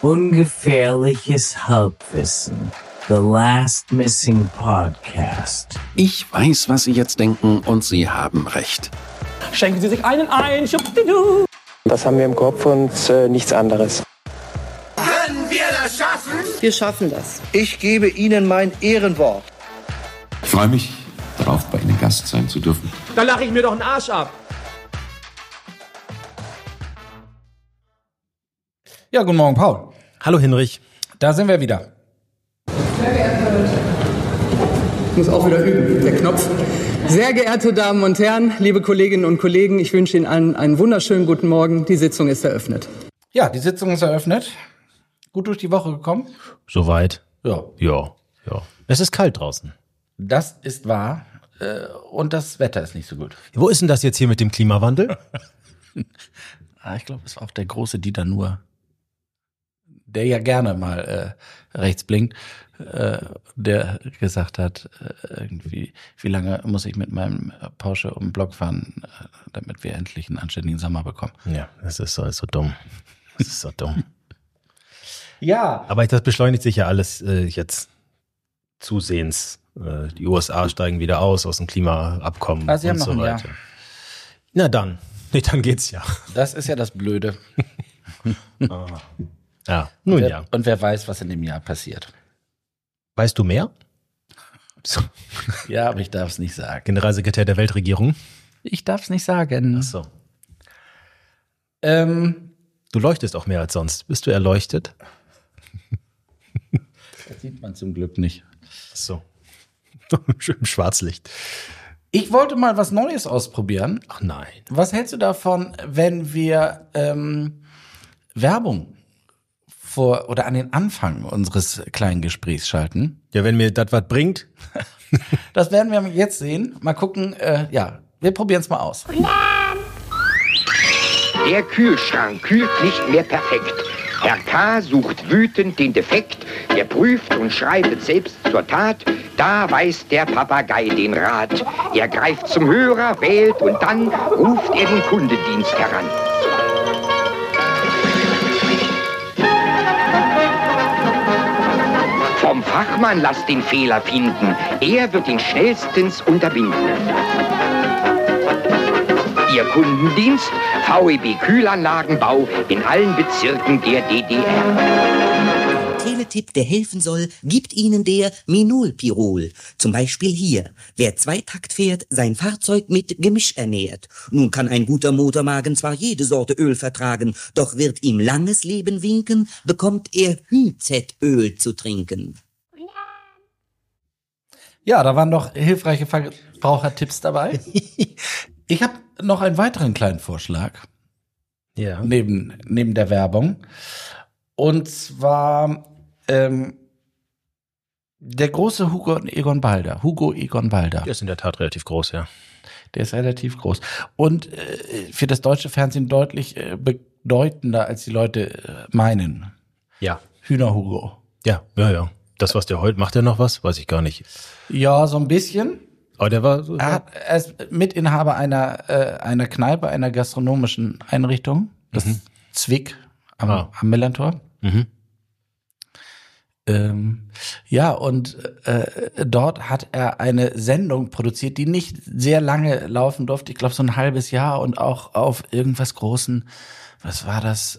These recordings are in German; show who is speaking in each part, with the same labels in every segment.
Speaker 1: Ungefährliches Halbwissen. The Last Missing Podcast.
Speaker 2: Ich weiß, was Sie jetzt denken, und Sie haben recht.
Speaker 3: Schenken Sie sich einen ein, schubdidu.
Speaker 4: Das haben wir im Kopf und nichts anderes.
Speaker 5: Können wir das schaffen?
Speaker 6: Wir schaffen das.
Speaker 7: Ich gebe Ihnen mein Ehrenwort.
Speaker 2: Ich freue mich darauf, bei Ihnen Gast sein zu dürfen.
Speaker 3: Da lache ich mir doch einen Arsch ab.
Speaker 8: Ja, guten Morgen, Paul.
Speaker 9: Hallo, Hinrich.
Speaker 8: Da sind wir wieder.
Speaker 6: Ich muss auch wieder üben, der Knopf. Sehr geehrte Damen und Herren, liebe Kolleginnen und Kollegen, ich wünsche Ihnen allen einen wunderschönen guten Morgen. Die Sitzung ist eröffnet.
Speaker 8: Ja, die Sitzung ist eröffnet. Gut durch die Woche gekommen?
Speaker 9: Soweit.
Speaker 8: Ja.
Speaker 9: Es ist kalt draußen.
Speaker 8: Das ist wahr. Und das Wetter ist nicht so gut.
Speaker 9: Wo ist denn das jetzt hier mit dem Klimawandel?
Speaker 8: Ich glaube, es war auch der große Dieter Nuhr, der ja gerne mal rechts blinkt, der gesagt hat, irgendwie, wie lange muss ich mit meinem Porsche um den Block fahren, damit wir endlich einen anständigen Sommer bekommen.
Speaker 9: Ja, das ist so dumm. Das ist so dumm.
Speaker 8: Ja.
Speaker 9: Aber das beschleunigt sich ja alles jetzt zusehends. Die USA steigen wieder aus dem Klimaabkommen
Speaker 8: Sie haben
Speaker 9: und
Speaker 8: noch
Speaker 9: so
Speaker 8: ein
Speaker 9: weiter.
Speaker 8: Jahr.
Speaker 9: Na dann. Nee, dann geht's ja.
Speaker 8: Das ist ja das Blöde.
Speaker 9: Ja, nun ja.
Speaker 8: Und wer weiß, was in dem Jahr passiert.
Speaker 9: Weißt du mehr? So.
Speaker 8: Ja, aber ich darf es nicht sagen.
Speaker 9: Generalsekretär der Weltregierung.
Speaker 8: Ich darf es nicht sagen.
Speaker 9: Ach so. Du leuchtest auch mehr als sonst. Bist du erleuchtet?
Speaker 8: Das sieht man zum Glück nicht.
Speaker 9: Ach so. Schön im Schwarzlicht.
Speaker 8: Ich wollte mal was Neues ausprobieren.
Speaker 9: Ach nein.
Speaker 8: Was hältst du davon, wenn wir Werbung vor oder an den Anfang unseres kleinen Gesprächs schalten?
Speaker 9: Ja, wenn mir das was bringt.
Speaker 8: Das werden wir jetzt sehen. Mal gucken. Wir probieren es mal aus.
Speaker 5: Der Kühlschrank kühlt nicht mehr perfekt. Herr K. sucht wütend den Defekt. Er prüft und schreitet selbst zur Tat. Da weiß der Papagei den Rat. Er greift zum Hörer, wählt und dann ruft er den Kundendienst heran. Vom Fachmann lasst den Fehler finden. Er wird ihn schnellstens unterbinden. Ihr Kundendienst, VEB Kühlanlagenbau in allen Bezirken der DDR.
Speaker 10: Teletipp, der helfen soll, gibt Ihnen der Minolpirol. Zum Beispiel hier. Wer Zweitakt fährt, sein Fahrzeug mit Gemisch ernährt. Nun kann ein guter Motormagen zwar jede Sorte Öl vertragen, doch wird ihm langes Leben winken, bekommt er Hyzet-Öl zu trinken.
Speaker 8: Ja, da waren doch hilfreiche Verbrauchertipps dabei. Ich habe noch einen weiteren kleinen Vorschlag.
Speaker 9: Ja.
Speaker 8: Neben der Werbung. Und zwar der große Hugo Egon Balder.
Speaker 9: Der ist in der Tat relativ groß, ja.
Speaker 8: Der ist relativ groß. Und für das deutsche Fernsehen deutlich bedeutender, als die Leute meinen.
Speaker 9: Ja.
Speaker 8: Hühner Hugo.
Speaker 9: Ja. Das, was der heute macht, der noch was? Weiß ich gar nicht.
Speaker 8: Ja, so ein bisschen.
Speaker 9: Aber der war so.
Speaker 8: Er ist Mitinhaber einer Kneipe, einer gastronomischen Einrichtung. Das Zwick am Millantor.
Speaker 9: Mhm.
Speaker 8: Und dort hat er eine Sendung produziert, die nicht sehr lange laufen durfte. Ich glaube, so ein halbes Jahr und auch auf irgendwas Großen. Was war das?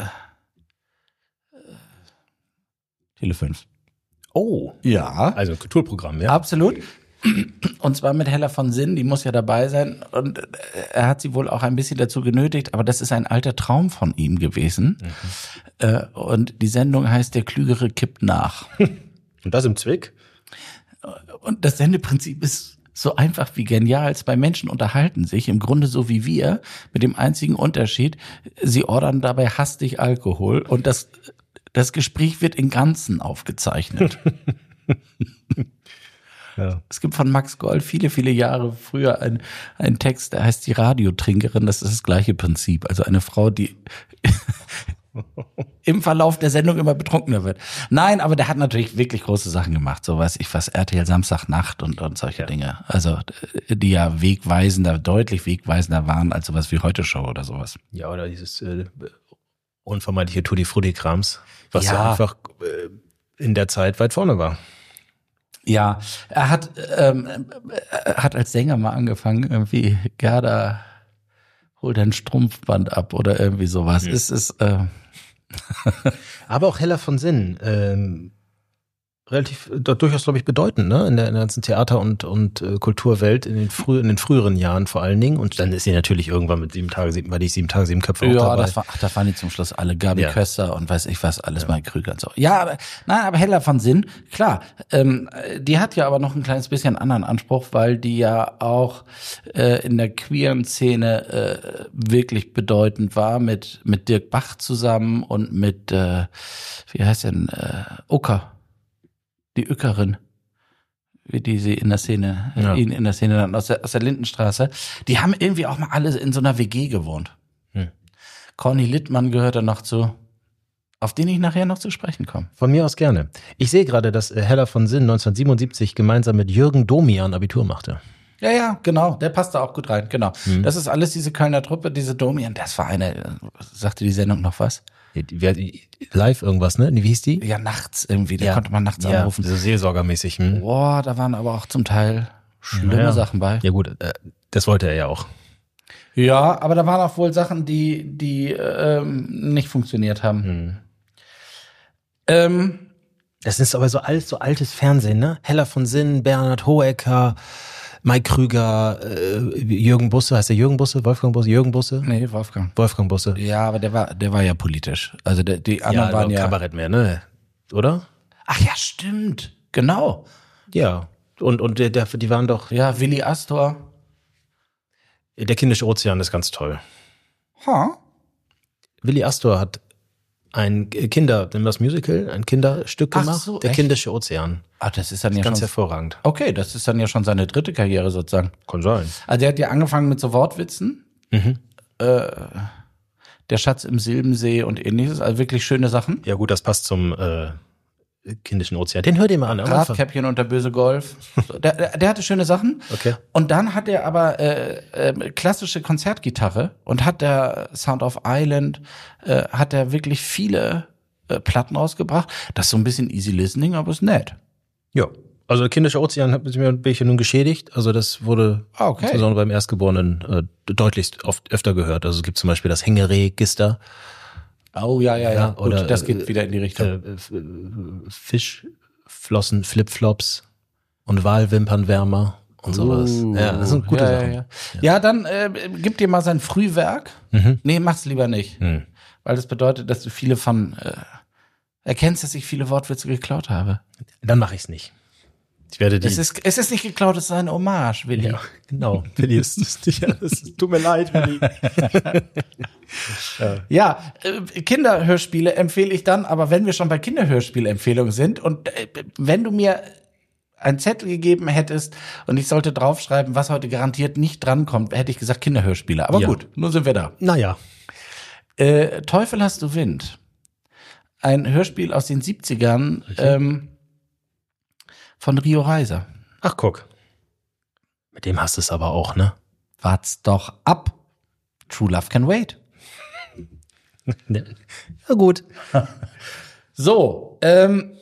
Speaker 8: Tele 5.
Speaker 9: Oh.
Speaker 8: Ja.
Speaker 9: Also ein Kulturprogramm, ja.
Speaker 8: Absolut. Und zwar mit Hella von Sinn, die muss ja dabei sein. Und er hat sie wohl auch ein bisschen dazu genötigt, aber das ist ein alter Traum von ihm gewesen. Und die Sendung heißt Der Klügere kippt nach.
Speaker 9: Und das im Zwick?
Speaker 8: Und das Sendeprinzip ist so einfach wie genial. Zwei Menschen unterhalten sich, im Grunde so wie wir, mit dem einzigen Unterschied, sie ordern dabei hastig Alkohol und das Gespräch wird in Ganzen aufgezeichnet.
Speaker 9: Ja.
Speaker 8: Es gibt von Max Gold viele, viele Jahre früher einen Text, der heißt Die Radiotrinkerin. Das ist das gleiche Prinzip. Also eine Frau, die im Verlauf der Sendung immer betrunkener wird. Nein, aber der hat natürlich wirklich große Sachen gemacht. So weiß ich was, RTL Samstagnacht und solche Dinge. Also die ja deutlich wegweisender waren als sowas wie Heute Show oder sowas.
Speaker 9: Ja, oder dieses unvermeidliche Tutti-Frutti-Krams, was ja einfach in der Zeit weit vorne war.
Speaker 8: Ja, er hat als Sänger mal angefangen, irgendwie Gerda, hol dein Strumpfband ab oder irgendwie sowas. Es ist
Speaker 9: aber auch Hella von Sinnen, relativ durchaus, glaube ich, bedeutend, ne, in der ganzen Theater- und Kulturwelt in den früheren Jahren vor allen Dingen. Und dann ist sie natürlich irgendwann mit 7 Tage, 7 Köpfe auch dabei.
Speaker 8: Das waren die zum Schluss alle. Gabi Köster und weiß ich was, alles mal Krüger und so. Ja, aber Hella von Sinn, klar, die hat ja aber noch ein kleines bisschen anderen Anspruch, weil die ja auch in der queeren Szene wirklich bedeutend war mit Dirk Bach zusammen und mit, wie heißt denn, Ucker. Die Ückerin, wie die sie in der Szene, ihn in der Szene dann aus der Lindenstraße, die haben irgendwie auch mal alle in so einer WG gewohnt. Conny Littmann gehört da noch zu, auf den ich nachher noch zu sprechen komme.
Speaker 9: Von mir aus gerne. Ich sehe gerade, dass Hella von Sinn 1977 gemeinsam mit Jürgen Domian Abitur machte.
Speaker 8: Ja, genau, der passt da auch gut rein, genau. Das ist alles diese Kölner Truppe, diese Domian, das war sagte die Sendung noch was?
Speaker 9: Live irgendwas, ne? Wie hieß die?
Speaker 8: Ja, nachts irgendwie, da konnte man nachts anrufen.
Speaker 9: So seelsorgermäßig.
Speaker 8: Boah, da waren aber auch zum Teil schlimme Sachen bei.
Speaker 9: Ja gut, das wollte er ja auch.
Speaker 8: Ja, aber da waren auch wohl Sachen, die nicht funktioniert haben.
Speaker 9: Das ist aber so alles so altes Fernsehen, ne? Hella von Sinn, Bernhard Hohecker, Mike Krüger, Jürgen Busse, heißt der Jürgen Busse, Wolfgang Busse, Jürgen Busse?
Speaker 8: Nee, Wolfgang Busse. Ja, aber der war ja politisch. Also die anderen waren ja
Speaker 9: Kabarett mehr, ne? Oder?
Speaker 8: Ach ja, stimmt. Genau.
Speaker 9: Ja. Und die waren doch.
Speaker 8: Ja, Willi Astor.
Speaker 9: Der Kindische Ozean ist ganz toll. Willi Astor hat ein Musical, ein Kinderstück gemacht.
Speaker 8: So,
Speaker 9: der
Speaker 8: echt?
Speaker 9: Kindische Ozean.
Speaker 8: Das ist dann
Speaker 9: ja ganz hervorragend.
Speaker 8: Okay, das ist dann ja schon seine 3. Karriere sozusagen.
Speaker 9: Kann sein.
Speaker 8: Also der hat ja angefangen mit so Wortwitzen. Der Schatz im Silbensee und ähnliches. Also wirklich schöne Sachen.
Speaker 9: Ja gut, das passt zum Kindischen Ozean. Den hört ihr mal an.
Speaker 8: Radkäppchen und der böse Golf. Der hatte schöne Sachen.
Speaker 9: Okay.
Speaker 8: Und dann hat er aber klassische Konzertgitarre und hat der Sound of Island, hat er wirklich viele Platten rausgebracht. Das ist so ein bisschen easy listening, aber ist nett.
Speaker 9: Ja, also Kindische Ozean bin ich ja nun geschädigt. Also das wurde insbesondere beim Erstgeborenen deutlichst öfter gehört. Also es gibt zum Beispiel das Hängeregister.
Speaker 8: Oh ja.
Speaker 9: Oder
Speaker 8: gut, das geht wieder in die Richtung.
Speaker 9: Fischflossen, Flipflops und Walwimpernwärmer und sowas. Ja, das sind gute Sachen.
Speaker 8: Ja, dann gib dir mal sein Frühwerk. Nee, mach's lieber nicht. Weil das bedeutet, dass du viele erkennst, dass ich viele Wortwitze geklaut habe.
Speaker 9: Dann mache ich's nicht. Ich werde
Speaker 8: es ist nicht geklaut, es ist eine Hommage, Willi.
Speaker 9: Ja, genau. Willi, es tut mir leid, Willi.
Speaker 8: Ja, Kinderhörspiele empfehle ich dann, aber wenn wir schon bei Kinderhörspielempfehlungen sind und wenn du mir einen Zettel gegeben hättest und ich sollte draufschreiben, was heute garantiert nicht drankommt, hätte ich gesagt Kinderhörspiele. Aber gut, nun sind wir da.
Speaker 9: Naja.
Speaker 8: Teufel hast du Wind. Ein Hörspiel aus den 70ern von Rio Reiser.
Speaker 9: Ach, guck. Mit dem hast du es aber auch, ne?
Speaker 8: Wart's doch ab. True Love Can Wait.
Speaker 9: Ja, gut.
Speaker 8: So,
Speaker 9: du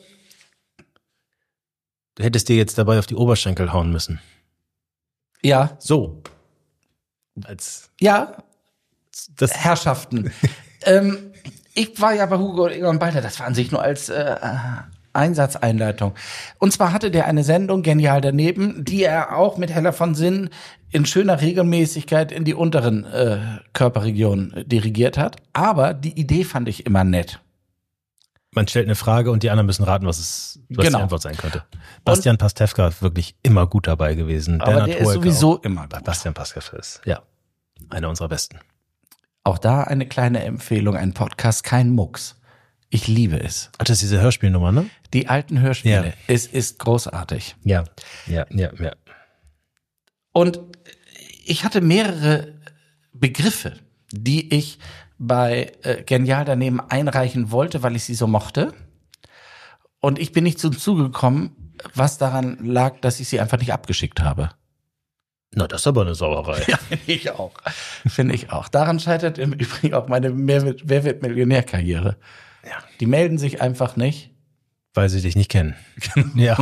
Speaker 9: hättest dir jetzt dabei auf die Oberschenkel hauen müssen.
Speaker 8: Ja.
Speaker 9: So.
Speaker 8: Das Herrschaften. Ich war ja bei Hugo und Egon Balder, das war an sich nur als Einsatzeinleitung. Und zwar hatte der eine Sendung, Genial daneben, die er auch mit Hella von Sinn in schöner Regelmäßigkeit in die unteren Körperregionen dirigiert hat. Aber die Idee fand ich immer nett.
Speaker 9: Man stellt eine Frage und die anderen müssen raten, was die Antwort sein könnte. Bastian Pastewka ist wirklich immer gut dabei gewesen.
Speaker 8: Aber der ist sowieso immer gut.
Speaker 9: Bastian Pastewka ist, ja, einer unserer Besten.
Speaker 8: Auch da eine kleine Empfehlung, ein Podcast, kein Mucks. Ich liebe es.
Speaker 9: Ach, das ist diese Hörspielnummer, ne?
Speaker 8: Die alten Hörspiele. Ja. Es ist großartig.
Speaker 9: Ja.
Speaker 8: Und ich hatte mehrere Begriffe, die ich bei Genial daneben einreichen wollte, weil ich sie so mochte. Und ich bin nicht zum Zuge gekommen, was daran lag, dass ich sie einfach nicht abgeschickt habe.
Speaker 9: Na, das ist aber eine Sauerei.
Speaker 8: Ja, finde ich auch. Daran scheitert im Übrigen auch meine Wer wird Millionär-Karriere.
Speaker 9: Ja.
Speaker 8: Die melden sich einfach nicht.
Speaker 9: Weil sie dich nicht kennen. Ja.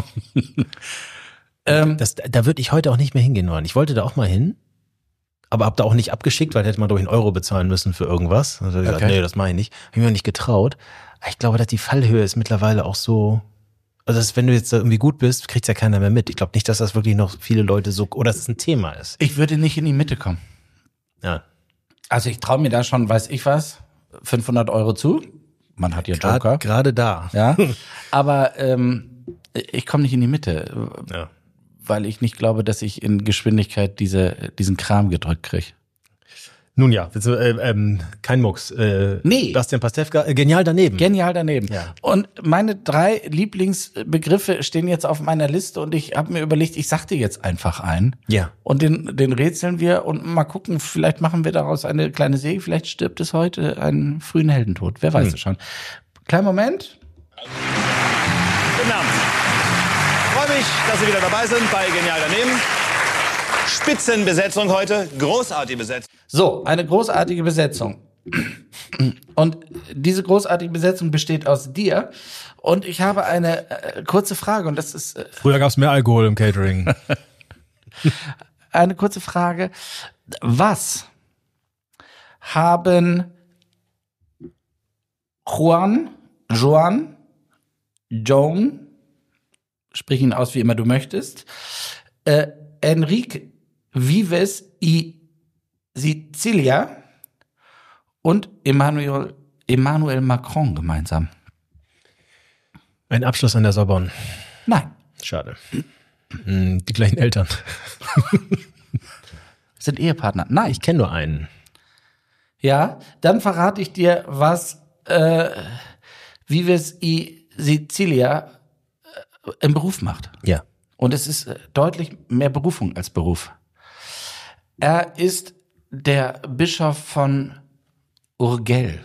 Speaker 9: Da würde ich heute auch nicht mehr hingehen wollen. Ich wollte da auch mal hin, aber hab da auch nicht abgeschickt, weil hätte man durch 1 Euro bezahlen müssen für irgendwas. Also ich gesagt, nee, das mache ich nicht. Hab ich mir nicht getraut. Aber ich glaube, dass die Fallhöhe ist mittlerweile auch so. Also wenn du jetzt da irgendwie gut bist, kriegt's ja keiner mehr mit. Ich glaube nicht, dass das wirklich noch viele Leute so, oder dass es ein Thema ist.
Speaker 8: Ich würde nicht in die Mitte kommen.
Speaker 9: Ja.
Speaker 8: Also ich traue mir da schon, weiß ich was, 500 Euro zu. Man hat ja Joker.
Speaker 9: Gerade da.
Speaker 8: Ja. Aber ich komme nicht in die Mitte, weil ich nicht glaube, dass ich in Geschwindigkeit diesen Kram gedrückt kriege.
Speaker 9: Nun ja, kein Mucks.
Speaker 8: Nee.
Speaker 9: Bastian Pastewka, genial daneben.
Speaker 8: Genial daneben.
Speaker 9: Ja.
Speaker 8: Und meine 3 Lieblingsbegriffe stehen jetzt auf meiner Liste und ich habe mir überlegt, ich sag dir jetzt einfach einen.
Speaker 9: Ja.
Speaker 8: Und den rätseln wir und mal gucken, vielleicht machen wir daraus eine kleine Serie, vielleicht stirbt es heute einen frühen Heldentod. Wer weiß es schon. Kleinen Moment.
Speaker 11: Guten Abend. Ich freue mich, dass Sie wieder dabei sind bei Genial daneben. Spitzenbesetzung heute, großartige Besetzung.
Speaker 8: So, eine großartige Besetzung. Und diese großartige Besetzung besteht aus dir. Und ich habe eine kurze Frage und das ist...
Speaker 9: Früher gab es mehr Alkohol im Catering.
Speaker 8: Eine kurze Frage. Was haben Joan, Joan, sprich ihn aus, wie immer du möchtest, Enrique Vives y Sicilia und Emmanuel Macron gemeinsam?
Speaker 9: Ein Abschluss an der Sorbonne.
Speaker 8: Nein.
Speaker 9: Schade. Die gleichen Eltern.
Speaker 8: Sind Ehepartner? Nein.
Speaker 9: Ich kenne nur einen.
Speaker 8: Ja, dann verrate ich dir, was Vives y Sicilia im Beruf macht.
Speaker 9: Ja.
Speaker 8: Und es ist deutlich mehr Berufung als Beruf. Er ist der Bischof von Urgell.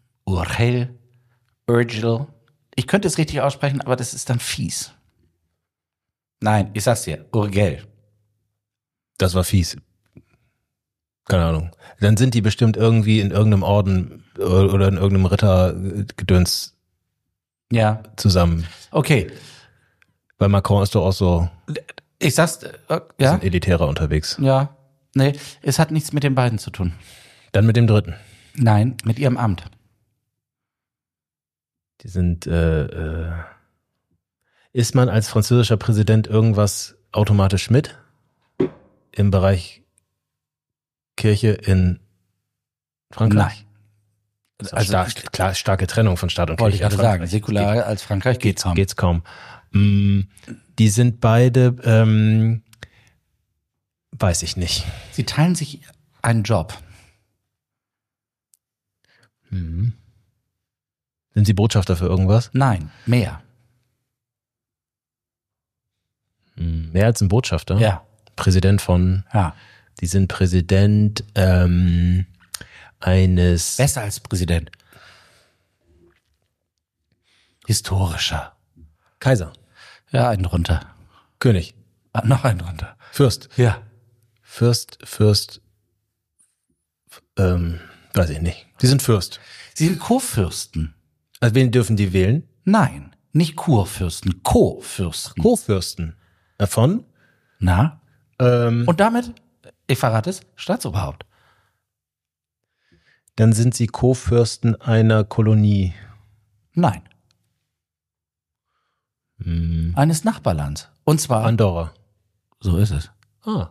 Speaker 8: Urgell. Ich könnte es richtig aussprechen, aber das ist dann fies. Nein, ich sag's dir, Urgell.
Speaker 9: Das war fies. Keine Ahnung. Dann sind die bestimmt irgendwie in irgendeinem Orden oder in irgendeinem Rittergedöns zusammen.
Speaker 8: Okay.
Speaker 9: Weil Macron ist doch auch so.
Speaker 8: Ich sag's, ja.
Speaker 9: Sind elitärer unterwegs.
Speaker 8: Ja. Nee, es hat nichts mit den beiden zu tun.
Speaker 9: Dann mit dem dritten.
Speaker 8: Nein, mit ihrem Amt.
Speaker 9: Die sind, ist man als französischer Präsident irgendwas automatisch mit? Im Bereich Kirche in Frankreich?
Speaker 8: Nein.
Speaker 9: Also starke Trennung von Staat und Kirche.
Speaker 8: Wollte ich gerade sagen, säkular als Frankreich geht's kaum.
Speaker 9: Die sind beide, weiß ich nicht.
Speaker 8: Sie teilen sich einen Job.
Speaker 9: Sind Sie Botschafter für irgendwas?
Speaker 8: Nein, mehr.
Speaker 9: Mehr als ein Botschafter?
Speaker 8: Ja.
Speaker 9: Präsident von...
Speaker 8: Ja.
Speaker 9: Die sind Präsident eines...
Speaker 8: Besser als Präsident. Historischer.
Speaker 9: Kaiser.
Speaker 8: Ja, einen drunter.
Speaker 9: König.
Speaker 8: Noch einen drunter.
Speaker 9: Fürst.
Speaker 8: Ja.
Speaker 9: Fürst, weiß ich nicht. Die sind Fürst.
Speaker 8: Sie sind Kurfürsten.
Speaker 9: Also wen dürfen die wählen?
Speaker 8: Nein, nicht Kurfürsten, Co-Fürsten.
Speaker 9: Co-Fürsten. Von?
Speaker 8: Na? Und damit, ich verrate es, Staatsoberhaupt.
Speaker 9: Dann sind sie Co-Fürsten einer Kolonie.
Speaker 8: Nein. Eines Nachbarlands. Und zwar
Speaker 9: Andorra.
Speaker 8: So ist es.
Speaker 9: Ah.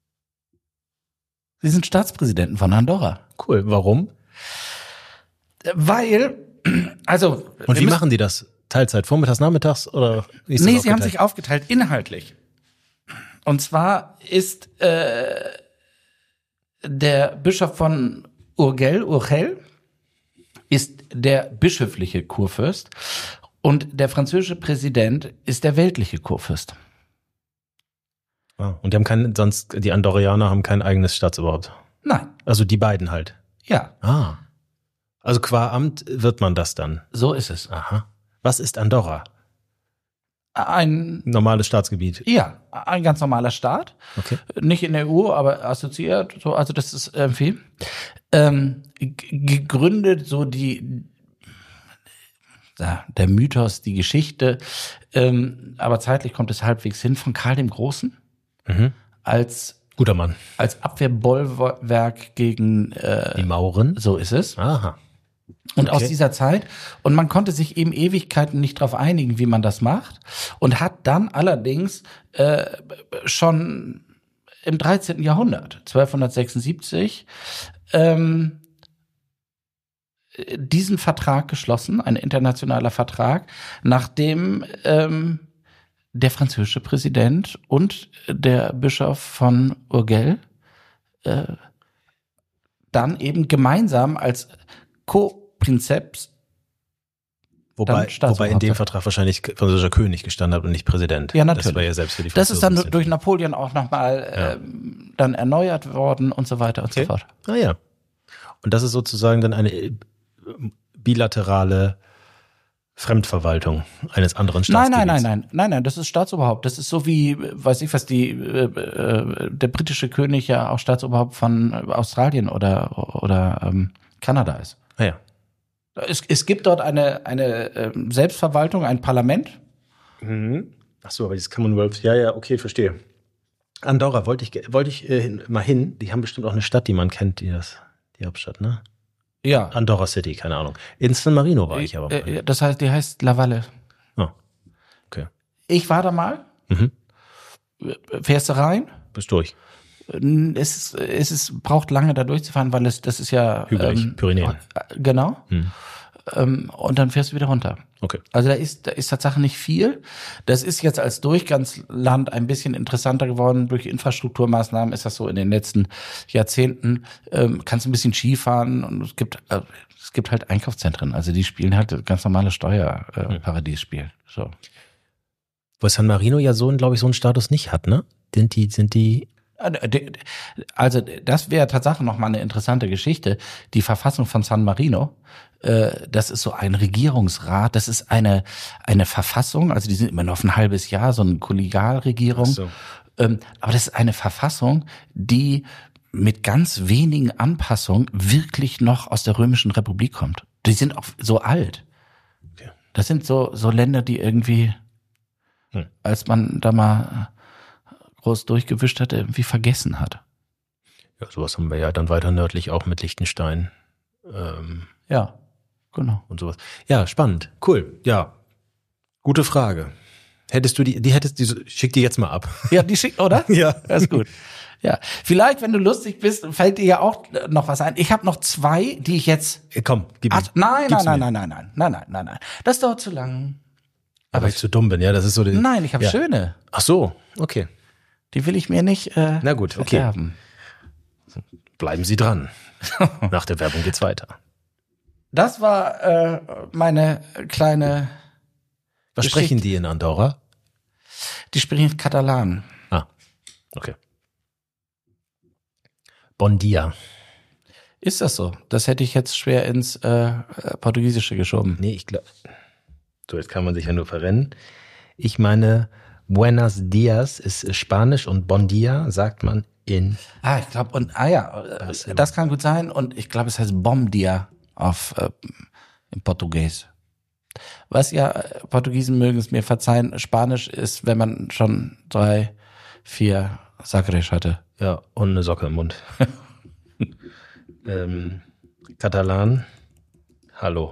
Speaker 8: Sie sind Staatspräsidenten von Andorra.
Speaker 9: Cool. Warum?
Speaker 8: Weil, also...
Speaker 9: Und wie machen die das? Teilzeit, vormittags, nachmittags oder?
Speaker 8: Nee, sie haben sich aufgeteilt inhaltlich. Und zwar ist der Bischof von Urgell ist der bischöfliche Kurfürst und der französische Präsident ist der weltliche Kurfürst.
Speaker 9: Ah, und die haben die Andorrianer haben kein eigenes Staatsoberhaupt?
Speaker 8: Nein.
Speaker 9: Also die beiden halt?
Speaker 8: Ja.
Speaker 9: Ah. Also qua Amt wird man das dann?
Speaker 8: So ist es.
Speaker 9: Aha. Was ist Andorra?
Speaker 8: ein
Speaker 9: normales Staatsgebiet.
Speaker 8: Ja, ein ganz normaler Staat.
Speaker 9: Okay.
Speaker 8: Nicht in der EU, aber assoziiert. So, also das ist irgendwie gegründet, so der Mythos, die Geschichte, aber zeitlich kommt es halbwegs hin von Karl dem Großen als
Speaker 9: guter Mann,
Speaker 8: als Abwehrbollwerk gegen
Speaker 9: die Mauren.
Speaker 8: So ist es.
Speaker 9: Aha.
Speaker 8: Und aus dieser Zeit, und man konnte sich eben Ewigkeiten nicht darauf einigen, wie man das macht, und hat dann allerdings schon im 13. Jahrhundert, 1276, diesen Vertrag geschlossen, ein internationaler Vertrag, nachdem der französische Präsident und der Bischof von Urgell dann eben gemeinsam als Co-Prinzeps
Speaker 9: Wobei in dem Vertrag wahrscheinlich französischer König gestanden hat und nicht Präsident.
Speaker 8: Ja, natürlich.
Speaker 9: Das war ja selbst für die
Speaker 8: Das ist dann
Speaker 9: Franzosen
Speaker 8: durch Napoleon auch nochmal dann erneuert worden und so weiter und so fort.
Speaker 9: Ah ja. Und das ist sozusagen dann eine bilaterale Fremdverwaltung eines anderen Staatsgebiets.
Speaker 8: Nein, das ist Staatsoberhaupt. Das ist so wie, weiß ich was, der britische König ja auch Staatsoberhaupt von Australien oder Kanada ist.
Speaker 9: Ah ja.
Speaker 8: Es gibt dort eine Selbstverwaltung, ein Parlament.
Speaker 9: Mhm. Ach so, aber dieses Commonwealth, ja, okay, verstehe. Andorra wollte ich mal hin. Die haben bestimmt auch eine Stadt, die man kennt, die Hauptstadt, ne?
Speaker 8: Ja.
Speaker 9: Andorra City, keine Ahnung. In San Marino war ich aber mal.
Speaker 8: Das heißt, die heißt La Valle.
Speaker 9: Oh, okay.
Speaker 8: Ich war da mal. Mhm. Fährst du rein?
Speaker 9: Bist durch.
Speaker 8: Es braucht lange da durchzufahren, weil das ist ja
Speaker 9: hügelig, Pyrenäen.
Speaker 8: Genau. Und dann fährst du wieder runter.
Speaker 9: Okay.
Speaker 8: Also da ist tatsächlich nicht viel. Das ist jetzt als Durchgangsland ein bisschen interessanter geworden. Durch Infrastrukturmaßnahmen ist das so in den letzten Jahrzehnten. Kannst ein bisschen Skifahren und es gibt halt Einkaufszentren. Also die spielen halt ganz normale Steuerparadiesspiel. So.
Speaker 9: Wo San Marino ja glaube ich, so einen Status nicht hat, ne? Sind die
Speaker 8: Also das wäre tatsächlich noch mal eine interessante Geschichte. Die Verfassung von San Marino, das ist so ein Regierungsrat, das ist eine Verfassung, also die sind immer noch auf ein halbes Jahr, so eine Kollegialregierung. So. Aber das ist eine Verfassung, die mit ganz wenigen Anpassungen wirklich noch aus der Römischen Republik kommt. Die sind auch so alt. Okay. Das sind so Länder, die irgendwie, als man da mal groß durchgewischt hat, irgendwie vergessen hat.
Speaker 9: Ja, sowas haben wir ja dann weiter nördlich auch mit Liechtenstein.
Speaker 8: Ja, genau.
Speaker 9: Und sowas. Ja, spannend. Cool. Ja. Gute Frage. Hättest du schick die jetzt mal ab.
Speaker 8: Ja, die schickt, oder?
Speaker 9: Ja.
Speaker 8: Das ist gut. Ja. Vielleicht, wenn du lustig bist, fällt dir ja auch noch was ein. Ich habe noch 2, die ich jetzt.
Speaker 9: Komm, gib mir.
Speaker 8: Nein. Das dauert zu lang.
Speaker 9: Aber ich zu dumm bin, ja, das ist so.
Speaker 8: Nein, ich habe schöne.
Speaker 9: Ach so, okay.
Speaker 8: Die will ich mir nicht
Speaker 9: Na gut,
Speaker 8: verderben.
Speaker 9: Okay. Bleiben Sie dran. Nach der Werbung geht's weiter.
Speaker 8: Das war meine kleine
Speaker 9: Was
Speaker 8: Geschichte.
Speaker 9: sprechen die in Andorra?
Speaker 8: Die sprechen Katalan.
Speaker 9: Ah, okay. Bon dia.
Speaker 8: Ist das so? Das hätte ich jetzt schwer ins Portugiesische geschoben.
Speaker 9: Nee, ich glaube. So, jetzt kann man sich ja nur verrennen. Ich meine, Buenos Dias ist Spanisch und Bon dia sagt man in.
Speaker 8: Ich glaube, das kann gut sein. Und ich glaube, es heißt Bom dia im Portugies. Was ja, Portugiesen mögen es mir verzeihen, Spanisch ist, wenn man schon 3, 4 Sagres hatte.
Speaker 9: Ja, und eine Socke im Mund. Katalan, hallo.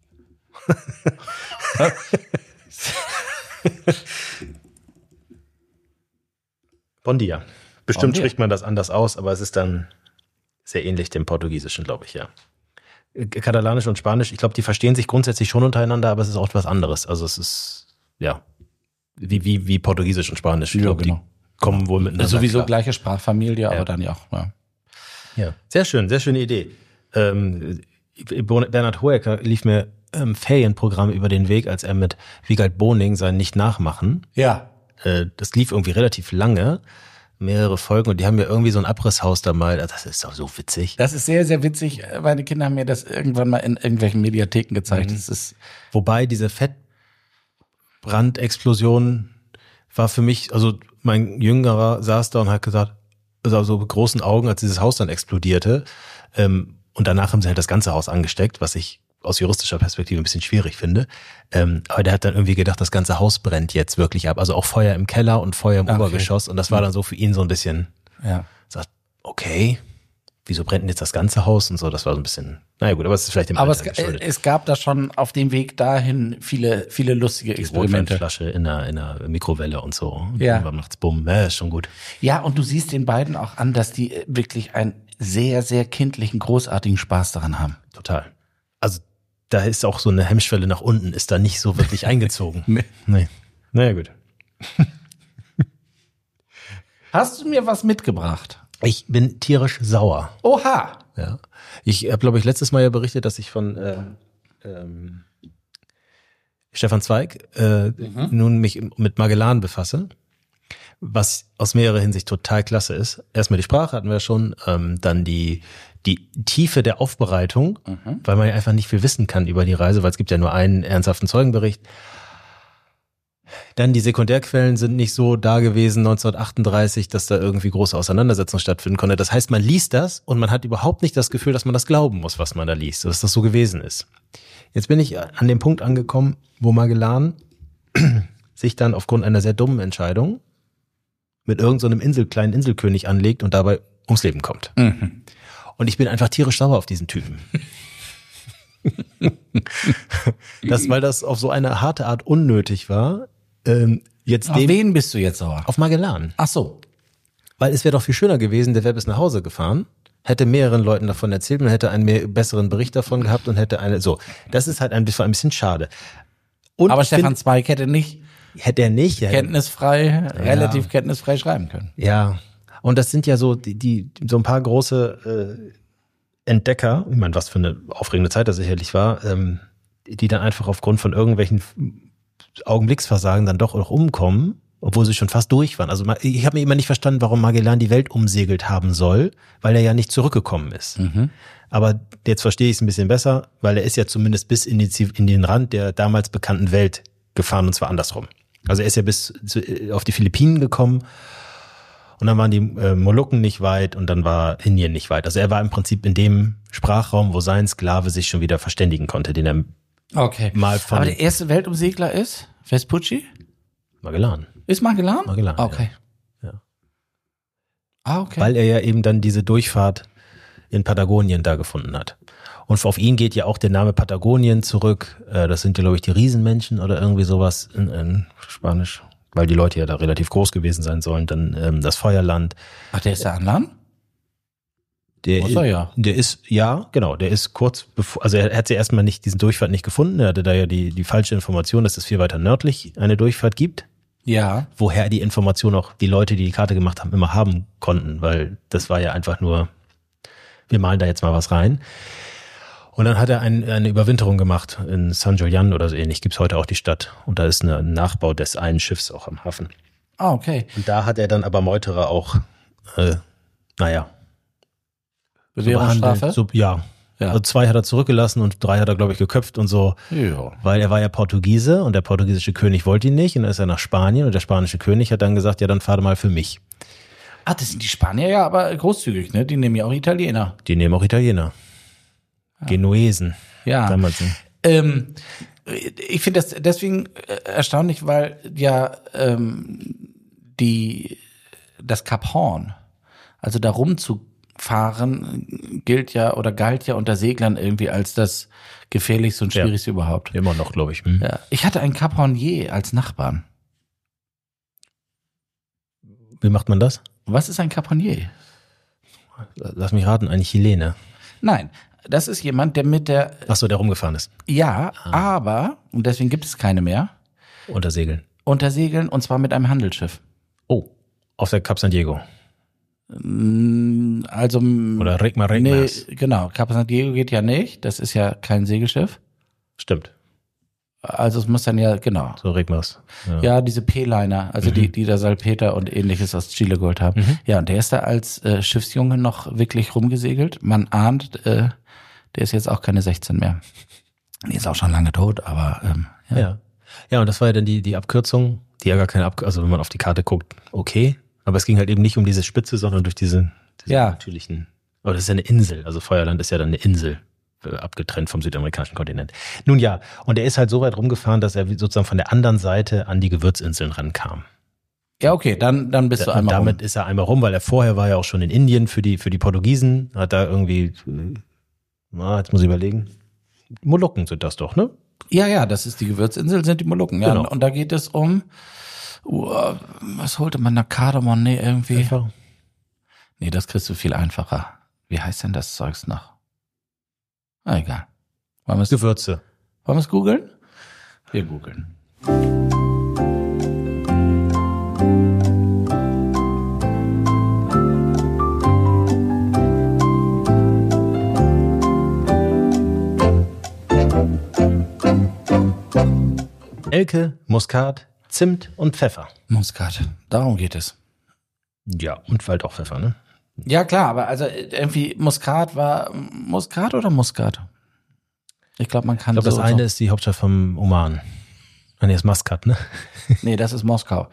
Speaker 9: Bon dia. Bestimmt spricht man das anders aus, aber es ist dann sehr ähnlich dem Portugiesischen, glaube ich, ja. Katalanisch und Spanisch, ich glaube, die verstehen sich grundsätzlich schon untereinander, aber es ist auch etwas anderes. Also es ist, ja, wie Portugiesisch und Spanisch. Ich glaube,
Speaker 8: genau.
Speaker 9: Die kommen wohl miteinander
Speaker 8: sowieso
Speaker 9: klar.
Speaker 8: gleiche Sprachfamilie, aber dann ja auch.
Speaker 9: Ja, sehr schöne Idee. Bernhard Hoeker lief mir Ferienprogramm über den Weg, als er mit Wiegald Boning sein Nicht-Nachmachen.
Speaker 8: Ja.
Speaker 9: Das lief irgendwie relativ lange, mehrere Folgen, und die haben ja irgendwie so ein Abrisshaus da mal. Das ist doch so witzig.
Speaker 8: Das ist sehr, sehr witzig. Meine Kinder haben mir das irgendwann mal in irgendwelchen Mediatheken gezeigt. Das ist
Speaker 9: Wobei diese Brandexplosion war für mich, also mein Jüngerer saß da und hat gesagt, also so mit großen Augen, als dieses Haus dann explodierte. Und danach haben sie halt das ganze Haus angesteckt, was ich aus juristischer Perspektive ein bisschen schwierig finde. Aber der hat dann irgendwie gedacht, das ganze Haus brennt jetzt wirklich ab. Also auch Feuer im Keller und Feuer im Obergeschoss. Und das war dann so für ihn so ein bisschen, sagt, okay, wieso brennt denn jetzt das ganze Haus und so? Das war so ein bisschen, naja gut, aber es ist vielleicht im Alter geschuldet.
Speaker 8: Es gab da schon auf dem Weg dahin viele lustige Experimente.
Speaker 9: Die Flasche in einer Mikrowelle und so. Und
Speaker 8: ja.
Speaker 9: Irgendwann macht's bumm, ist schon gut.
Speaker 8: Ja, und du siehst den beiden auch an, dass die wirklich einen sehr, sehr kindlichen, großartigen Spaß daran haben.
Speaker 9: Total. Also da ist auch so eine Hemmschwelle nach unten, ist da nicht so wirklich eingezogen. Nee. Naja, gut.
Speaker 8: Hast du mir was mitgebracht?
Speaker 9: Ich bin tierisch sauer.
Speaker 8: Oha!
Speaker 9: Ja. Ich habe, glaube ich, letztes Mal ja berichtet, dass ich von Stefan Zweig nun mich mit Magellan befasse, was aus mehrerer Hinsicht total klasse ist. Erstmal die Sprache hatten wir schon, dann die Tiefe der Aufbereitung, weil man ja einfach nicht viel wissen kann über die Reise, weil es gibt ja nur einen ernsthaften Zeugenbericht. Dann die Sekundärquellen sind nicht so da gewesen 1938, dass da irgendwie große Auseinandersetzungen stattfinden konnte. Das heißt, man liest das und man hat überhaupt nicht das Gefühl, dass man das glauben muss, was man da liest, dass das so gewesen ist. Jetzt bin ich an dem Punkt angekommen, wo Magellan sich dann aufgrund einer sehr dummen Entscheidung mit irgendeinem kleinen Inselkönig anlegt und dabei ums Leben kommt. Mhm. Und ich bin einfach tierisch sauer auf diesen Typen. Weil das auf so eine harte Art unnötig war.
Speaker 8: Auf wen bist du jetzt sauer?
Speaker 9: Auf Magellan.
Speaker 8: Ach so.
Speaker 9: Weil es wäre doch viel schöner gewesen, der wäre bis nach Hause gefahren, hätte mehreren Leuten davon erzählt, man hätte einen besseren Bericht davon gehabt und hätte das ist halt ein bisschen schade. Und
Speaker 8: aber Stefan Zweig hätte er nicht relativ kenntnisfrei schreiben können.
Speaker 9: Ja. Und das sind ja so so ein paar große Entdecker, ich meine, was für eine aufregende Zeit das sicherlich war, die dann einfach aufgrund von irgendwelchen Augenblicksversagen dann doch auch umkommen, obwohl sie schon fast durch waren. Also ich habe mir immer nicht verstanden, warum Magellan die Welt umsegelt haben soll, weil er ja nicht zurückgekommen ist. Mhm. Aber jetzt verstehe ich es ein bisschen besser, weil er ist ja zumindest bis in den Rand der damals bekannten Welt gefahren, und zwar andersrum. Also er ist ja bis auf die Philippinen gekommen und dann waren die Molukken nicht weit und dann war Indien nicht weit. Also er war im Prinzip in dem Sprachraum, wo sein Sklave sich schon wieder verständigen konnte, den er mal von...
Speaker 8: Aber der erste Weltumsegler ist Vespucci?
Speaker 9: Magellan.
Speaker 8: Ist Magellan?
Speaker 9: Magellan,
Speaker 8: okay.
Speaker 9: Ja.
Speaker 8: Okay.
Speaker 9: Weil er ja eben dann diese Durchfahrt in Patagonien da gefunden hat. Und auf ihn geht ja auch der Name Patagonien zurück. Das sind ja, glaube ich, die Riesenmenschen oder irgendwie sowas in Spanisch, weil die Leute ja da relativ groß gewesen sein sollen. Dann das Feuerland.
Speaker 8: Ach, der ist da an Land?
Speaker 9: Der ist kurz bevor, also er hat ja erstmal diesen Durchfahrt nicht gefunden. Er hatte da ja die falsche Information, dass es viel weiter nördlich eine Durchfahrt gibt.
Speaker 8: Ja.
Speaker 9: Woher die Information auch die Leute, die Karte gemacht haben, immer haben konnten, weil das war ja einfach nur, wir malen da jetzt mal was rein. Und dann hat er eine Überwinterung gemacht in San Julián oder so ähnlich. Gibt's heute auch die Stadt. Und da ist ein Nachbau des einen Schiffs auch am Hafen.
Speaker 8: Ah, okay.
Speaker 9: Und da hat er dann aber Meuterer auch,
Speaker 8: Bewährungsstrafe?
Speaker 9: Ja. Also 2 hat er zurückgelassen und 3 hat er, glaube ich, geköpft und so.
Speaker 8: Ja.
Speaker 9: Weil er war ja Portugiese und der portugiesische König wollte ihn nicht. Und dann ist er nach Spanien und der spanische König hat dann gesagt, ja, dann fahr mal für mich.
Speaker 8: Ah, das sind die Spanier ja aber großzügig, ne? Die nehmen ja auch Italiener.
Speaker 9: Genuesen.
Speaker 8: Ja. Ich finde das deswegen erstaunlich, weil ja das Kap Horn, also da rumzufahren, galt ja unter Seglern irgendwie als das gefährlichste und schwierigste überhaupt.
Speaker 9: Immer noch, glaube ich.
Speaker 8: Ja. Ich hatte einen Kap Hornier als Nachbarn.
Speaker 9: Wie macht man das?
Speaker 8: Was ist ein Kap Hornier?
Speaker 9: Lass mich raten, ein Chilene.
Speaker 8: Nein, das ist jemand, der der
Speaker 9: rumgefahren ist.
Speaker 8: Ja, aber, und deswegen gibt es keine mehr.
Speaker 9: Untersegeln,
Speaker 8: und zwar mit einem Handelsschiff.
Speaker 9: Oh, auf der Cap San Diego.
Speaker 8: Also.
Speaker 9: Oder Regmas.
Speaker 8: Nee, genau, Cap San Diego geht ja nicht, das ist ja kein Segelschiff.
Speaker 9: Stimmt.
Speaker 8: Also es muss dann ja, genau.
Speaker 9: So Regmas.
Speaker 8: Ja, diese P-Liner, also die da Salpeter und ähnliches aus Chile geholt haben. Mhm. Ja, und der ist da als Schiffsjunge noch wirklich rumgesegelt. Man ahnt, der ist jetzt auch keine 16 mehr. Die ist auch schon lange tot, aber ja.
Speaker 9: Ja, und das war ja dann die Abkürzung, die ja gar keine Abkürzung, also wenn man auf die Karte guckt, okay. Aber es ging halt eben nicht um diese Spitze, sondern durch diese natürlichen, aber das ist ja eine Insel, also Feuerland ist ja dann eine Insel, abgetrennt vom südamerikanischen Kontinent. Nun ja, und er ist halt so weit rumgefahren, dass er sozusagen von der anderen Seite an die Gewürzinseln rankam.
Speaker 8: Ja, okay, dann bist du einmal rum.
Speaker 9: Damit ist er einmal rum, weil er vorher war ja auch schon in Indien für die Portugiesen, hat da irgendwie, jetzt muss ich überlegen, Molukken sind das doch, ne?
Speaker 8: Ja, das ist die Gewürzinsel, sind die Molukken. Ja,
Speaker 9: Genau.
Speaker 8: und da geht es um, was holte man da? Kardamom? Nee, irgendwie.
Speaker 9: Pfeffer.
Speaker 8: Nee, das kriegst du viel einfacher. Wie heißt denn das Zeugs noch? Egal.
Speaker 9: Gewürze.
Speaker 8: Wollen wir es googeln? Wir googeln.
Speaker 9: Elke, Muskat, Zimt und Pfeffer.
Speaker 8: Muskat, darum geht es.
Speaker 9: Ja, und halt auch Pfeffer, ne?
Speaker 8: Ja, klar, aber also irgendwie Muskat war Muskat oder Muskat? Ich glaube, man kann
Speaker 9: Ich glaube, das
Speaker 8: so
Speaker 9: eine ist die Hauptstadt vom Oman. Nee, ist Maskat, ne?
Speaker 8: Nee, das ist Moskau.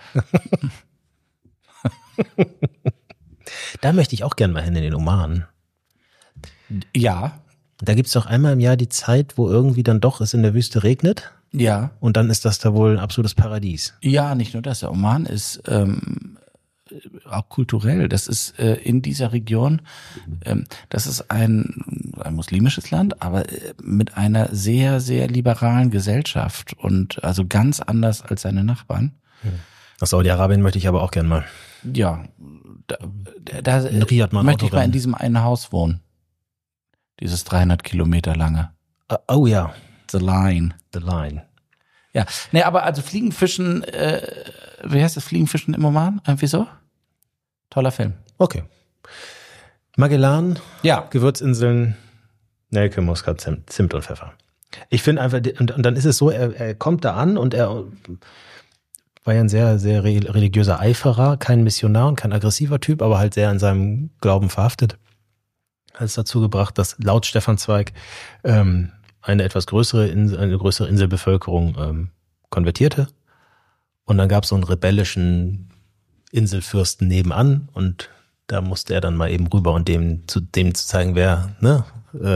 Speaker 9: Da möchte ich auch gern mal hin, in den Oman.
Speaker 8: Ja.
Speaker 9: Da gibt's doch einmal im Jahr die Zeit, wo irgendwie dann doch es in der Wüste regnet.
Speaker 8: Ja.
Speaker 9: Und dann ist das da wohl ein absolutes Paradies.
Speaker 8: Ja, nicht nur das. Der Oman ist auch kulturell. Das ist in dieser Region, das ist ein muslimisches Land, aber mit einer sehr, sehr liberalen Gesellschaft und also ganz anders als seine Nachbarn.
Speaker 9: Nach Saudi-Arabien möchte ich aber auch gern mal.
Speaker 8: Ja, da
Speaker 9: In Riyadh mal
Speaker 8: möchte ich mal in
Speaker 9: Autorennen.
Speaker 8: diesem einen Haus wohnen. Dieses 300 Kilometer lange.
Speaker 9: Oh ja.
Speaker 8: The Line.
Speaker 9: The Line.
Speaker 8: Ja, nee, aber also Fliegenfischen, wie heißt das, Fliegenfischen im Oman? Irgendwie so? Toller Film.
Speaker 9: Okay. Magellan,
Speaker 8: Ja.
Speaker 9: Gewürzinseln, Nelke, Muskat, Zimt und Pfeffer. Ich finde einfach, und dann ist es so, er kommt da an und er war ja ein sehr, sehr religiöser Eiferer, kein Missionar und kein aggressiver Typ, aber halt sehr in seinem Glauben verhaftet. Hat es dazu gebracht, dass laut Stefan Zweig eine etwas größere Inselbevölkerung konvertierte. Und dann gab es so einen rebellischen Inselfürsten nebenan und da musste er dann mal eben rüber und dem zu zeigen, wer, ne,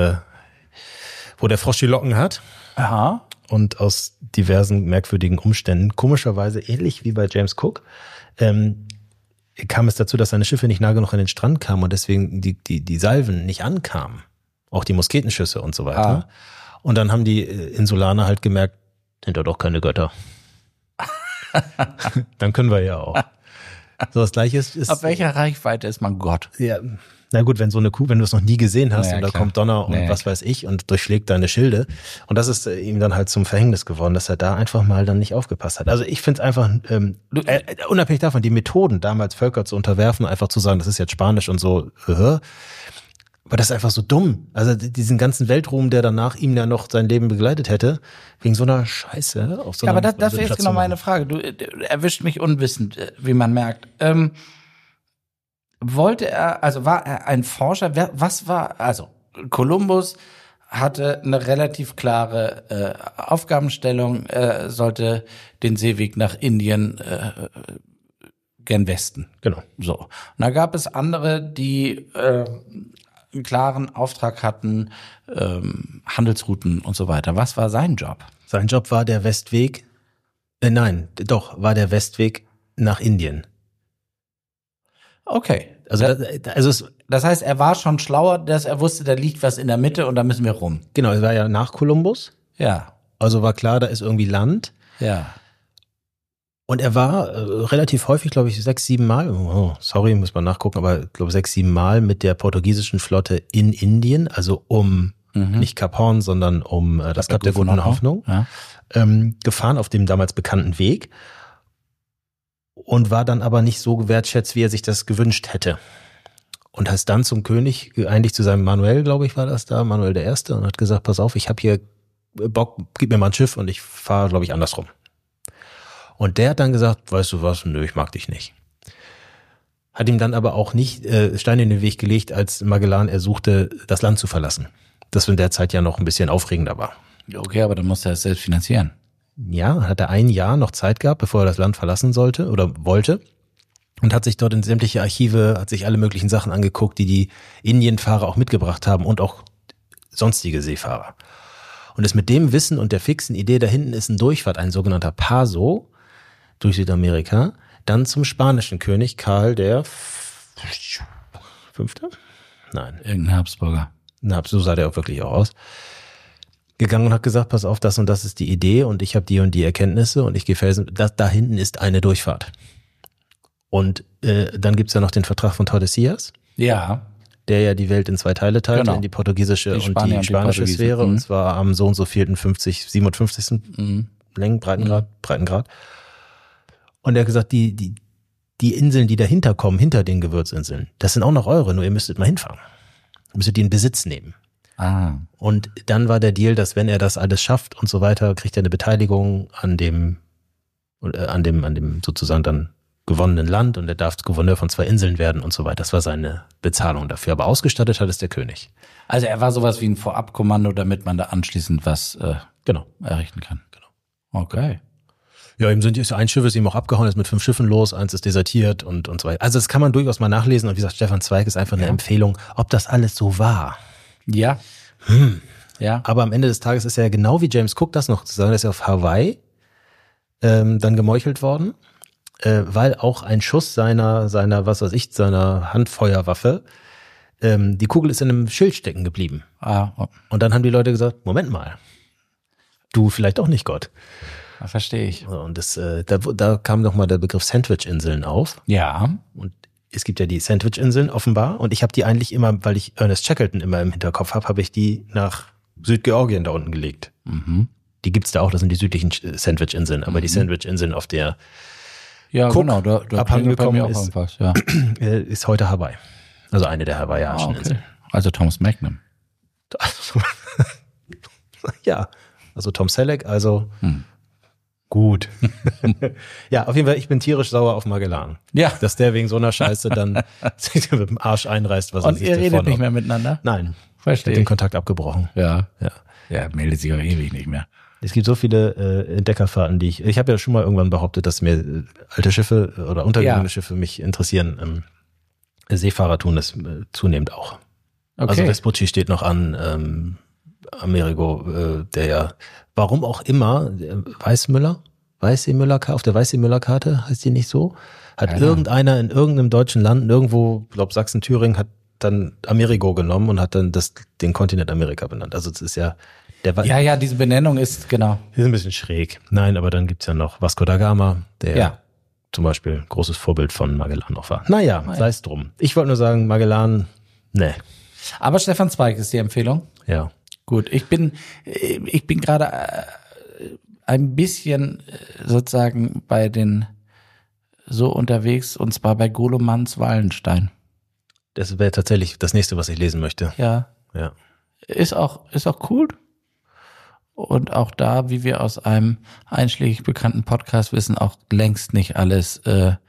Speaker 9: wo der Frosch die Locken hat.
Speaker 8: Aha.
Speaker 9: Und aus diversen merkwürdigen Umständen, komischerweise ähnlich wie bei James Cook, kam es dazu, dass seine Schiffe nicht nah genug an den Strand kamen und deswegen die Salven nicht ankamen. Auch die Musketenschüsse und so weiter. Und dann haben die Insulaner halt gemerkt, sind da doch keine Götter. Dann können wir ja auch. So, das Gleiche ist.
Speaker 8: Auf welcher Reichweite ist man Gott?
Speaker 9: Ja, na gut, wenn so eine Kuh, wenn du es noch nie gesehen hast und da
Speaker 8: klar.
Speaker 9: kommt Donner und was weiß ich und durchschlägt deine Schilde. Und das ist ihm dann halt zum Verhängnis geworden, dass er da einfach mal dann nicht aufgepasst hat. Also ich finde es einfach, unabhängig davon, die Methoden, damals Völker zu unterwerfen, einfach zu sagen, das ist jetzt Spanisch und so, aber das ist einfach so dumm. Also diesen ganzen Weltruhm, der danach ihm ja noch sein Leben begleitet hätte, wegen so einer Scheiße. Auf so
Speaker 8: Ja,
Speaker 9: einer,
Speaker 8: aber das wäre jetzt genau meine Frage. Du erwischt mich unwissend, wie man merkt. Wollte er, also war er ein Forscher? Was war, also Kolumbus hatte eine relativ klare Aufgabenstellung, sollte den Seeweg nach Indien gen Westen.
Speaker 9: Genau.
Speaker 8: So. Und da gab es andere, die einen klaren Auftrag hatten, Handelsrouten und so weiter. Was war sein Job?
Speaker 9: Sein Job war der Westweg, war der Westweg nach Indien.
Speaker 8: Okay.
Speaker 9: Also
Speaker 8: das heißt, er war schon schlauer, dass er wusste, da liegt was in der Mitte und da müssen wir rum.
Speaker 9: Genau, es war ja nach Kolumbus.
Speaker 8: Ja.
Speaker 9: Also war klar, da ist irgendwie Land.
Speaker 8: Ja.
Speaker 9: Und er war relativ häufig, glaube ich, 6-7 Mal, muss man nachgucken, aber ich glaube 6-7 Mal mit der portugiesischen Flotte in Indien, also nicht Kap Horn, sondern um das Kap der Guten Hoffnung, gefahren auf dem damals bekannten Weg und war dann aber nicht so gewertschätzt, wie er sich das gewünscht hätte. Und ist dann zum König, eigentlich zu seinem Manuel, glaube ich, war das da, Manuel I., und hat gesagt, pass auf, ich habe hier Bock, gib mir mal ein Schiff und ich fahre, glaube ich, andersrum. Und der hat dann gesagt, weißt du was, nö, ich mag dich nicht. Hat ihm dann aber auch nicht Steine in den Weg gelegt, als Magellan ersuchte, das Land zu verlassen. Das in der Zeit ja noch ein bisschen aufregender war.
Speaker 8: Okay, aber dann musste er es selbst finanzieren.
Speaker 9: Ja, hat er ein Jahr noch Zeit gehabt, bevor er das Land verlassen sollte oder wollte. Und hat sich dort in sämtliche Archive, hat sich alle möglichen Sachen angeguckt, die Indienfahrer auch mitgebracht haben und auch sonstige Seefahrer. Und ist mit dem Wissen und der fixen Idee, da hinten ist ein Durchfahrt, ein sogenannter Paso durch Südamerika, dann zum spanischen König Karl der Fünfte? Nein.
Speaker 8: Irgendein Habsburger.
Speaker 9: So sah der auch wirklich auch aus. Gegangen und hat gesagt, pass auf, das und das ist die Idee und ich habe die und die Erkenntnisse und ich gehe felsen, da hinten ist eine Durchfahrt. Und dann gibt's ja noch den Vertrag von Tordesillas.
Speaker 8: Ja.
Speaker 9: Der ja die Welt in 2 Teile teilt,
Speaker 8: genau.
Speaker 9: In die portugiesische und die spanische Sphäre. Und zwar am so und so 57. Längen, Breitengrad. Und er hat gesagt, die Inseln, die dahinter kommen, hinter den Gewürzinseln, das sind auch noch eure, nur ihr müsstet mal hinfahren. Ihr müsstet die in Besitz nehmen. Und dann war der Deal, dass wenn er das alles schafft und so weiter, kriegt er eine Beteiligung an dem sozusagen dann gewonnenen Land und er darf Gouverneur von 2 Inseln werden und so weiter. Das war seine Bezahlung dafür. Aber ausgestattet hat es der König.
Speaker 8: Also er war sowas wie ein Vorabkommando, damit man da anschließend was errichten kann.
Speaker 9: Genau.
Speaker 8: Okay.
Speaker 9: Ja, ein Schiff ist ihm auch abgehauen, ist mit 5 Schiffen los, 1 ist desertiert und so weiter. Also das kann man durchaus mal nachlesen und wie gesagt, Stefan Zweig ist einfach eine Empfehlung, ob das alles so war.
Speaker 8: Ja. Ja.
Speaker 9: Aber am Ende des Tages ist er ja genau wie James Cook das noch zu sagen, dass er auf Hawaii dann gemeuchelt worden, weil auch ein Schuss seiner Handfeuerwaffe, die Kugel ist in einem Schild stecken geblieben. Und dann haben die Leute gesagt, Moment mal, du vielleicht auch nicht Gott.
Speaker 8: Verstehe ich.
Speaker 9: Und da kam noch mal der Begriff Sandwich-Inseln auf.
Speaker 8: Ja.
Speaker 9: Und es gibt ja die Sandwich-Inseln offenbar. Und ich habe die eigentlich immer, weil ich Ernest Shackleton immer im Hinterkopf habe ich die nach Südgeorgien da unten gelegt.
Speaker 8: Mhm.
Speaker 9: Die gibt's da auch, das sind die südlichen Sandwich-Inseln. Aber die Sandwich-Inseln, auf der Cook
Speaker 8: genau, da
Speaker 9: abhandengekommen ist,
Speaker 8: was, ja.
Speaker 9: ist heute Hawaii. Also eine der hawaiianischen Inseln.
Speaker 8: Also Thomas Magnum.
Speaker 9: Ja, also Tom Selleck, also gut. Ja, auf jeden Fall, ich bin tierisch sauer auf Magellan.
Speaker 8: Ja.
Speaker 9: Dass der wegen so einer Scheiße dann sich mit dem Arsch einreißt. Was
Speaker 8: Und ihr redet nicht mehr miteinander?
Speaker 9: Nein.
Speaker 8: Verstehe.
Speaker 9: Hat den Kontakt abgebrochen.
Speaker 8: Ja, meldet sich auch ewig nicht mehr.
Speaker 9: Es gibt so viele Entdeckerfahrten, die ich habe ja schon mal irgendwann behauptet, dass mir alte Schiffe oder untergegangene Schiffe mich interessieren. Seefahrer tun das zunehmend auch.
Speaker 8: Okay.
Speaker 9: Also Vespucci steht noch an, Amerigo, der ja, warum auch immer, Weißseemüller, auf der Weißseemüller-Karte, heißt die nicht so? Hat irgendeiner in irgendeinem deutschen Land, irgendwo, glaub Sachsen, Thüringen, hat dann Amerigo genommen und hat dann den Kontinent Amerika benannt. Also es ist ja,
Speaker 8: diese Benennung ist, genau.
Speaker 9: Die ist ein bisschen schräg. Nein, aber dann gibt's ja noch Vasco da Gama, der zum Beispiel großes Vorbild von Magellan noch war. Naja, sei es drum. Ich wollte nur sagen, Magellan, ne.
Speaker 8: Aber Stefan Zweig ist die Empfehlung?
Speaker 9: Ja.
Speaker 8: Gut, ich bin gerade ein bisschen sozusagen bei den so unterwegs, und zwar bei Golomanns Wallenstein.
Speaker 9: Das wäre tatsächlich das nächste, was ich lesen möchte.
Speaker 8: Ja. Ist auch cool. Und auch da, wie wir aus einem einschlägig bekannten Podcast wissen, auch längst nicht alles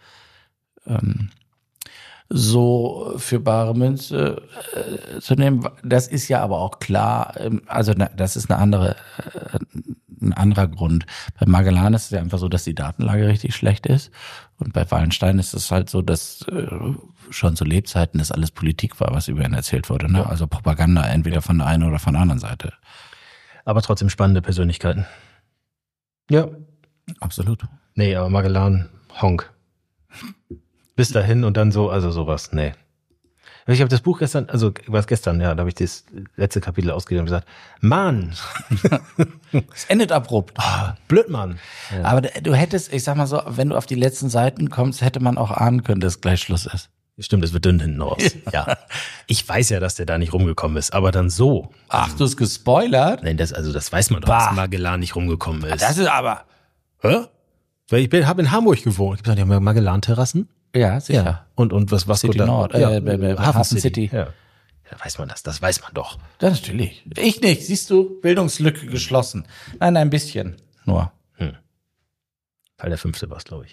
Speaker 8: so für bare Münze zu nehmen. Das ist ja aber auch klar, also das ist ein anderer Grund. Bei Magellan ist es ja einfach so, dass die Datenlage richtig schlecht ist. Und bei Wallenstein ist es halt so, dass schon zu Lebzeiten das alles Politik war, was über ihn erzählt wurde. Ne? Also Propaganda, entweder von der einen oder von der anderen Seite.
Speaker 9: Aber trotzdem spannende Persönlichkeiten. Ja.
Speaker 8: Absolut.
Speaker 9: Nee, aber Magellan, Honk. Bis dahin und dann so, also sowas, nee. Ich habe das Buch gestern, da habe ich das letzte Kapitel ausgelesen und gesagt, Mann!
Speaker 8: Es endet abrupt.
Speaker 9: Blöd, Mann.
Speaker 8: Ja. Aber du hättest, ich sag mal so, wenn du auf die letzten Seiten kommst, hätte man auch ahnen können, dass gleich Schluss ist.
Speaker 9: Stimmt, es wird dünn hinten raus. Ja. Ich weiß ja, dass der da nicht rumgekommen ist, aber dann so.
Speaker 8: Ach, du hast gespoilert?
Speaker 9: Nein, das weiß man doch, dass Magellan nicht rumgekommen ist.
Speaker 8: Das ist aber...
Speaker 9: Hä? Weil ich habe in Hamburg gewohnt. Gibt es ja Magellan-Terrassen?
Speaker 8: Ja, sicher.
Speaker 9: Ja. Und was
Speaker 8: City
Speaker 9: da?
Speaker 8: Nord, Hafen City.
Speaker 9: Ja. Ja, weiß man das weiß man doch.
Speaker 8: Ja, natürlich. Ich nicht, siehst du, Bildungslücke geschlossen. Nein, ein bisschen, nur.
Speaker 9: Teil der 5. war es, glaube ich.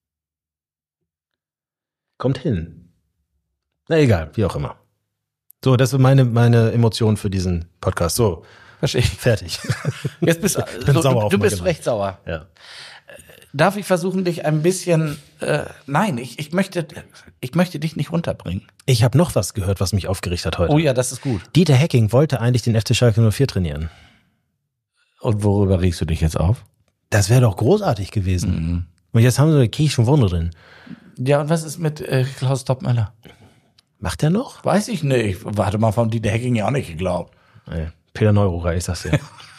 Speaker 9: Kommt hin. Na egal, wie auch immer. So, das ist meine Emotion für diesen Podcast. So,
Speaker 8: Verstehe ich.
Speaker 9: Fertig.
Speaker 8: Jetzt bist
Speaker 9: Ich bin sauer auf
Speaker 8: du bist
Speaker 9: Magellan.
Speaker 8: recht sauer.
Speaker 9: Ja.
Speaker 8: Darf ich versuchen, dich ein bisschen, nein, ich möchte dich nicht runterbringen.
Speaker 9: Ich habe noch was gehört, was mich aufgeregt hat heute.
Speaker 8: Oh ja, das ist gut.
Speaker 9: Dieter Hecking wollte eigentlich den FC Schalke 04 trainieren.
Speaker 8: Und worüber regst du dich jetzt auf?
Speaker 9: Das wäre doch großartig gewesen.
Speaker 8: Mhm.
Speaker 9: Und jetzt haben sie eine Kirche Wunder drin.
Speaker 8: Ja, und was ist mit Klaus Toppmöller?
Speaker 9: Macht er noch?
Speaker 8: Weiß ich nicht. Warte mal, von Dieter Hecking ja auch nicht geglaubt.
Speaker 9: Nee, Peter Neururer ist das ja.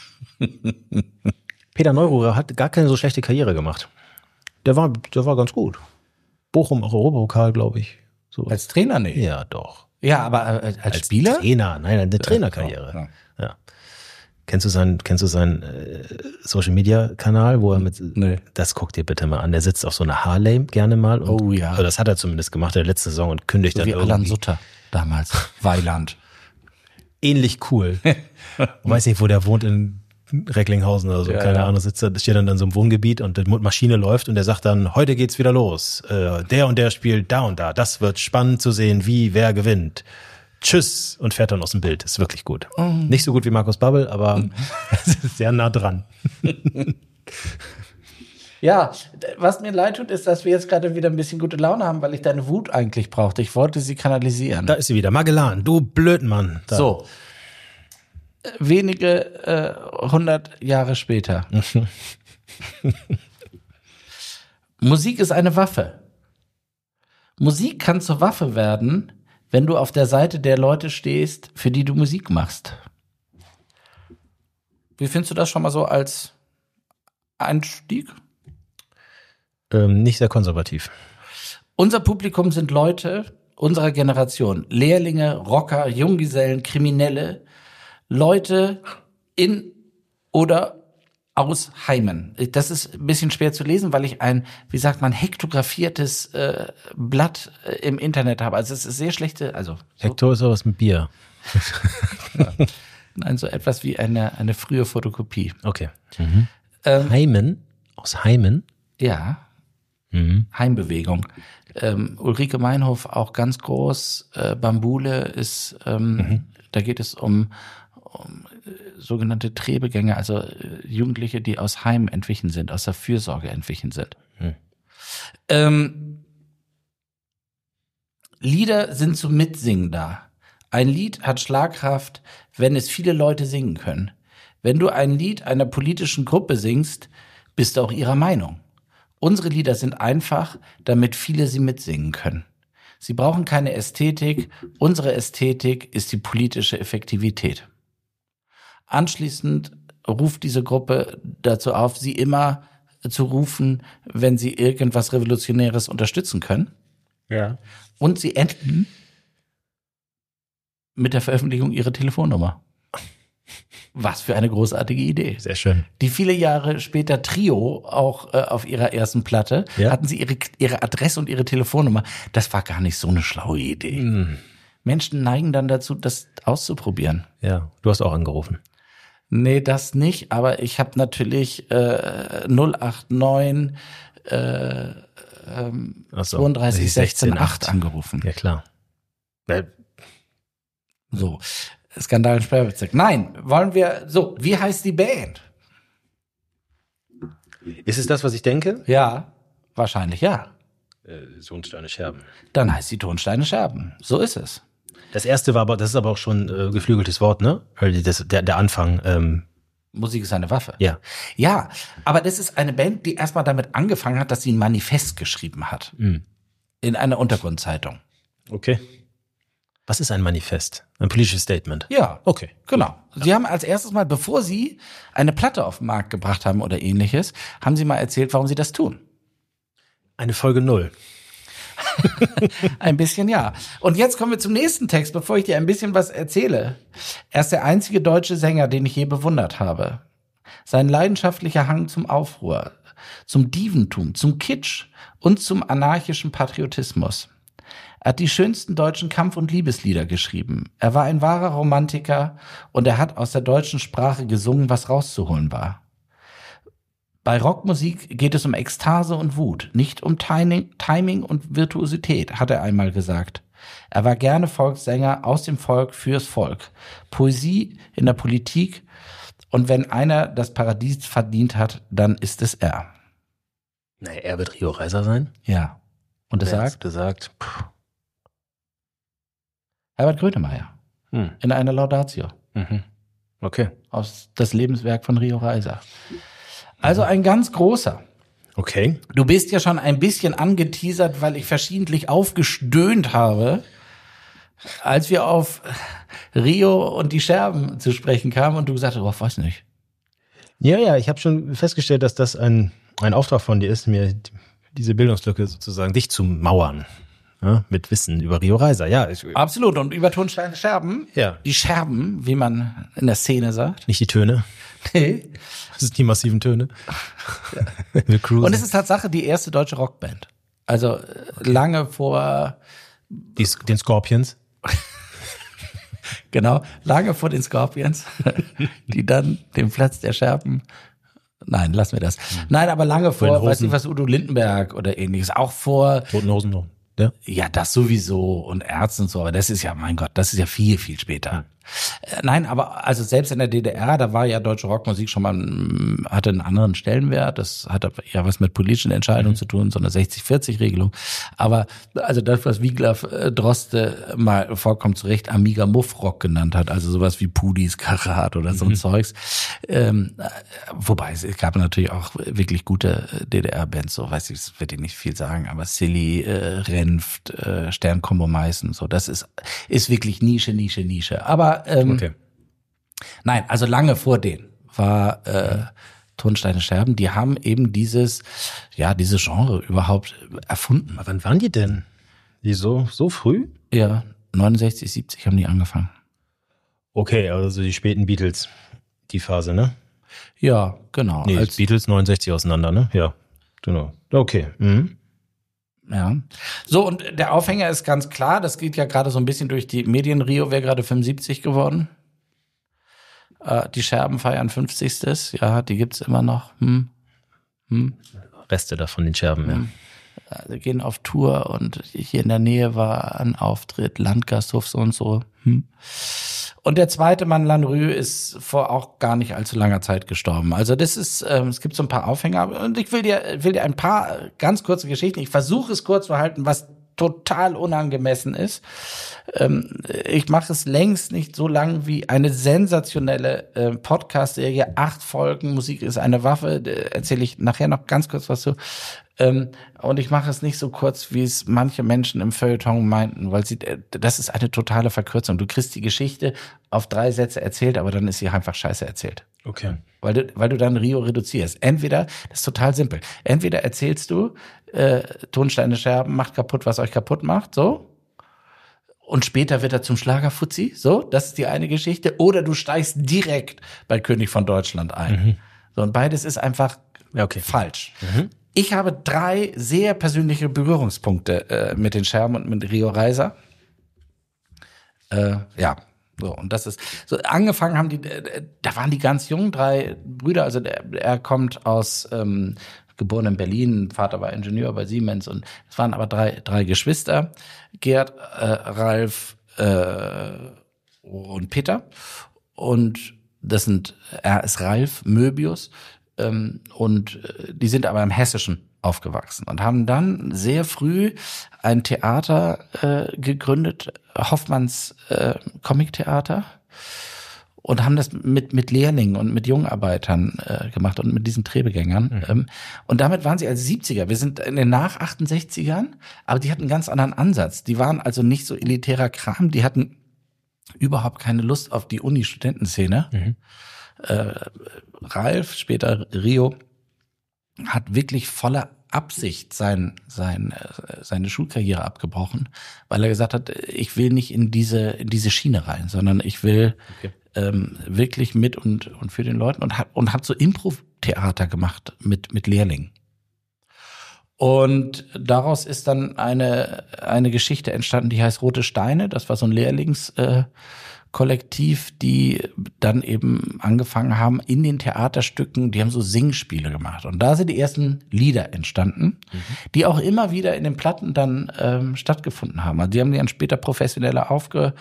Speaker 9: Peter Neururer hat gar keine so schlechte Karriere gemacht. Der war ganz gut. Bochum auch Europapokal, glaube ich. So.
Speaker 8: Als Trainer nicht?
Speaker 9: Ja, doch.
Speaker 8: Ja, aber als Spieler?
Speaker 9: Trainer, nein, eine Trainerkarriere. Ja. Kennst du seinen Social Media Kanal, wo er das guck dir bitte mal an. Der sitzt auf so einer Harley gerne mal. Und,
Speaker 8: oh ja.
Speaker 9: Also das hat er zumindest gemacht in der letzten Saison und kündigt
Speaker 8: so
Speaker 9: dann
Speaker 8: wie
Speaker 9: irgendwie.
Speaker 8: Alan Sutter damals. Weiland.
Speaker 9: Ähnlich cool. Weiß nicht, wo der wohnt in Recklinghausen oder so,
Speaker 8: Ja,
Speaker 9: keine
Speaker 8: ja.
Speaker 9: Ahnung, steht dann in so einem Wohngebiet und die Maschine läuft und der sagt dann, heute geht's wieder los. Der und der spielt da und da. Das wird spannend zu sehen, wer gewinnt. Tschüss und fährt dann aus dem Bild. Ist wirklich gut. Nicht so gut wie Markus Babbel, aber sehr nah dran.
Speaker 8: Ja, was mir leid tut, ist, dass wir jetzt gerade wieder ein bisschen gute Laune haben, weil ich deine Wut eigentlich brauchte. Ich wollte sie kanalisieren.
Speaker 9: Da ist sie wieder. Magellan, du Blödmann. Da.
Speaker 8: So. Wenige 100 Jahre später. Musik ist eine Waffe. Musik kann zur Waffe werden, wenn du auf der Seite der Leute stehst, für die du Musik machst. Wie findest du das schon mal so als Einstieg?
Speaker 9: Nicht sehr konservativ.
Speaker 8: Unser Publikum sind Leute unserer Generation. Lehrlinge, Rocker, Junggesellen, Kriminelle, Leute in oder aus Heimen. Das ist ein bisschen schwer zu lesen, weil ich ein, wie sagt man, hektografiertes Blatt im Internet habe. Also es ist sehr schlechte, also so.
Speaker 9: Hektor ist sowas mit Bier.
Speaker 8: Ja. Nein, so etwas wie eine frühe Fotokopie.
Speaker 9: Okay. Heimen? Aus Heimen?
Speaker 8: Ja. Heimbewegung. Ulrike Meinhof auch ganz groß. Bambule ist, da geht es um sogenannte Trebegänge, also Jugendliche, die aus Heimen entwichen sind, aus der Fürsorge entwichen sind. Lieder sind zum Mitsingen da. Ein Lied hat Schlagkraft, wenn es viele Leute singen können. Wenn du ein Lied einer politischen Gruppe singst, bist du auch ihrer Meinung. Unsere Lieder sind einfach, damit viele sie mitsingen können. Sie brauchen keine Ästhetik. Unsere Ästhetik ist die politische Effektivität. Anschließend ruft diese Gruppe dazu auf, sie immer zu rufen, wenn sie irgendwas Revolutionäres unterstützen können.
Speaker 9: Ja.
Speaker 8: Und sie enden mit der Veröffentlichung ihrer Telefonnummer. Was für eine großartige Idee.
Speaker 9: Sehr schön.
Speaker 8: Die viele Jahre später Trio, auch auf ihrer ersten Platte, hatten sie ihre Adresse und ihre Telefonnummer. Das war gar nicht so eine schlaue Idee. Menschen neigen dann dazu, das auszuprobieren.
Speaker 9: Ja, du hast auch angerufen.
Speaker 8: Nee, das nicht, aber ich habe natürlich 089 32 16 8 angerufen.
Speaker 9: Ja, klar.
Speaker 8: So, Skandal in Sperrbezirk. Nein, wollen wir, so, wie heißt die Band?
Speaker 9: Ist es das, was ich denke?
Speaker 8: Ja, wahrscheinlich ja.
Speaker 9: Tonsteine Scherben.
Speaker 8: Dann heißt die Tonsteine Scherben. So ist es.
Speaker 9: Das erste war aber, das ist aber auch schon geflügeltes Wort, ne? Der Anfang.
Speaker 8: Musik ist eine Waffe.
Speaker 9: Ja.
Speaker 8: Ja, aber das ist eine Band, die erstmal damit angefangen hat, dass sie ein Manifest geschrieben hat. In einer Untergrundzeitung.
Speaker 9: Okay. Was ist ein Manifest? Ein politisches Statement?
Speaker 8: Ja.
Speaker 9: Okay.
Speaker 8: Genau. Sie haben als erstes mal, bevor sie eine Platte auf den Markt gebracht haben oder ähnliches, haben sie mal erzählt, warum sie das tun.
Speaker 9: Eine Folge 0.
Speaker 8: Ein bisschen, ja. Und jetzt kommen wir zum nächsten Text, bevor ich dir ein bisschen was erzähle. Er ist der einzige deutsche Sänger, den ich je bewundert habe. Sein leidenschaftlicher Hang zum Aufruhr, zum Dieventum, zum Kitsch und zum anarchischen Patriotismus. Er hat die schönsten deutschen Kampf- und Liebeslieder geschrieben. Er war ein wahrer Romantiker und er hat aus der deutschen Sprache gesungen, was rauszuholen war. Bei Rockmusik geht es um Ekstase und Wut, nicht um Timing und Virtuosität, hat er einmal gesagt. Er war gerne Volkssänger, aus dem Volk, fürs Volk. Poesie in der Politik. Und wenn einer das Paradies verdient hat, dann ist es er.
Speaker 9: Naja, er wird Rio Reiser sein?
Speaker 8: Ja. Und er sagt?
Speaker 9: Gesagt.
Speaker 8: Herbert Grönemeyer. In einer Laudatio.
Speaker 9: Okay.
Speaker 8: Aus das Lebenswerk von Rio Reiser. Also ein ganz großer.
Speaker 9: Okay.
Speaker 8: Du bist ja schon ein bisschen angeteasert, weil ich verschiedentlich aufgestöhnt habe, als wir auf Rio und die Scherben zu sprechen kamen und du gesagt hast, oh, weiß nicht.
Speaker 9: Ja, ich habe schon festgestellt, dass das ein Auftrag von dir ist, mir diese Bildungslücke sozusagen dich zu mauern. Ja, mit Wissen über Rio Reiser, ja.
Speaker 8: Absolut, und über Tonsteine Scherben.
Speaker 9: Ja.
Speaker 8: Die Scherben, wie man in der Szene sagt.
Speaker 9: Nicht die Töne.
Speaker 8: Nee.
Speaker 9: Das sind die massiven Töne.
Speaker 8: Ja. Und es ist Tatsache die erste deutsche Rockband. Also lange vor
Speaker 9: den Scorpions.
Speaker 8: Genau, lange vor den Scorpions, die dann den Platz der Scherben. Nein, lassen wir das. Nein, aber lange vor, weiß nicht was, Udo Lindenberg oder ähnliches. Auch vor
Speaker 9: Toten Hosen noch.
Speaker 8: Ja, das sowieso und Ärzte und so, aber das ist ja, mein Gott, das ist ja viel, viel später. Nein, aber also selbst in der DDR, da war ja deutsche Rockmusik schon mal, hatte einen anderen Stellenwert, das hatte ja was mit politischen Entscheidungen zu tun, so eine 60-40-Regelung. Aber also das, was Wiglaf Droste mal vollkommen zu Recht Amiga Muff Rock genannt hat, also sowas wie Pudis, Karat oder so ein Zeugs. Wobei es gab natürlich auch wirklich gute DDR-Bands, so weiß ich, das wird ich nicht viel sagen, aber Silly, Renft, Sternkombo Meißen, so, das ist wirklich Nische. Aber
Speaker 9: okay.
Speaker 8: Nein, also lange vor denen war Tonsteine Scherben, die haben eben diese Genre überhaupt erfunden.
Speaker 9: Aber wann waren die denn? Die so früh?
Speaker 8: Ja, 69, 70 haben die angefangen.
Speaker 9: Okay, also die späten Beatles, die Phase, ne?
Speaker 8: Ja, genau.
Speaker 9: Nee, als Beatles 69 auseinander, ne? Ja, genau. Okay.
Speaker 8: Ja. So, und der Aufhänger ist ganz klar, das geht ja gerade so ein bisschen durch die Medien. Rio wäre gerade 75 geworden. Die Scherben feiern 50. Ja, die gibt's immer noch.
Speaker 9: Reste davon, den Scherben, ja.
Speaker 8: Wir gehen auf Tour und hier in der Nähe war ein Auftritt, Landgasthof so und so. Und der zweite Mann, Lanrue, ist vor auch gar nicht allzu langer Zeit gestorben. Also das ist, es gibt so ein paar Aufhänger und ich will dir ein paar ganz kurze Geschichten. Ich versuche es kurz zu halten, was total unangemessen ist. Ich mache es längst nicht so lang wie eine sensationelle Podcast-Serie, 8 Folgen, Musik ist eine Waffe, erzähle ich nachher noch ganz kurz was zu. Und ich mache es nicht so kurz, wie es manche Menschen im Feuilleton meinten, weil das ist eine totale Verkürzung. Du kriegst die Geschichte auf 3 Sätze erzählt, aber dann ist sie einfach scheiße erzählt.
Speaker 9: Okay.
Speaker 8: Weil du dann Rio reduzierst. Entweder, das ist total simpel, entweder erzählst du, Tonsteine Scherben macht kaputt, was euch kaputt macht, so. Und später wird er zum Schlagerfuzzi, so, das ist die eine Geschichte. Oder du steigst direkt bei König von Deutschland ein. So, und beides ist einfach falsch. Ich habe 3 sehr persönliche Berührungspunkte mit den Scherben und mit Rio Reiser. So, und das ist, so angefangen haben die, da waren die ganz jung, 3 Brüder, also er kommt aus, geboren in Berlin, Vater war Ingenieur bei Siemens und es waren aber 3 Geschwister, Gerd, Ralf und Peter und er ist Ralf Möbius und die sind aber im Hessischen aufgewachsen und haben dann sehr früh ein Theater gegründet, Hoffmanns Comic-Theater, und haben das mit Lehrlingen und mit Jungarbeitern gemacht und mit diesen Trebegängern. Und damit waren sie als 70er. Wir sind in den Nach-68ern, aber die hatten einen ganz anderen Ansatz. Die waren also nicht so elitärer Kram, die hatten überhaupt keine Lust auf die Uni-Studentenszene. Ralf, später Rio, hat wirklich voller Absicht seine Schulkarriere abgebrochen, weil er gesagt hat, ich will nicht in diese Schiene rein, sondern ich will wirklich mit und für den Leuten und hat so Impro-Theater gemacht mit Lehrlingen. Und daraus ist dann eine Geschichte entstanden, die heißt Rote Steine. Das war so ein Lehrlingskollektiv, die dann eben angefangen haben in den Theaterstücken, die haben so Singspiele gemacht. Und da sind die ersten Lieder entstanden, die auch immer wieder in den Platten dann stattgefunden haben. Also die haben die dann später professioneller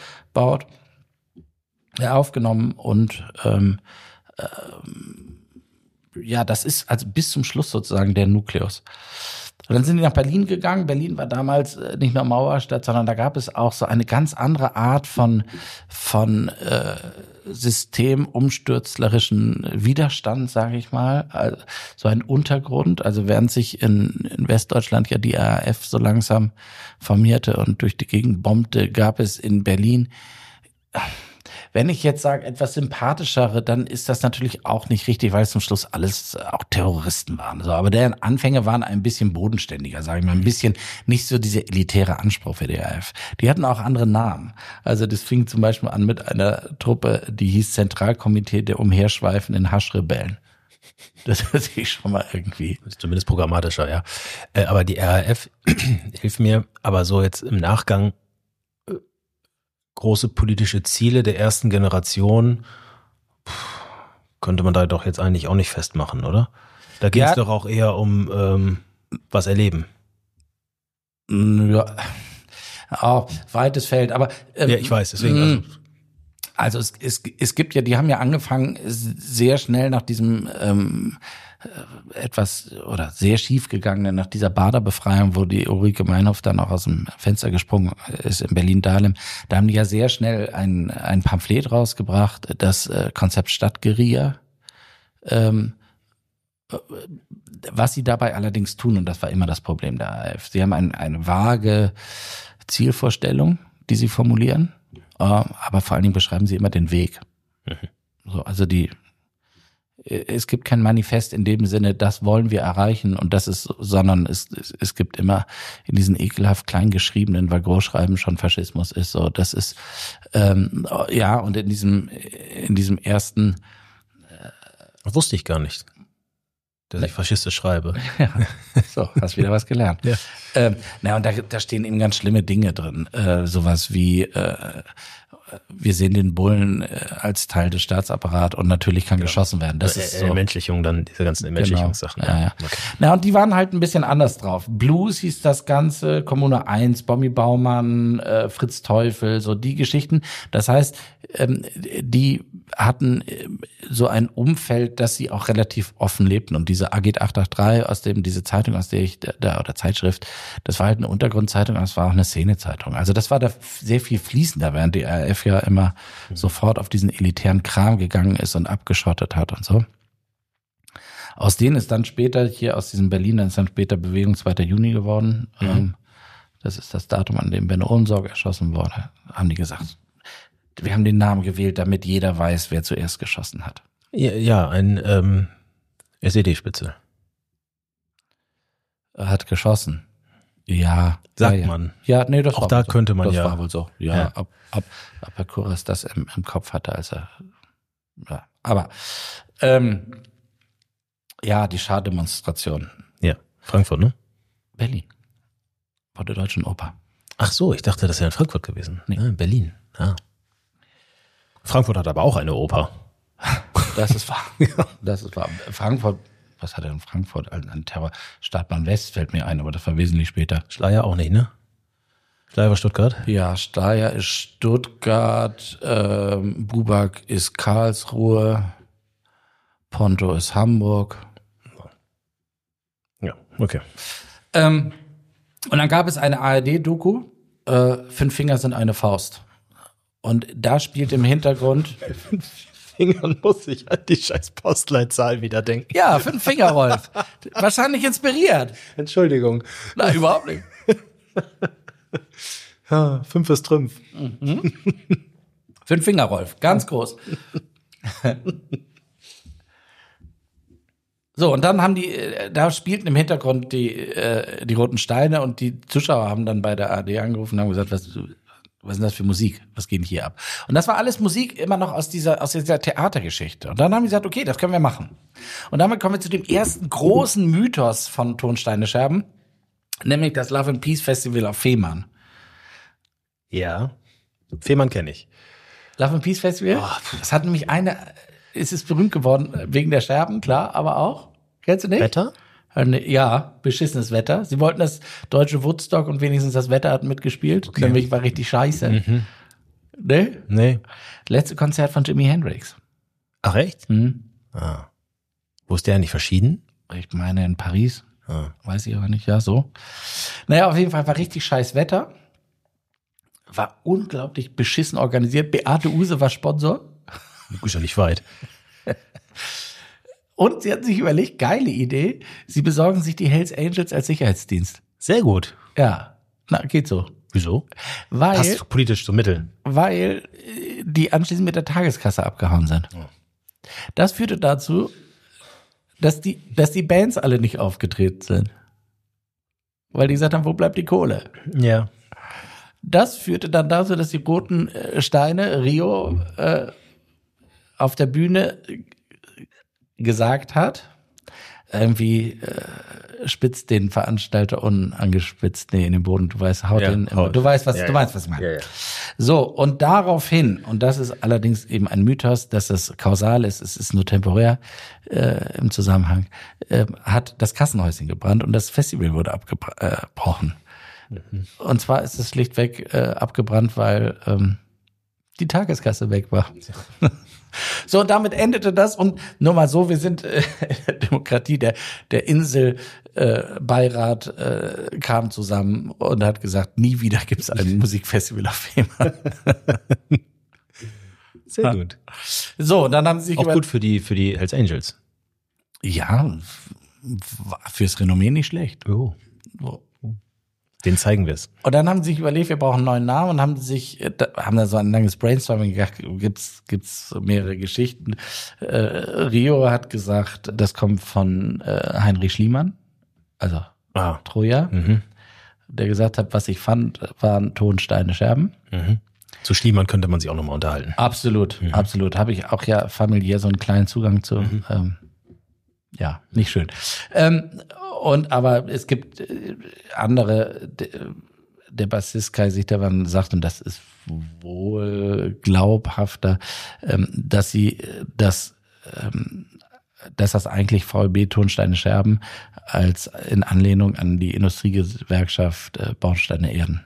Speaker 8: aufgenommen und ja, das ist also bis zum Schluss sozusagen der Nukleus. Und dann sind die nach Berlin gegangen. Berlin war damals nicht nur Mauerstadt, sondern da gab es auch so eine ganz andere Art von systemumstürzlerischen Widerstand, sage ich mal. Also so ein Untergrund. Also während sich in Westdeutschland ja die RAF so langsam formierte und durch die Gegend bombte, gab es in Berlin, wenn ich jetzt sage, etwas sympathischere, dann ist das natürlich auch nicht richtig, weil es zum Schluss alles auch Terroristen waren. So, aber deren Anfänge waren ein bisschen bodenständiger, sage ich mal, ein bisschen nicht so dieser elitäre Anspruch für die RAF. Die hatten auch andere Namen. Also das fing zum Beispiel an mit einer Truppe, die hieß Zentralkomitee der umherschweifenden Haschrebellen. Das hört sich schon mal irgendwie.
Speaker 9: Das ist zumindest programmatischer, ja. Aber die RAF, hilft mir, aber so jetzt im Nachgang, große politische Ziele der ersten Generation könnte man da doch jetzt eigentlich auch nicht festmachen, oder? Da geht es doch auch eher um was erleben.
Speaker 8: Ja, auch weites Feld, aber
Speaker 9: ja, ich weiß, deswegen.
Speaker 8: Also es gibt ja, die haben ja angefangen sehr schnell nach diesem etwas oder sehr schief gegangenen, nach dieser Baderbefreiung, wo die Ulrike Meinhof dann auch aus dem Fenster gesprungen ist in Berlin-Dahlem. Da haben die ja sehr schnell ein Pamphlet rausgebracht, das Konzept Stadtguerilla. Was sie dabei allerdings tun, und das war immer das Problem der AfD, sie haben eine vage Zielvorstellung, die sie formulieren, aber vor allen Dingen beschreiben sie immer den Weg. So, also es gibt kein Manifest in dem Sinne, das wollen wir erreichen und das ist, sondern es gibt immer in diesen ekelhaft klein geschriebenen, weil Großschreiben schon Faschismus ist, so, das ist, ja, und in diesem ersten,
Speaker 9: wusste ich gar nicht, dass ich faschistisch schreibe.
Speaker 8: Ja, so, hast wieder was gelernt. Ja. Und da stehen eben ganz schlimme Dinge drin, sowas wie, wir sehen den Bullen als Teil des Staatsapparats und natürlich kann geschossen werden. Das ist so.
Speaker 9: Ermenschlichung, dann diese ganzen Ermenschlichungssachen.
Speaker 8: Genau. Ja. Okay. Na, und die waren halt ein bisschen anders drauf. Blues hieß das Ganze, Kommune 1, Bommi Baumann, Fritz Teufel, so die Geschichten. Das heißt, die hatten so ein Umfeld, dass sie auch relativ offen lebten. Und diese Agit 883, diese Zeitung, aus der ich oder Zeitschrift, das war halt eine Untergrundzeitung, aber es war auch eine Szenezeitung. Also das war da sehr viel fließender, während die RAF ja immer sofort auf diesen elitären Kram gegangen ist und abgeschottet hat und so. Aus denen ist dann später, aus diesem Berlin, dann ist dann später Bewegung 2. Juni geworden. Das ist das Datum, an dem Benno Ohlensorg erschossen wurde. Haben die gesagt, wir haben den Namen gewählt, damit jeder weiß, wer zuerst geschossen hat.
Speaker 9: Ja, ein SED-Spitze.
Speaker 8: Hat geschossen. Ja.
Speaker 9: Sagt man.
Speaker 8: Ja, nee, das
Speaker 9: auch
Speaker 8: war
Speaker 9: da
Speaker 8: so.
Speaker 9: könnte man
Speaker 8: das
Speaker 9: ja.
Speaker 8: Das war wohl so. Ja. Ob Herr Kurras das im Kopf hatte, als er. Ja. Aber ja, die Schaddemonstration.
Speaker 9: Ja, Frankfurt, ne?
Speaker 8: Berlin. Vor der Deutschen Oper.
Speaker 9: Ach so, ich dachte, das wäre in Frankfurt gewesen. Nee. Ja, in Berlin. Ja. Frankfurt hat aber auch eine Oper.
Speaker 8: Das ist wahr. Das ist wahr. Frankfurt, was hat er in Frankfurt? Ein Terror. Stadtbahn West fällt mir ein, aber das war wesentlich später.
Speaker 9: Schleier auch nicht, ne? Schleier war Stuttgart?
Speaker 8: Ja, Steyr ist Stuttgart, Buback ist Karlsruhe, Ponto ist Hamburg.
Speaker 9: Ja, okay.
Speaker 8: Und dann gab es eine ARD-Doku, 5 Finger sind eine Faust. Und da spielt im Hintergrund...
Speaker 9: 5 Fingern muss ich an die scheiß Postleitzahl wieder denken.
Speaker 8: Ja, 5 Finger, Rolf. Wahrscheinlich inspiriert.
Speaker 9: Entschuldigung.
Speaker 8: Nein, überhaupt nicht.
Speaker 9: Ja, 5 ist Trümpf.
Speaker 8: 5 Finger, Rolf. Ganz groß. So, und dann haben da spielten im Hintergrund die Roten Steine und die Zuschauer haben dann bei der ARD angerufen und haben gesagt, was ist denn das für Musik? Was geht denn hier ab? Und das war alles Musik immer noch aus dieser Theatergeschichte. Und dann haben die gesagt, okay, das können wir machen. Und damit kommen wir zu dem ersten großen Mythos von Tonsteine Scherben. Nämlich das Love and Peace Festival auf Fehmarn.
Speaker 9: Ja. Fehmarn kenne ich.
Speaker 8: Love and Peace Festival? Das hat nämlich es ist berühmt geworden wegen der Scherben, klar, aber auch. Kennst du nicht?
Speaker 9: Wetter?
Speaker 8: Ja, beschissenes Wetter. Sie wollten das deutsche Woodstock und wenigstens das Wetter hat mitgespielt. Okay. Nämlich war richtig scheiße.
Speaker 9: Mhm.
Speaker 8: Ne?
Speaker 9: Nee.
Speaker 8: Letzte Konzert von Jimi Hendrix.
Speaker 9: Ach, echt?
Speaker 8: Mhm.
Speaker 9: Ah. Wo ist der eigentlich verschieden?
Speaker 8: Ich meine in Paris. Weiß ich aber nicht, ja, so. Naja, auf jeden Fall war richtig scheiß Wetter. War unglaublich beschissen organisiert. Beate Uhse war Sponsor.
Speaker 9: Ist ja nicht weit.
Speaker 8: Und sie hat sich überlegt, geile Idee, sie besorgen sich die Hells Angels als Sicherheitsdienst.
Speaker 9: Sehr gut.
Speaker 8: Ja, geht so.
Speaker 9: Wieso?
Speaker 8: Weil,
Speaker 9: passt politisch zu Mitteln.
Speaker 8: Weil die anschließend mit der Tageskasse abgehauen sind. Das führte dazu, dass die Bands alle nicht aufgetreten sind. Weil die gesagt haben, wo bleibt die Kohle?
Speaker 9: Ja.
Speaker 8: Das führte dann dazu, dass die Roten Steine, Rio, auf der Bühne gesagt hat, irgendwie spitzt den Veranstalter unangespitzt, in den Boden, du weißt, du weißt, was ich meine. Ja. So, und daraufhin, und das ist allerdings eben ein Mythos, dass es kausal ist, es ist nur temporär im Zusammenhang, hat das Kassenhäuschen gebrannt und das Festival wurde abgebrochen. Und zwar ist es schlichtweg abgebrannt, weil die Tageskasse weg war. So, und damit endete das. Und nur mal so, wir sind Demokratie, der Inselbeirat kam zusammen und hat gesagt, nie wieder gibt es ein Musikfestival auf Fehmarn.
Speaker 9: Sehr gut.
Speaker 8: So, dann haben sie sich
Speaker 9: auch gut für die Hells Angels.
Speaker 8: Ja, fürs Renommee nicht schlecht.
Speaker 9: Oh. Den zeigen wir es.
Speaker 8: Und dann haben sie sich überlegt, wir brauchen einen neuen Namen und haben da so ein langes Brainstorming gedacht, gibt's mehrere Geschichten. Rio hat gesagt, das kommt von Heinrich Schliemann, also Troja, der gesagt hat, was ich fand, waren Tonsteine Scherben.
Speaker 9: Mhm. Zu Schliemann könnte man sich auch nochmal unterhalten.
Speaker 8: Absolut, absolut. Habe ich auch ja familiär so einen kleinen Zugang zu. Ja, nicht schön. Aber es gibt andere, der Bassist Kai Sichtermann sagt, und das ist wohl glaubhafter, dass das eigentlich VEB Tonsteine Scherben als in Anlehnung an die Industriegewerkschaft Bausteine Erden.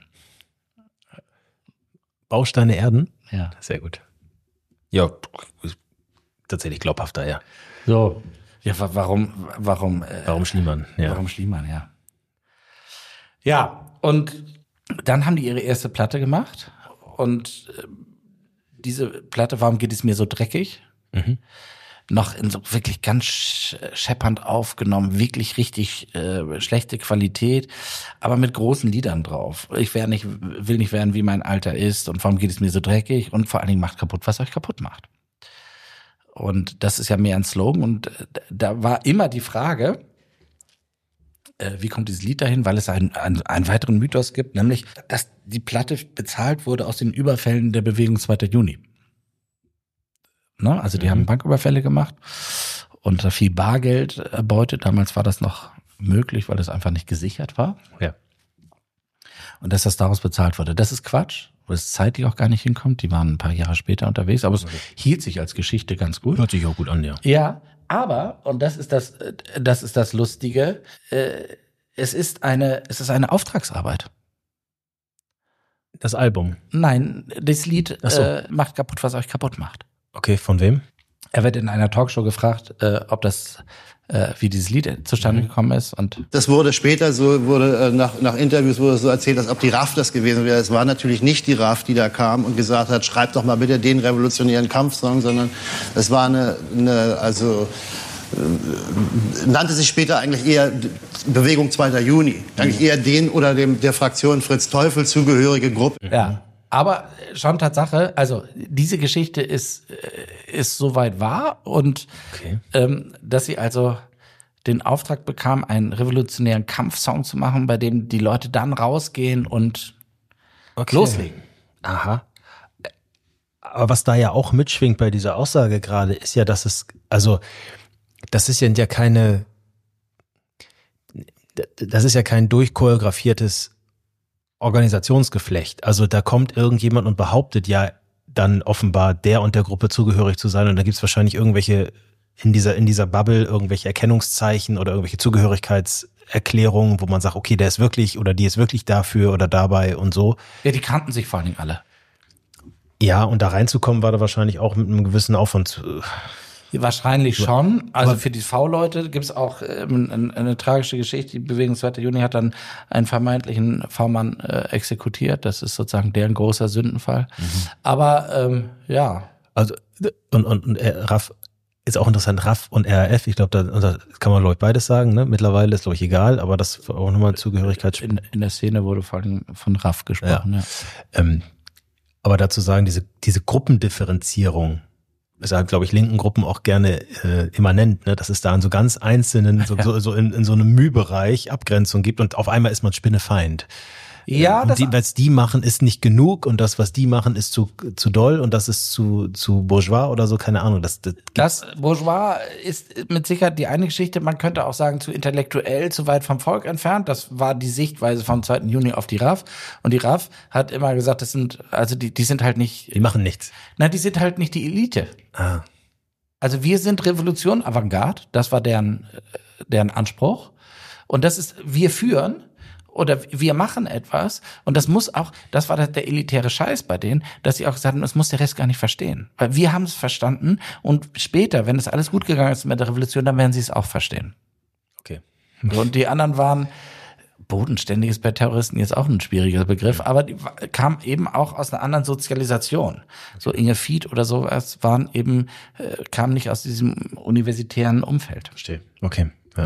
Speaker 9: Bausteine Erden?
Speaker 8: Ja.
Speaker 9: Sehr gut. Ja, tatsächlich glaubhafter, ja.
Speaker 8: So. Ja, warum
Speaker 9: Schliemann? Ja.
Speaker 8: Warum Schliemann, ja. Ja, und dann haben die ihre erste Platte gemacht und diese Platte, warum geht es mir so dreckig? Mhm. Noch in so wirklich ganz scheppernd aufgenommen, wirklich richtig schlechte Qualität, aber mit großen Liedern drauf. Ich will nicht werden, wie mein Alter ist und warum geht es mir so dreckig und vor allen Dingen macht kaputt, was euch kaputt macht. Und das ist ja mehr ein Slogan und da war immer die Frage, wie kommt dieses Lied dahin, weil es einen weiteren Mythos gibt, nämlich, dass die Platte bezahlt wurde aus den Überfällen der Bewegung 2. Juni. Ne? Also die haben Banküberfälle gemacht und da viel Bargeld erbeutet. Damals war das noch möglich, weil das einfach nicht gesichert war.
Speaker 9: Ja.
Speaker 8: Und dass das daraus bezahlt wurde. Das ist Quatsch, wo es zeitlich auch gar nicht hinkommt. Die waren ein paar Jahre später unterwegs, aber es hielt sich als Geschichte ganz gut.
Speaker 9: Hört sich auch gut an, ja.
Speaker 8: Ja, aber, und das ist das Lustige, es ist eine Auftragsarbeit.
Speaker 9: Das Album?
Speaker 8: Nein, das Lied macht kaputt, was euch kaputt macht.
Speaker 9: Okay, von wem?
Speaker 8: Er wird in einer Talkshow gefragt, ob das, wie dieses Lied zustande gekommen ist. Und
Speaker 7: das wurde später nach Interviews wurde so erzählt, als ob die RAF das gewesen wäre. Es war natürlich nicht die RAF, die da kam und gesagt hat, schreibt doch mal bitte den revolutionären Kampfsong, sondern es war nannte sich später eigentlich eher Bewegung 2. Juni. Eigentlich eher den oder der Fraktion Fritz Teufel zugehörige Gruppe.
Speaker 8: Ja. Aber schon Tatsache, also diese Geschichte ist soweit wahr und dass sie also den Auftrag bekam, einen revolutionären Kampfsong zu machen, bei dem die Leute dann rausgehen und loslegen.
Speaker 9: Aha. Aber was da ja auch mitschwingt bei dieser Aussage gerade, ist ja, dass das ist ja keine, das ist ja kein durchchoreografiertes Organisationsgeflecht. Also da kommt irgendjemand und behauptet ja dann offenbar der und der Gruppe zugehörig zu sein und da gibt's wahrscheinlich irgendwelche in dieser Bubble irgendwelche Erkennungszeichen oder irgendwelche Zugehörigkeitserklärungen, wo man sagt, okay, der ist wirklich oder die ist wirklich dafür oder dabei und so.
Speaker 8: Ja, die kannten sich vor allen Dingen alle.
Speaker 9: Ja, und da reinzukommen war da wahrscheinlich auch mit einem gewissen Aufwand.
Speaker 8: Wahrscheinlich schon. Also für die V-Leute gibt es auch eine tragische Geschichte. Die Bewegung 2. Juni hat dann einen vermeintlichen V-Mann exekutiert. Das ist sozusagen deren großer Sündenfall. Aber ja.
Speaker 9: Also und RAF ist auch interessant, RAF und RAF. Ich glaube, da kann man glaube ich beides sagen. Ne? Mittlerweile ist glaube ich egal, aber das auch nochmal Zugehörigkeit.
Speaker 8: In der Szene wurde vor allem von RAF gesprochen. Ja.
Speaker 9: Aber dazu sagen, diese Gruppendifferenzierung ist halt, glaube ich, linken Gruppen auch gerne immanent, ne? Dass es da in so ganz einzelnen, so in so einem Mühbereich Abgrenzung gibt und auf einmal ist man Spinnefeind.
Speaker 8: Ja,
Speaker 9: und was die machen, ist nicht genug und das, was die machen, ist zu doll und das ist zu bourgeois oder so, keine Ahnung. Das
Speaker 8: bourgeois ist mit Sicherheit die eine Geschichte, man könnte auch sagen, zu intellektuell, zu weit vom Volk entfernt. Das war die Sichtweise vom 2. Juni auf die RAF. Und die RAF hat immer gesagt, die sind halt nicht...
Speaker 9: Die machen nichts.
Speaker 8: Nein, die sind halt nicht die Elite.
Speaker 9: Ah.
Speaker 8: Also wir sind Revolution, Avantgarde, das war deren Anspruch. Und das ist, wir führen... Oder wir machen etwas und das war der elitäre Scheiß bei denen, dass sie auch gesagt haben, das muss der Rest gar nicht verstehen. Weil wir haben es verstanden und später, wenn es alles gut gegangen ist mit der Revolution, dann werden sie es auch verstehen.
Speaker 9: Okay.
Speaker 8: Und die anderen waren, bodenständiges bei Terroristen jetzt auch ein schwieriger Begriff, aber die kamen eben auch aus einer anderen Sozialisation. So Inge Fied oder sowas kamen nicht aus diesem universitären Umfeld.
Speaker 9: Verstehe. Okay. Ja.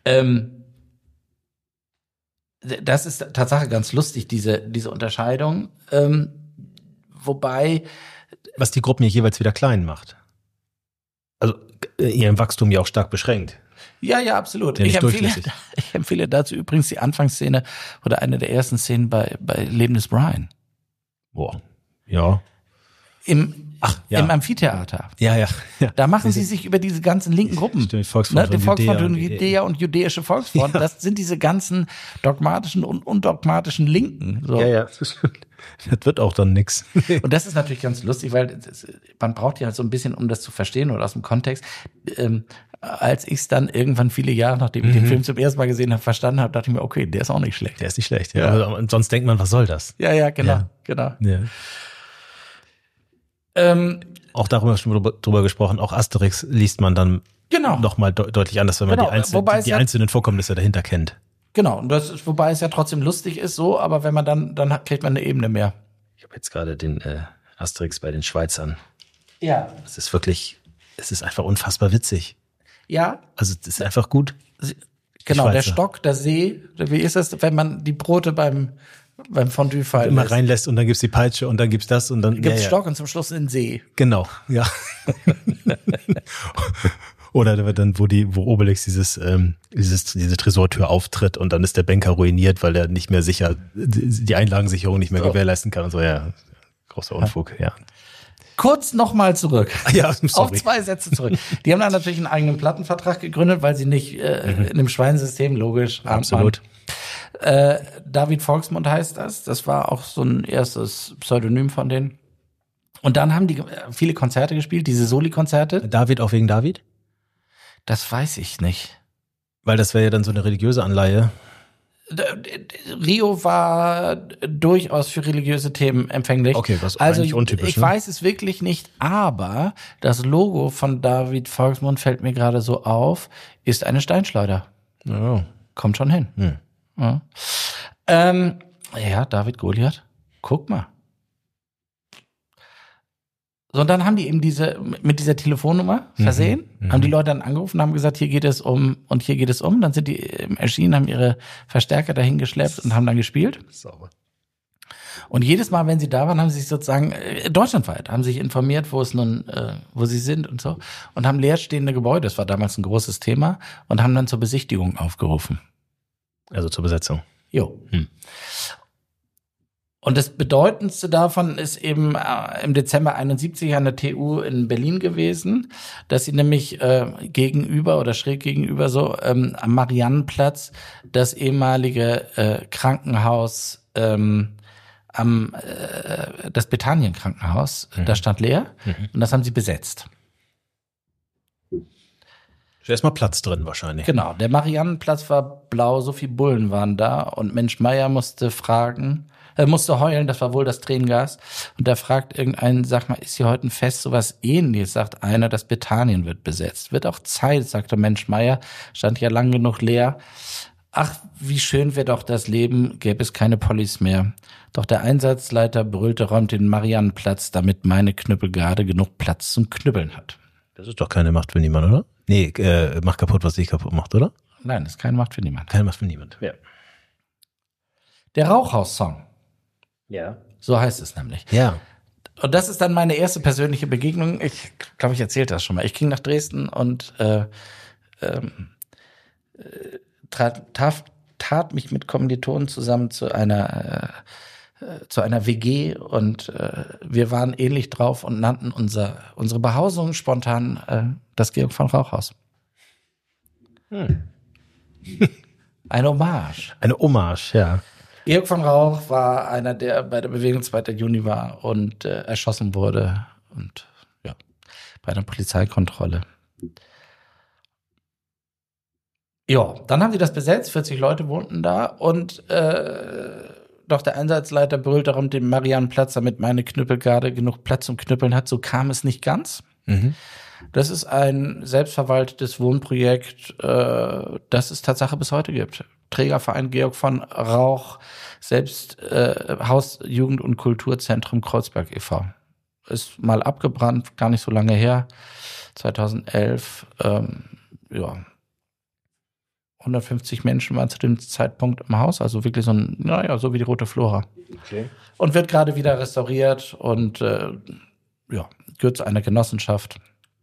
Speaker 8: Das ist Tatsache ganz lustig, diese Unterscheidung. Wobei...
Speaker 9: Was die Gruppen ja jeweils wieder klein macht. Also ihren Wachstum ja auch stark beschränkt.
Speaker 8: Ja, absolut.
Speaker 9: Ja,
Speaker 8: Ich empfehle dazu übrigens die Anfangsszene oder eine der ersten Szenen bei Leben des Brian.
Speaker 9: Boah. Ja.
Speaker 8: Im Amphitheater.
Speaker 9: Ja.
Speaker 8: Da machen sie sich über diese ganzen linken Gruppen.
Speaker 9: Stimmt, Volksfront
Speaker 8: die Volksfront und Judäa und Judäische Volksfront. Ja. Das sind diese ganzen dogmatischen und undogmatischen Linken. So.
Speaker 9: Ja. Das wird auch dann nix.
Speaker 8: Und das ist natürlich ganz lustig, weil man braucht ja so ein bisschen, um das zu verstehen oder aus dem Kontext. Als ich es dann irgendwann viele Jahre, nachdem ich den Film zum ersten Mal gesehen habe, verstanden habe, dachte ich mir, okay, der ist auch nicht schlecht.
Speaker 9: Der ist nicht schlecht, ja. Also, und sonst denkt man, was soll das?
Speaker 8: Ja, genau.
Speaker 9: Ja. Auch darüber haben wir schon drüber gesprochen, auch Asterix liest man dann nochmal deutlich anders, wenn man die einzelnen Vorkommnisse dahinter kennt.
Speaker 8: Genau, und wobei es ja trotzdem lustig ist, so, aber wenn man dann kriegt man eine Ebene mehr.
Speaker 9: Ich habe jetzt gerade den Asterix bei den Schweizern.
Speaker 8: Ja.
Speaker 9: Es ist einfach unfassbar witzig.
Speaker 8: Ja.
Speaker 9: Also es ist einfach gut.
Speaker 8: Genau, der Stock, der See, wie ist das, wenn man die Brote beim Fondue fallen
Speaker 9: immer reinlässt und dann gibt's die Peitsche und dann gibt's das und dann
Speaker 8: gibt's Stock und zum Schluss den See.
Speaker 9: Genau, ja. Oder dann, wo Obelix diese Tresortür auftritt und dann ist der Banker ruiniert, weil er nicht mehr die Einlagensicherung nicht mehr gewährleisten kann und so, ja. Großer Unfug, ja.
Speaker 8: Kurz nochmal zurück.
Speaker 9: Ja,
Speaker 8: auf 2 Sätze zurück. Die haben dann natürlich einen eigenen Plattenvertrag gegründet, weil sie nicht in dem Schweinsystem, logisch.
Speaker 9: Absolut.
Speaker 8: David Volksmund heißt das. Das war auch so ein erstes Pseudonym von denen. Und dann haben die viele Konzerte gespielt, diese Soli-Konzerte.
Speaker 9: David auch wegen David?
Speaker 8: Das weiß ich nicht.
Speaker 9: Weil das wäre ja dann so eine religiöse Anleihe.
Speaker 8: Rio war durchaus für religiöse Themen empfänglich.
Speaker 9: Okay, was eigentlich untypisch.
Speaker 8: Ich weiß es wirklich nicht, aber das Logo von David Volksmund fällt mir gerade so auf, ist eine Steinschleuder.
Speaker 9: Oh.
Speaker 8: Kommt schon hin. Ja. David Goliath. Guck mal. So, und dann haben die eben mit dieser Telefonnummer versehen, haben die Leute dann angerufen, haben gesagt, hier geht es um und hier geht es um. Dann sind die erschienen, haben ihre Verstärker dahin geschleppt und haben dann gespielt.
Speaker 9: Sauber.
Speaker 8: Und jedes Mal, wenn sie da waren, haben sie sich sozusagen deutschlandweit, haben sich informiert, wo sie sind und so. Und haben leerstehende Gebäude, das war damals ein großes Thema, und haben dann zur Besichtigung aufgerufen.
Speaker 9: Also zur Besetzung.
Speaker 8: Jo. Und das Bedeutendste davon ist eben im Dezember 71 an der TU in Berlin gewesen, dass sie nämlich gegenüber oder schräg gegenüber so am Mariannenplatz das ehemalige Krankenhaus das Bethanien-Krankenhaus, da stand leer und das haben sie besetzt.
Speaker 9: Ist erstmal Platz drin wahrscheinlich.
Speaker 8: Genau, der Mariannenplatz war blau, so viele Bullen waren da und Mensch Meier musste heulen, das war wohl das Tränengas. Und da fragt irgendeinen, sag mal, ist hier heute ein Fest sowas ähnliches? Sagt einer, das Bethanien wird besetzt. Wird auch Zeit, sagte Mensch Meier, stand ja lang genug leer. Ach, wie schön wäre doch das Leben, gäbe es keine Pollis mehr. Doch der Einsatzleiter brüllte, räumt den Mariannenplatz, damit meine Knüppelgarde genug Platz zum Knüppeln hat.
Speaker 9: Das ist doch keine Macht für niemand, oder? Nee, macht kaputt, was sich kaputt macht, oder?
Speaker 8: Nein, das ist keine Macht für niemand.
Speaker 9: Keine Macht für niemand.
Speaker 8: Ja. Der Rauchhaus-Song.
Speaker 9: Ja.
Speaker 8: So heißt es nämlich.
Speaker 9: Ja.
Speaker 8: Und das ist dann meine erste persönliche Begegnung. Ich glaube, ich erzählte das schon mal. Ich ging nach Dresden und tat mich mit Kommilitonen zusammen zu einer WG und wir waren ähnlich drauf und nannten unsere Behausung spontan das Georg von Rauchhaus. Eine Hommage.
Speaker 9: Eine Hommage, ja.
Speaker 8: Georg von Rauch war einer, der bei der Bewegung 2. Juni war und erschossen wurde und ja, bei einer Polizeikontrolle. Ja, dann haben sie das besetzt, 40 Leute wohnten da und doch der Einsatzleiter brüllte darum den Mariannenplatz, damit meine Knüppelgarde genug Platz zum Knüppeln hat. So kam es nicht ganz. Das ist ein selbstverwaltetes Wohnprojekt, das es Tatsache bis heute gibt. Trägerverein Georg von Rauch, selbst Haus, Jugend- und Kulturzentrum Kreuzberg e.V. Ist mal abgebrannt, gar nicht so lange her, 2011, ja. 150 Menschen waren zu dem Zeitpunkt im Haus, also wirklich so ein, naja, so wie die Rote Flora.
Speaker 9: Okay.
Speaker 8: Und wird gerade wieder restauriert und ja, gehört zu einer Genossenschaft.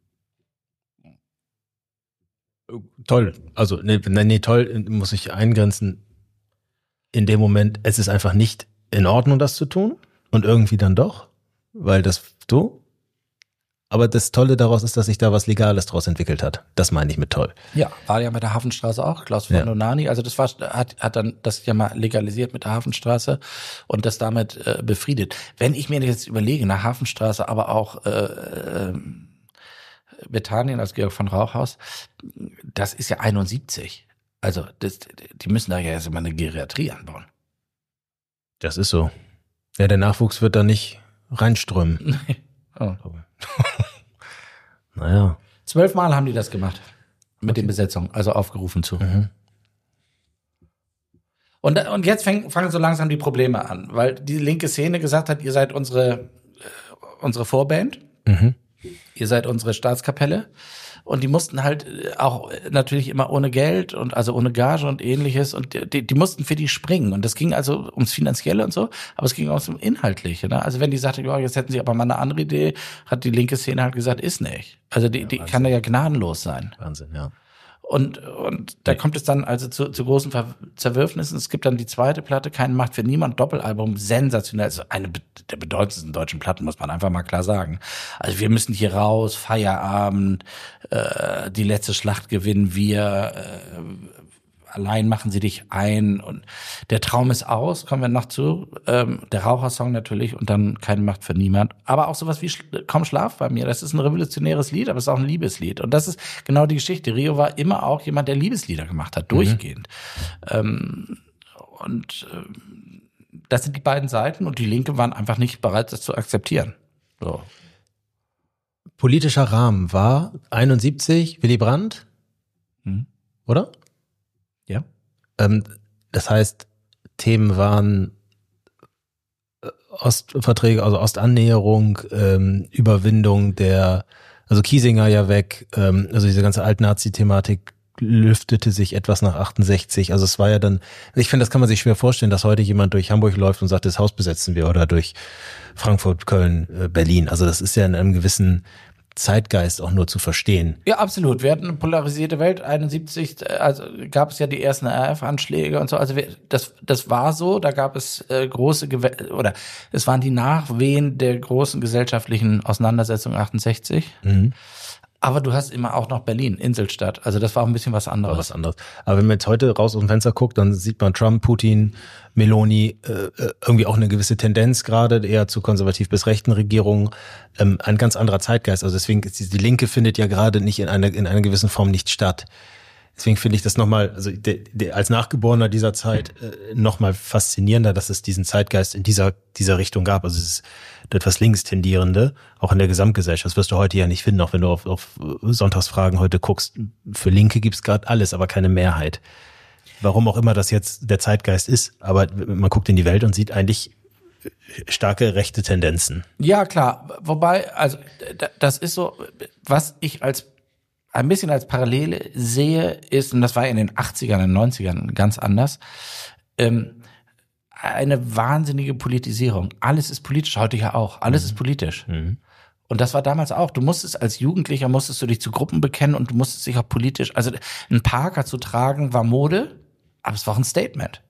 Speaker 9: Toll. Also, nee, toll muss ich eingrenzen. In dem Moment, es ist einfach nicht in Ordnung, das zu tun. Und irgendwie dann doch. Weil das so. Aber das Tolle daraus ist, dass sich da was Legales draus entwickelt hat. Das meine ich mit toll.
Speaker 8: Ja, war ja mit der Hafenstraße auch, Klaus von Donani. Also das hat dann das ja mal legalisiert mit der Hafenstraße und das damit befriedet. Wenn ich mir jetzt überlege, eine Hafenstraße, aber auch Bethanien als Georg von Rauchhaus, das ist ja 71. Also die müssen da ja erst mal eine Geriatrie anbauen.
Speaker 9: Das ist so. Ja, der Nachwuchs wird da nicht reinströmen.
Speaker 8: Oh.
Speaker 9: Naja.
Speaker 8: 12 Mal haben die das gemacht. Mit den Besetzungen, also aufgerufen zu. Und jetzt fangen so langsam die Probleme an, weil die linke Szene gesagt hat, ihr seid unsere Vorband, ihr seid unsere Staatskapelle. Und die mussten halt auch natürlich immer ohne Geld und also ohne Gage und ähnliches und die mussten für die springen. Und das ging also ums Finanzielle und so, aber es ging auch ums Inhaltliche. Ne? Also wenn die sagte, ja, jetzt hätten sie aber mal eine andere Idee, hat die linke Szene halt gesagt, ist nicht. Also die kann ja gnadenlos sein.
Speaker 9: Wahnsinn, ja.
Speaker 8: Und da kommt es dann also zu großen Zerwürfnissen. Es gibt dann die zweite Platte, Keine Macht für niemand, Doppelalbum, sensationell. Also eine der bedeutendsten deutschen Platten, muss man einfach mal klar sagen. Also wir müssen hier raus, Feierabend, die letzte Schlacht gewinnen wir, allein machen sie dich ein und der Traum ist aus, kommen wir noch zu, der Rauchersong natürlich und dann Keine Macht für niemand, aber auch sowas wie Komm schlaf bei mir, das ist ein revolutionäres Lied, aber es ist auch ein Liebeslied und das ist genau die Geschichte. Rio war immer auch jemand, der Liebeslieder gemacht hat, durchgehend. Das sind die beiden Seiten und die Linke waren einfach nicht bereit, das zu akzeptieren. So.
Speaker 9: Politischer Rahmen war 71 Willy Brandt, oder?
Speaker 8: Ja.
Speaker 9: Das heißt, Themen waren Ostverträge, also Ostannäherung, Überwindung also Kiesinger ja weg, also diese ganze Alt-Nazi-Thematik lüftete sich etwas nach 68. Also es war ja dann, ich finde, das kann man sich schwer vorstellen, dass heute jemand durch Hamburg läuft und sagt, das Haus besetzen wir oder durch Frankfurt, Köln, Berlin. Also das ist ja in einem gewissen Zeitgeist auch nur zu verstehen.
Speaker 8: Ja, absolut. Wir hatten eine polarisierte Welt. 71, also gab es ja die ersten RAF-Anschläge und so. Also das war so. Da gab es es waren die Nachwehen der großen gesellschaftlichen Auseinandersetzung 68.
Speaker 9: Mhm.
Speaker 8: Aber du hast immer auch noch Berlin, Inselstadt. Also das war auch ein bisschen was anderes.
Speaker 9: Aber wenn man jetzt heute raus aus dem Fenster guckt, dann sieht man Trump, Putin, Meloni, irgendwie auch eine gewisse Tendenz gerade eher zu konservativ bis rechten Regierungen, ein ganz anderer Zeitgeist. Also deswegen ist die Linke findet ja gerade nicht in einer gewissen Form nicht statt. Deswegen finde ich das nochmal, also als Nachgeborener dieser Zeit nochmal faszinierender, dass es diesen Zeitgeist in dieser Richtung gab. Also es ist etwas Linkstendierende, auch in der Gesamtgesellschaft. Das wirst du heute ja nicht finden, auch wenn du auf Sonntagsfragen heute guckst. Für Linke gibt's gerade alles, aber keine Mehrheit. Warum auch immer das jetzt der Zeitgeist ist, aber man guckt in die Welt und sieht eigentlich starke rechte Tendenzen.
Speaker 8: Ja, klar. Wobei, also das ist so, was ich ein bisschen als Parallele sehe, ist, und das war in den 80ern, in den 90ern ganz anders, eine wahnsinnige Politisierung. Alles ist politisch, heute ja auch. Alles ist politisch.
Speaker 9: Mhm.
Speaker 8: Und das war damals auch. Du musstest als Jugendlicher, du dich zu Gruppen bekennen und du musstest dich auch politisch, also einen Parker zu tragen war Mode, aber es war auch ein Statement.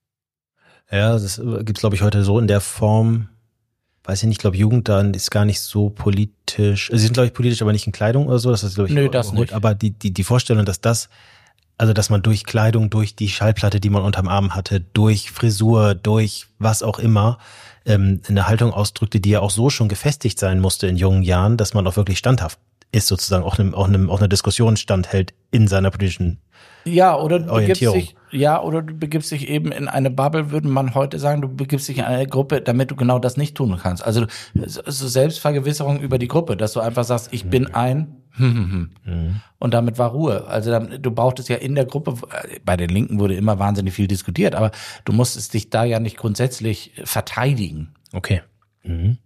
Speaker 9: Ja, das gibt's glaube ich heute so in der Form, weiß ich nicht, ich glaube Jugend dann ist gar nicht so politisch. Also sie sind glaube ich politisch, aber nicht in Kleidung oder so. Das ist glaube ich.
Speaker 8: Nö, das nicht.
Speaker 9: Aber die Vorstellung, dass man durch Kleidung, durch die Schallplatte, die man unterm Arm hatte, durch Frisur, durch was auch immer, eine Haltung ausdrückte, die ja auch so schon gefestigt sein musste in jungen Jahren, dass man auch wirklich standhaft ist, sozusagen auch einer Diskussion standhält in seiner politischen Orientierung. Du begibst dich eben in eine Bubble, würde man heute sagen, du begibst dich in eine Gruppe, damit du genau das nicht tun kannst. Also so Selbstvergewisserung über die Gruppe, dass du einfach sagst, ich bin ein und damit war Ruhe. Also du brauchtest ja in der Gruppe, bei den Linken wurde immer wahnsinnig viel diskutiert, aber du musstest dich da ja nicht grundsätzlich verteidigen. Okay. Mhm.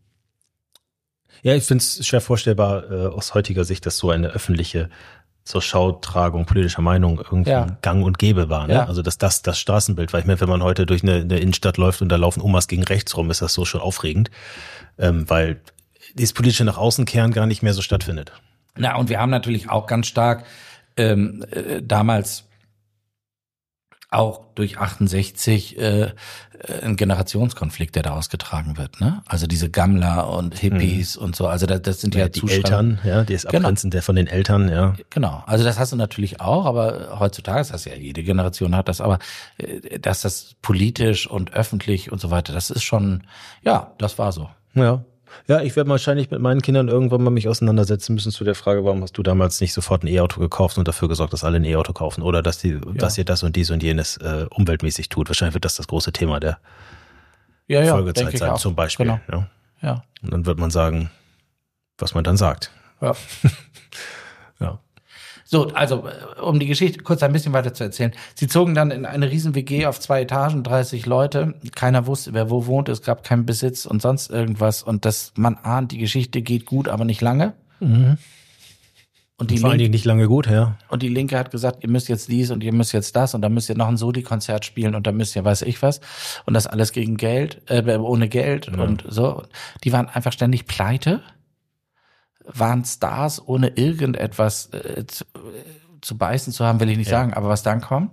Speaker 9: Ja, ich finde es schwer vorstellbar aus heutiger Sicht, dass so eine öffentliche zur Schautragung politischer Meinung irgendwie gang und gäbe war. Ne? Ja. Also dass das Straßenbild war. Ich meine, wenn man heute durch eine Innenstadt läuft und da laufen Omas gegen rechts rum, ist das so schon aufregend, weil dieses politische nach außen kehren gar nicht mehr so stattfindet.
Speaker 8: Na, und wir haben natürlich auch ganz stark damals auch durch 68 ein Generationskonflikt, der da ausgetragen wird, ne? Also diese Gammler und Hippies und so, also das sind ja
Speaker 9: die Eltern, ja, die ist abgrenzend der von den Eltern, ja.
Speaker 8: Genau, also das hast du natürlich auch, aber heutzutage ist das ja, jede Generation hat das, aber dass das politisch und öffentlich und so weiter, das ist schon, ja, das war so.
Speaker 9: Ja, ich werde wahrscheinlich mit meinen Kindern irgendwann mal mich auseinandersetzen müssen zu der Frage, warum hast du damals nicht sofort ein E-Auto gekauft und dafür gesorgt, dass alle ein E-Auto kaufen oder dass ihr das und dies und jenes umweltmäßig tut. Wahrscheinlich wird das große Thema der Folgezeit sein, zum Beispiel.
Speaker 8: Genau. Ja.
Speaker 9: Und dann wird man sagen, was man dann sagt.
Speaker 8: Ja.
Speaker 9: Ja.
Speaker 8: So, also um die Geschichte kurz ein bisschen weiter zu erzählen. Sie zogen dann in eine riesen WG auf 2 Etagen, 30 Leute. Keiner wusste, wer wo wohnt. Es gab keinen Besitz und sonst irgendwas. Und man ahnt, die Geschichte geht gut, aber nicht lange.
Speaker 9: Mhm.
Speaker 8: Und
Speaker 9: vor allen Dingen nicht lange gut, ja.
Speaker 8: Und die Linke hat gesagt, ihr müsst jetzt dies und ihr müsst jetzt das und dann müsst ihr noch ein Soli-Konzert spielen und dann müsst ihr weiß ich was. Und das alles gegen Geld, ohne Geld und so. Die waren einfach ständig pleite. Waren Stars, ohne irgendetwas zu beißen zu haben, will ich nicht sagen, aber was dann kommt.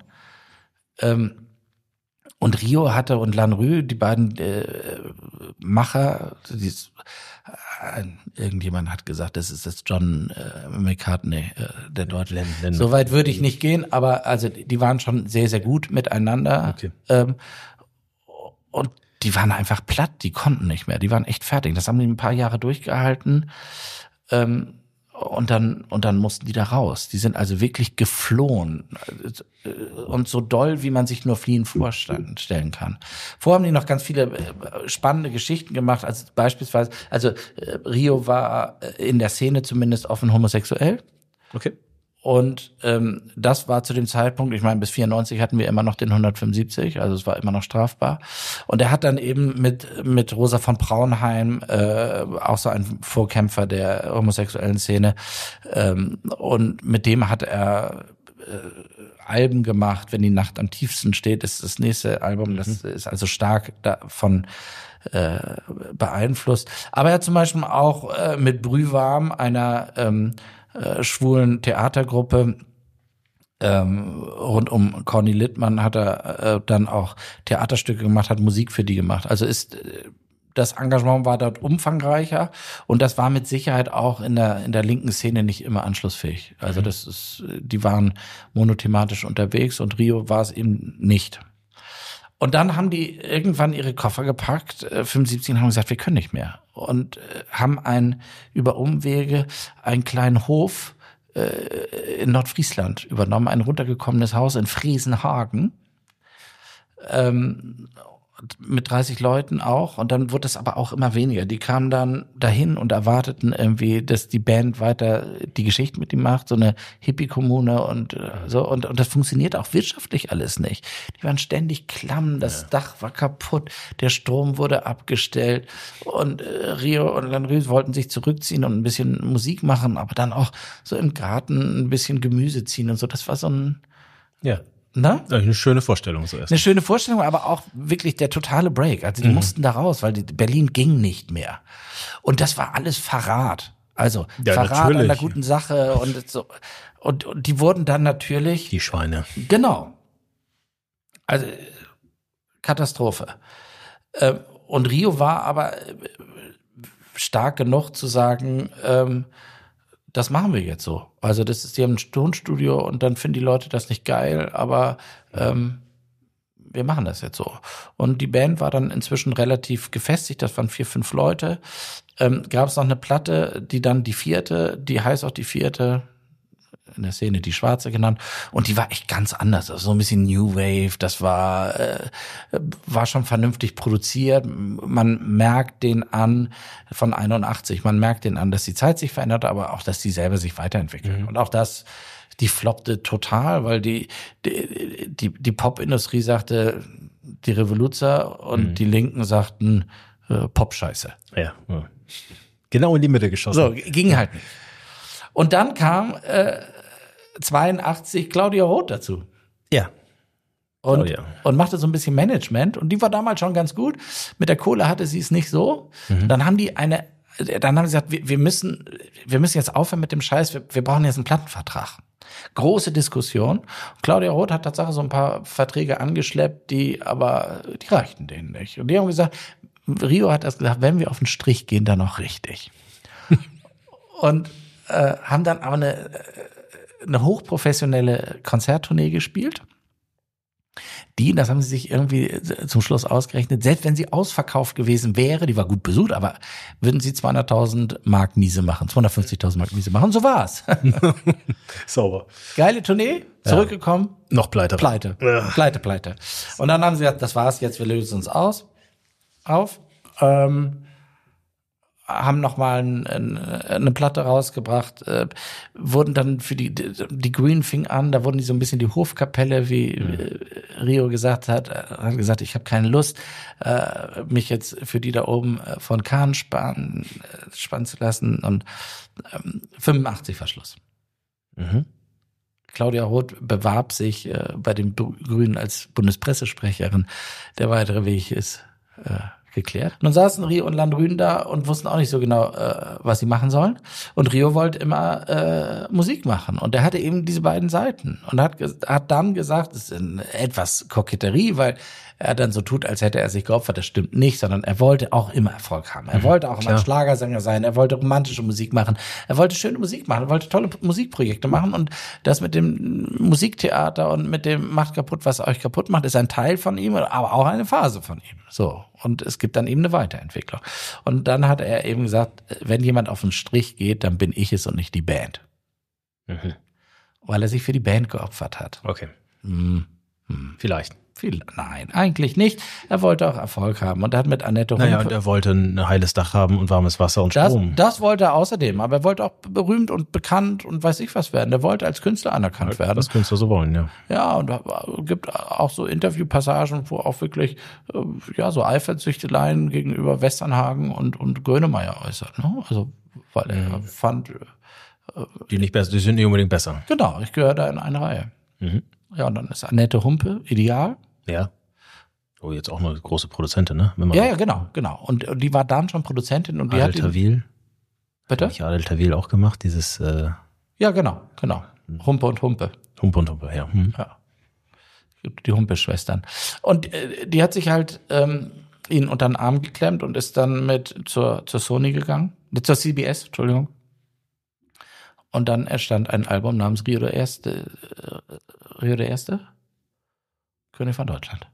Speaker 8: Und Rio hatte und Lanrue, die beiden Macher, irgendjemand hat gesagt, das ist jetzt John McCartney, der Deutsche. So weit würde ich nicht gehen, aber also die waren schon sehr, sehr gut miteinander.
Speaker 9: Okay.
Speaker 8: Und die waren einfach platt, die konnten nicht mehr, die waren echt fertig. Das haben die ein paar Jahre durchgehalten. Und dann mussten die da raus. Die sind also wirklich geflohen. Und so doll, wie man sich nur fliehen vorstellen kann. Vorher haben die noch ganz viele spannende Geschichten gemacht. Also beispielsweise, Rio war in der Szene zumindest offen homosexuell.
Speaker 9: Okay.
Speaker 8: Und das war zu dem Zeitpunkt, ich meine, bis 94 hatten wir immer noch den 175, also es war immer noch strafbar. Und er hat dann eben mit Rosa von Braunheim, auch so ein Vorkämpfer der homosexuellen Szene, und mit dem hat er Alben gemacht. Wenn die Nacht am tiefsten steht, ist das nächste Album. Das ist also stark davon beeinflusst. Aber er hat zum Beispiel auch mit Brühwarm, einer schwulen Theatergruppe, rund um Corny Littmann, hat er dann auch Theaterstücke gemacht, hat Musik für die gemacht. Also das Engagement war dort umfangreicher und das war mit Sicherheit auch in der linken Szene nicht immer anschlussfähig. Also die waren monothematisch unterwegs und Rio war es eben nicht. Und dann haben die irgendwann ihre Koffer gepackt, 75, und haben gesagt, wir können nicht mehr. Und haben über Umwege einen kleinen Hof in Nordfriesland übernommen, ein runtergekommenes Haus in Friesenhagen, mit 30 Leuten auch. Und dann wurde es aber auch immer weniger. Die kamen dann dahin und erwarteten irgendwie, dass die Band weiter die Geschichte mit ihm macht, so eine Hippie-Kommune und so. Und das funktioniert auch wirtschaftlich alles nicht. Die waren ständig klamm, das Dach war kaputt, der Strom wurde abgestellt und Rio und Landry wollten sich zurückziehen und ein bisschen Musik machen, aber dann auch so im Garten ein bisschen Gemüse ziehen und so. Das war so ein...
Speaker 9: Ja.
Speaker 8: Na?
Speaker 9: Eine schöne Vorstellung so erst.
Speaker 8: Eine schöne Vorstellung, aber auch wirklich der totale Break. Also die mussten da raus, weil Berlin ging nicht mehr. Und das war alles Verrat. Also Verrat natürlich. An der guten Sache und so. Und die wurden dann natürlich...
Speaker 9: Die Schweine.
Speaker 8: Genau. Also Katastrophe. Und Rio war aber stark genug zu sagen... das machen wir jetzt so. Also die haben ein Tonstudio und dann finden die Leute das nicht geil, aber wir machen das jetzt so. Und die Band war dann inzwischen relativ gefestigt, das waren 4, 5 Leute. Gab es noch eine Platte, die dann die 4., die heißt auch die 4., in der Szene die Schwarze genannt, und die war echt ganz anders, also so ein bisschen New Wave, das war schon vernünftig produziert, man merkt den an, von 81, man merkt den an, dass die Zeit sich verändert, aber auch, dass die selber sich weiterentwickeln. Und auch die floppte total, weil die Popindustrie sagte, die Revoluzer, und die Linken sagten, Pop-Scheiße.
Speaker 9: Ja. Genau in die Mitte geschossen.
Speaker 8: So, ging halt nicht. Und dann kam 82 Claudia Roth dazu.
Speaker 9: Ja.
Speaker 8: Und machte so ein bisschen Management. Und die war damals schon ganz gut. Mit der Kohle hatte sie es nicht so. Dann haben sie gesagt, wir müssen jetzt aufhören mit dem Scheiß. Wir brauchen jetzt einen Plattenvertrag. Große Diskussion. Claudia Roth hat tatsächlich so ein paar Verträge angeschleppt, die reichten denen nicht. Und die haben gesagt, Rio hat das gesagt, wenn wir auf den Strich gehen, dann auch richtig. Und haben dann aber eine hochprofessionelle Konzerttournee gespielt. Das haben sie sich irgendwie zum Schluss ausgerechnet, selbst wenn sie ausverkauft gewesen wäre, die war gut besucht, aber würden sie 200.000 Mark Miese machen, 250.000 Mark Miese machen, so war's.
Speaker 9: Sauber.
Speaker 8: Geile Tournee, zurückgekommen.
Speaker 9: Noch Pleite.
Speaker 8: Pleite. Und dann haben sie gesagt, das war's jetzt, wir lösen uns auf. Haben nochmal eine Platte rausgebracht, wurden dann für die Green fing an, da wurden die so ein bisschen die Hofkapelle, wie Rio gesagt hat gesagt, ich habe keine Lust, mich jetzt für die da oben von Kahn spannen zu lassen, und 85 war Schluss. Claudia Roth bewarb sich bei den Grünen als Bundespressesprecherin. Der weitere Weg ist geklärt. Nun saßen Rio und Landrün da und wussten auch nicht so genau, was sie machen sollen. Und Rio wollte immer Musik machen. Und er hatte eben diese beiden Seiten. Und hat dann gesagt, das ist etwas Koketterie, weil er dann so tut, als hätte er sich geopfert. Das stimmt nicht, sondern er wollte auch immer Erfolg haben. Er wollte auch immer ein Schlagersänger sein. Er wollte romantische Musik machen. Er wollte schöne Musik machen. Er wollte tolle Musikprojekte machen. Und das mit dem Musiktheater und mit dem Macht kaputt, was euch kaputt macht, ist ein Teil von ihm, aber auch eine Phase von ihm. So. Und es gibt dann eben eine Weiterentwicklung. Und dann hat er eben gesagt, wenn jemand auf den Strich geht, dann bin ich es und nicht die Band. Weil er sich für die Band geopfert hat.
Speaker 9: Okay. Vielleicht.
Speaker 8: Nein, eigentlich nicht. Er wollte auch Erfolg haben und er hat mit Annette
Speaker 9: Humpe... und er wollte ein heiles Dach haben und warmes Wasser und Strom.
Speaker 8: Das wollte er außerdem, aber er wollte auch berühmt und bekannt und weiß ich was werden. Er wollte als Künstler anerkannt werden.
Speaker 9: Was Künstler so wollen, ja.
Speaker 8: Ja, und es gibt auch so Interviewpassagen, wo auch wirklich so Eifersüchteleien gegenüber Westernhagen und Grönemeyer äußert. Ne? Also, weil er fand...
Speaker 9: Die sind nicht unbedingt besser.
Speaker 8: Genau, ich gehöre da in eine Reihe. Ja, und dann ist Annette Humpe ideal.
Speaker 9: Ja. Oh, jetzt auch eine große Produzentin, ne?
Speaker 8: Ja, genau. Und die war dann schon Produzentin und die
Speaker 9: Adel
Speaker 8: hat
Speaker 9: Tawil.
Speaker 8: Bitte?
Speaker 9: Habe ich Adel Tawil auch gemacht, dieses
Speaker 8: Ja, genau. Humpe und Humpe.
Speaker 9: Humpe, ja.
Speaker 8: Ja. Die Humpe-Schwestern. Und die hat sich halt ihn unter den Arm geklemmt und ist dann mit zur Sony gegangen. Zur CBS, Entschuldigung. Und dann entstand ein Album namens Rio der Erste. König von Deutschland.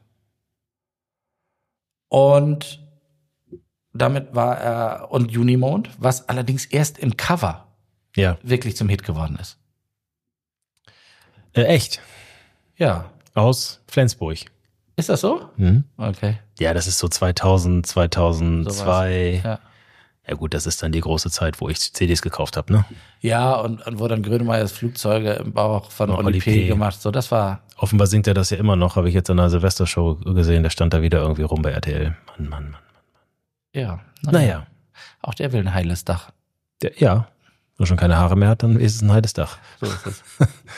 Speaker 8: Und damit war er, und Junimond, was allerdings erst im Cover wirklich zum Hit geworden ist.
Speaker 9: Echt?
Speaker 8: Ja.
Speaker 9: Aus Flensburg.
Speaker 8: Ist das so? Okay.
Speaker 9: Ja, das ist so 2000, 2002.
Speaker 8: Ja.
Speaker 9: Ja gut, das ist dann die große Zeit, wo ich CDs gekauft habe, ne?
Speaker 8: Ja, und wo dann Grönemeyers Flugzeuge im Bauch von Oli P. gemacht. So, das war.
Speaker 9: Offenbar singt er das ja immer noch, habe ich jetzt in einer Silvestershow gesehen, der stand da wieder irgendwie rum bei RTL. Mann.
Speaker 8: Ja.
Speaker 9: Naja.
Speaker 8: Auch der will ein heiles Dach.
Speaker 9: Ja. Wenn er schon keine Haare mehr hat, dann ist es ein heiles Dach.
Speaker 8: So ist es.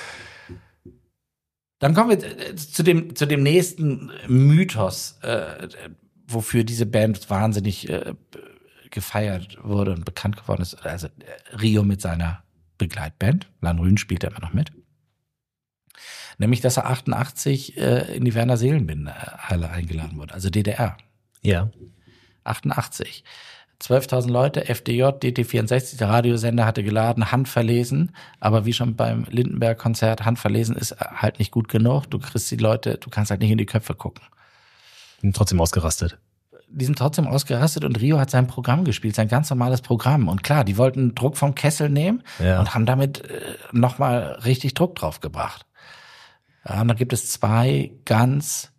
Speaker 8: Dann kommen wir zu dem nächsten Mythos, wofür diese Band wahnsinnig gefeiert wurde und bekannt geworden ist. Also Rio mit seiner Begleitband, Lanrün spielt er immer noch mit. Nämlich, dass er 88 in die Werner Seelenbinder-Halle eingeladen wurde, also DDR.
Speaker 9: Ja.
Speaker 8: 88. 12.000 Leute, FDJ, DT64, der Radiosender hatte geladen, handverlesen, aber wie schon beim Lindenberg-Konzert, handverlesen ist halt nicht gut genug. Du kriegst die Leute, du kannst halt nicht in die Köpfe gucken.
Speaker 9: Die sind trotzdem ausgerastet.
Speaker 8: Und Rio hat sein Programm gespielt, sein ganz normales Programm. Und klar, die wollten Druck vom Kessel nehmen und haben damit nochmal richtig Druck drauf gebracht. Ja, und da gibt es zwei ganz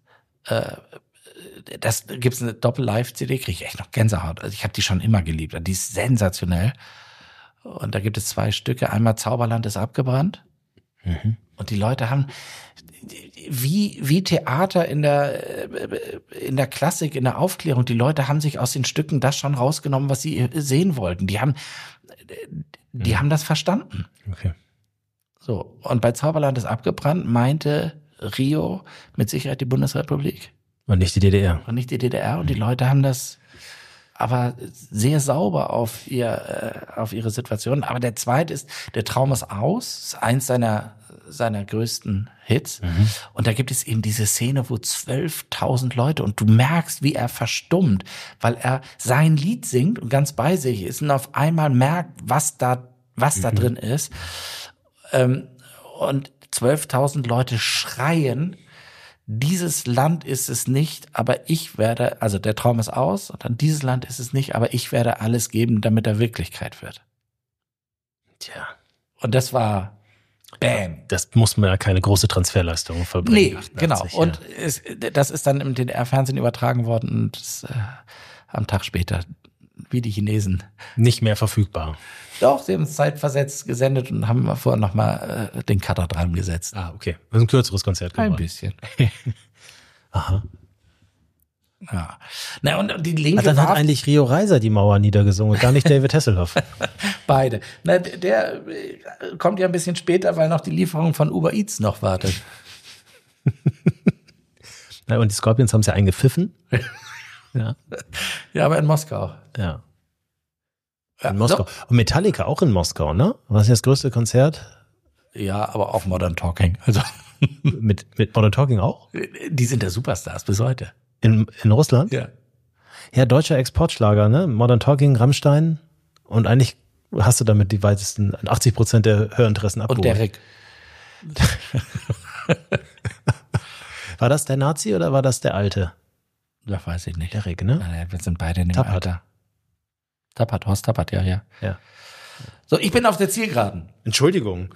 Speaker 8: das gibt's eine Doppel-Live-CD, kriege ich echt noch Gänsehaut. Also ich habe die schon immer geliebt. Die ist sensationell. Und da gibt es zwei Stücke. Einmal Zauberland ist abgebrannt. Und die Leute haben wie Theater in der Klassik, in der Aufklärung. Die Leute haben sich aus den Stücken das schon rausgenommen, was sie sehen wollten. Die haben das verstanden.
Speaker 9: Okay.
Speaker 8: So. Und bei Zauberland ist abgebrannt meinte Rio mit Sicherheit die Bundesrepublik.
Speaker 9: Und nicht die DDR.
Speaker 8: Und die Leute haben das aber sehr sauber auf ihre Situation. Aber der zweite ist, der Traum ist aus, ist eins seiner größten Hits. Und da gibt es eben diese Szene, wo 12.000 Leute, und du merkst, wie er verstummt, weil er sein Lied singt und ganz bei sich ist und auf einmal merkt, was da drin ist. Und 12.000 Leute schreien, dieses Land ist es nicht, aber ich werde, also der Traum ist aus, und dann dieses Land ist es nicht, aber ich werde alles geben, damit er Wirklichkeit wird.
Speaker 9: Tja.
Speaker 8: Und das war bam.
Speaker 9: Das muss man ja keine große Transferleistung verbringen.
Speaker 8: Nee, 88, genau. Ja. Und das ist dann im DDR-Fernsehen übertragen worden und am Tag später, wie die Chinesen.
Speaker 9: Nicht mehr verfügbar.
Speaker 8: Doch, sie haben es zeitversetzt gesendet und haben vorher nochmal den Cutter dran gesetzt.
Speaker 9: Ah, okay. Das ist ein kürzeres Konzert geworden.
Speaker 8: Ein bisschen.
Speaker 9: Aha.
Speaker 8: Ja. Na, und die linke
Speaker 9: dann hat eigentlich Rio Reiser die Mauer niedergesungen und gar nicht David Hasselhoff.
Speaker 8: Beide. Na, der kommt ja ein bisschen später, weil noch die Lieferung von Uber Eats noch wartet.
Speaker 9: Na, und die Scorpions haben es ja eingepfiffen. Ja.
Speaker 8: Ja, aber in Moskau.
Speaker 9: Ja. In Moskau. So. Und Metallica auch in Moskau, ne? Was ist das größte Konzert?
Speaker 8: Ja, aber auch Modern Talking. Also
Speaker 9: mit Modern Talking auch?
Speaker 8: Die sind der Superstars bis heute.
Speaker 9: In Russland?
Speaker 8: Ja.
Speaker 9: Ja, deutscher Exportschlager, ne? Modern Talking, Rammstein. Und eigentlich hast du damit die weitesten 80% der Hörinteressen abgeholt.
Speaker 8: Und der Rick.
Speaker 9: War das der Nazi oder war das der Alte?
Speaker 8: Das weiß ich nicht.
Speaker 9: Der Rick, ne?
Speaker 8: Nein, wir sind beide in dem
Speaker 9: Tappert.
Speaker 8: Alter. Horst Tappert, ja. So, ich bin auf der Zielgeraden.
Speaker 9: Entschuldigung.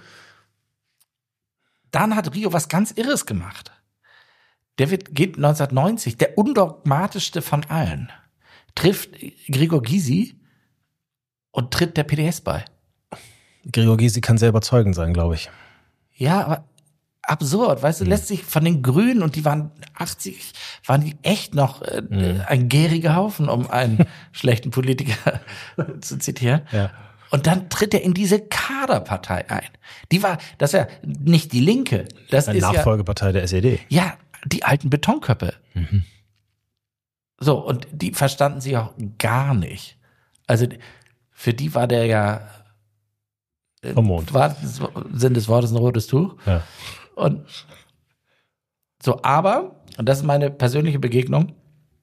Speaker 8: Dann hat Rio was ganz Irres gemacht. Geht 1990, der undogmatischste von allen, trifft Gregor Gysi und tritt der PDS bei.
Speaker 9: Gregor Gysi kann sehr überzeugend sein, glaube ich.
Speaker 8: Ja, aber absurd, weißt du, lässt sich von den Grünen, und die waren 80, waren die echt noch ein gäriger Haufen, um einen schlechten Politiker zu zitieren.
Speaker 9: Ja.
Speaker 8: Und dann tritt er in diese Kaderpartei ein. Das ist ja nicht die Linke. Das
Speaker 9: Eine
Speaker 8: ist
Speaker 9: Nachfolgepartei der SED.
Speaker 8: Ja, die alten Betonköpfe. Mhm. So, und die verstanden sie auch gar nicht. Also für die war der ja
Speaker 9: vom Mond.
Speaker 8: Sinn des Wortes ein rotes Tuch.
Speaker 9: Ja.
Speaker 8: Und so, aber, und das ist meine persönliche Begegnung,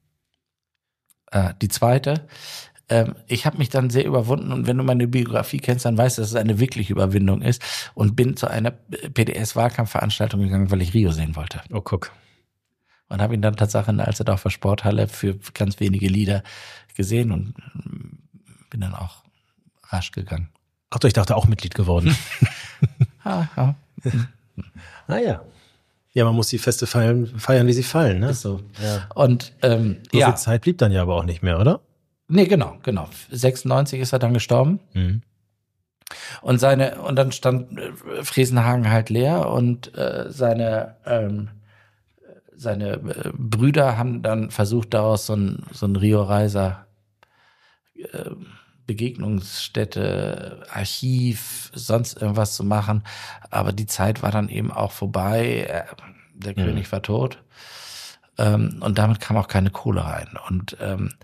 Speaker 8: die zweite, ich habe mich dann sehr überwunden und wenn du meine Biografie kennst, dann weißt du, dass es eine wirkliche Überwindung ist und bin zu einer PDS-Wahlkampfveranstaltung gegangen, weil ich Rio sehen wollte.
Speaker 9: Oh, guck.
Speaker 8: Und habe ihn dann tatsächlich in der Alsterdorfer Sporthalle für ganz wenige Lieder gesehen und bin dann auch rasch gegangen.
Speaker 9: Ach so, ich dachte auch Mitglied geworden.
Speaker 8: Ja.
Speaker 9: Ja. Ja, man muss die Feste feiern, wie sie fallen, ne?
Speaker 8: Ist so.
Speaker 9: Ja.
Speaker 8: Und
Speaker 9: so viel Zeit blieb dann ja aber auch nicht mehr, oder?
Speaker 8: Nee, genau. 96 ist er dann gestorben.
Speaker 9: Mhm.
Speaker 8: Und dann stand Friesenhagen halt leer und seine Brüder haben dann versucht, daraus so ein Rio-Reiser Begegnungsstätte, Archiv, sonst irgendwas zu machen. Aber die Zeit war dann eben auch vorbei. Der König war tot. Und damit kam auch keine Kohle rein. Und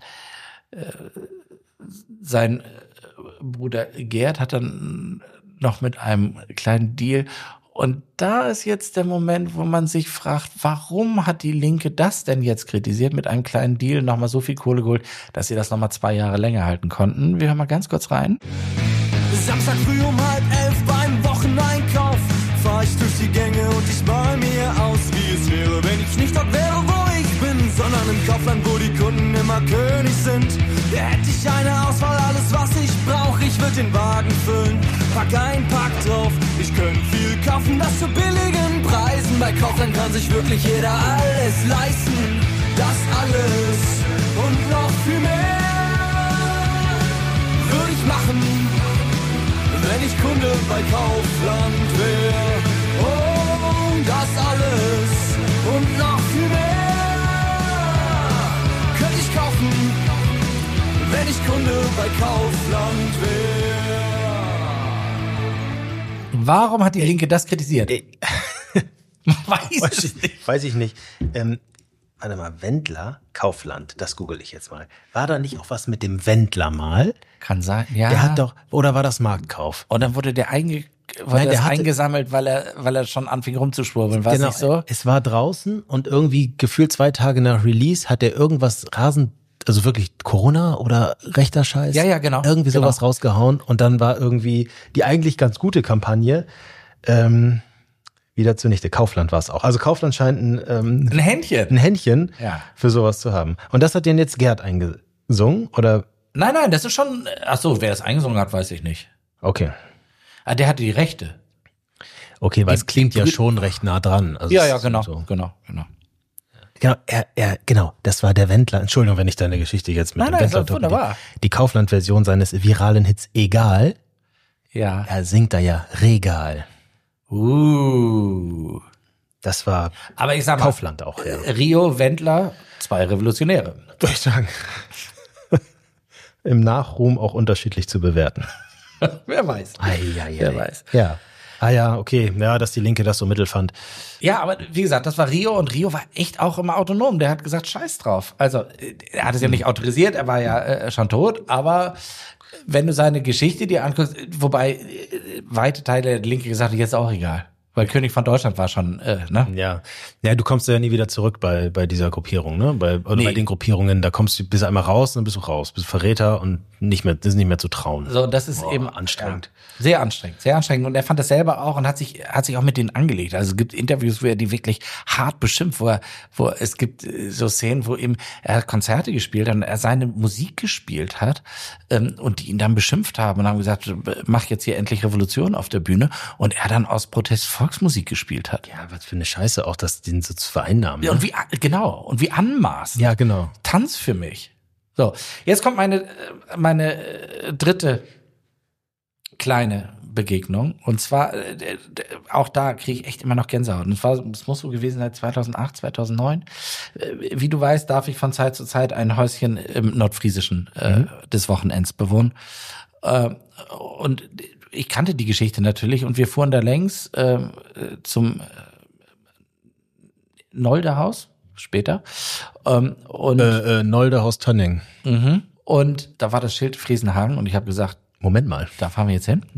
Speaker 8: sein Bruder Gerd hat dann noch mit einem kleinen Deal. Und da ist jetzt der Moment, wo man sich fragt, warum hat die Linke das denn jetzt kritisiert, mit einem kleinen Deal nochmal so viel Kohle geholt, dass sie das nochmal 2 Jahre länger halten konnten. Wir hören mal ganz kurz rein.
Speaker 12: Samstag früh um 10:30 beim Wocheneinkauf fahr ich durch die Gänge und ich mal mir aus, wie es wäre, wenn ich nicht dort wäre, wo ich bin, sondern im Kaufland, wo die Kunden immer König sind. Da hätte ich eine Auswahl, alles was ich brauche, ich würde den Wagen füllen, pack ein Pack drauf, ich könnte viel kaufen, das zu billigen Preisen. Bei Kaufland kann sich wirklich jeder alles leisten, das alles und noch viel mehr würde ich machen, wenn ich Kunde bei Kaufland wär. Oh, das alles und noch viel mehr könnte ich kaufen, wenn ich Kunde bei Kaufland wär.
Speaker 8: Warum hat die Linke das kritisiert?
Speaker 9: Weiß ich nicht. Warte mal, Wendler, Kaufland, das google ich jetzt mal. War da nicht auch was mit dem Wendler mal?
Speaker 8: Kann sein, ja.
Speaker 9: Der hat doch, oder war das Marktkauf?
Speaker 8: Und dann wurde der eingesammelt, weil er schon anfing rumzuschwurbeln, war es nicht so?
Speaker 9: Es war draußen und irgendwie gefühlt 2 Tage nach Release hat er irgendwas also wirklich Corona oder rechter Scheiß?
Speaker 8: Ja, genau.
Speaker 9: Irgendwie sowas rausgehauen und dann war irgendwie die eigentlich ganz gute Kampagne, wieder zunichte. Kaufland war es auch. Also Kaufland scheint ein Händchen für sowas zu haben. Und das hat den jetzt Gerd eingesungen, oder?
Speaker 8: Nein, das ist schon, ach so, wer das eingesungen hat, weiß ich nicht.
Speaker 9: Okay.
Speaker 8: Ah, der hatte die Rechte.
Speaker 9: Okay, weil es klingt ja schon recht nah dran. Also
Speaker 8: ja, genau.
Speaker 9: Genau, das war der Wendler. Entschuldigung, wenn ich deine Geschichte jetzt mit dem Wendler
Speaker 8: das war wunderbar.
Speaker 9: Die Kaufland-Version seines viralen Hits Egal.
Speaker 8: Ja.
Speaker 9: Er singt da ja Regal. Das war
Speaker 8: aber ich sag mal,
Speaker 9: Kaufland auch. Ja.
Speaker 8: Rio, Wendler, 2 Revolutionäre.
Speaker 9: Würde ich sagen. Im Nachruhm auch unterschiedlich zu bewerten.
Speaker 8: Wer weiß.
Speaker 9: Wer weiß. Ja. Ah ja, okay. Ja, dass die Linke das so mittel fand.
Speaker 8: Ja, aber wie gesagt, das war Rio und Rio war echt auch immer autonom. Der hat gesagt, scheiß drauf. Also, er hat es ja nicht autorisiert, er war ja schon tot, aber wenn du seine Geschichte dir anguckst, wobei weite Teile der Linke gesagt haben, jetzt auch egal. Weil König von Deutschland war schon, ne?
Speaker 9: Ja, du kommst ja nie wieder zurück bei dieser Gruppierung, ne? Bei den Gruppierungen, da bist du einmal raus, dann bist du raus. Bist Verräter und das ist nicht mehr zu trauen.
Speaker 8: So, das ist eben
Speaker 9: anstrengend.
Speaker 8: Ja, sehr anstrengend. Und er fand das selber auch und hat sich auch mit denen angelegt. Also es gibt Interviews, wo er die wirklich hart beschimpft, wo es gibt so Szenen, wo er Konzerte gespielt hat und er seine Musik gespielt hat, und die ihn dann beschimpft haben und haben gesagt, mach jetzt hier endlich Revolution auf der Bühne, und er dann aus Protest Volksmusik gespielt hat.
Speaker 9: Ja, was für eine Scheiße auch, das den so zu vereinnahmen.
Speaker 8: Ja, und wie anmaßend.
Speaker 9: Ja, genau.
Speaker 8: Tanz für mich. So, jetzt kommt meine dritte kleine Begegnung. Und zwar, auch da kriege ich echt immer noch Gänsehaut. Und es muss so gewesen sein 2008, 2009. Wie du weißt, darf ich von Zeit zu Zeit ein Häuschen im Nordfriesischen des Wochenends bewohnen. Und ich kannte die Geschichte natürlich und wir fuhren da längs zum Nolderhaus später.
Speaker 9: Nolderhaus Tönning.
Speaker 8: Und da war das Schild Friesenhagen und ich habe gesagt,
Speaker 9: Moment mal,
Speaker 8: da fahren wir jetzt hin.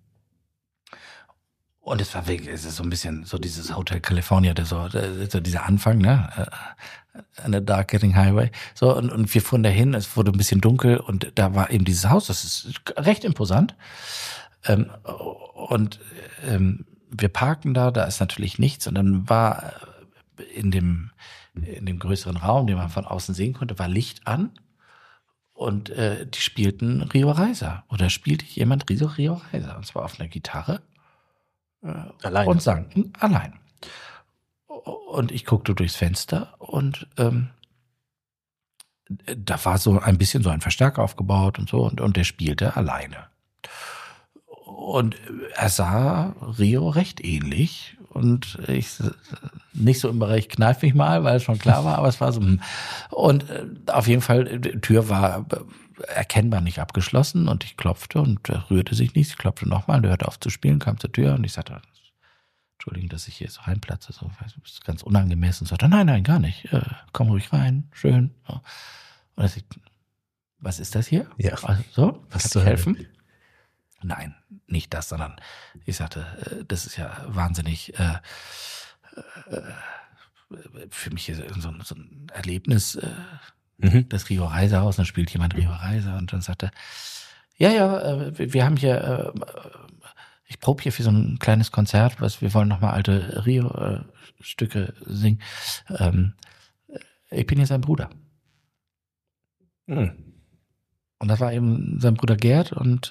Speaker 8: Und es war wirklich, es ist so ein bisschen so dieses Hotel California, so dieser Anfang, ne? An der Dark Getting Highway. So, und wir fuhren dahin, es wurde ein bisschen dunkel und da war eben dieses Haus, das ist recht imposant. Wir parken da ist natürlich nichts und dann war in dem größeren Raum, den man von außen sehen konnte, war Licht an und die spielten Rio Reiser oder spielte jemand Rio Reiser und zwar auf einer Gitarre.
Speaker 9: Alleine.
Speaker 8: Und sang allein. Und ich guckte durchs Fenster und da war so ein bisschen so ein Verstärker aufgebaut und so und der spielte alleine. Und er sah Rio recht ähnlich und ich nicht so im Bereich kneif mich mal, weil es schon klar war, aber es war so. Und auf jeden Fall, die Tür war erkennbar nicht abgeschlossen und ich klopfte und er rührte sich nicht. Ich klopfte nochmal, der hörte auf zu spielen, kam zur Tür und ich sagte, Entschuldigung, dass ich hier so reinplatze, so, das ist ganz unangemessen. Und sagte, nein, gar nicht, komm ruhig rein, schön. Und er sagte, was ist das hier?
Speaker 9: Ja.
Speaker 8: So,
Speaker 9: was
Speaker 8: kann ich helfen? Nein, nicht das, sondern ich sagte, das ist ja wahnsinnig für mich so ein Erlebnis, das Rio Reiser Haus, dann spielt jemand Rio Reiser und dann sagte wir haben hier, ich probe hier für so ein kleines Konzert, wir wollen nochmal alte Rio-Stücke singen. Ich bin hier sein Bruder. Und das war eben sein Bruder Gerd und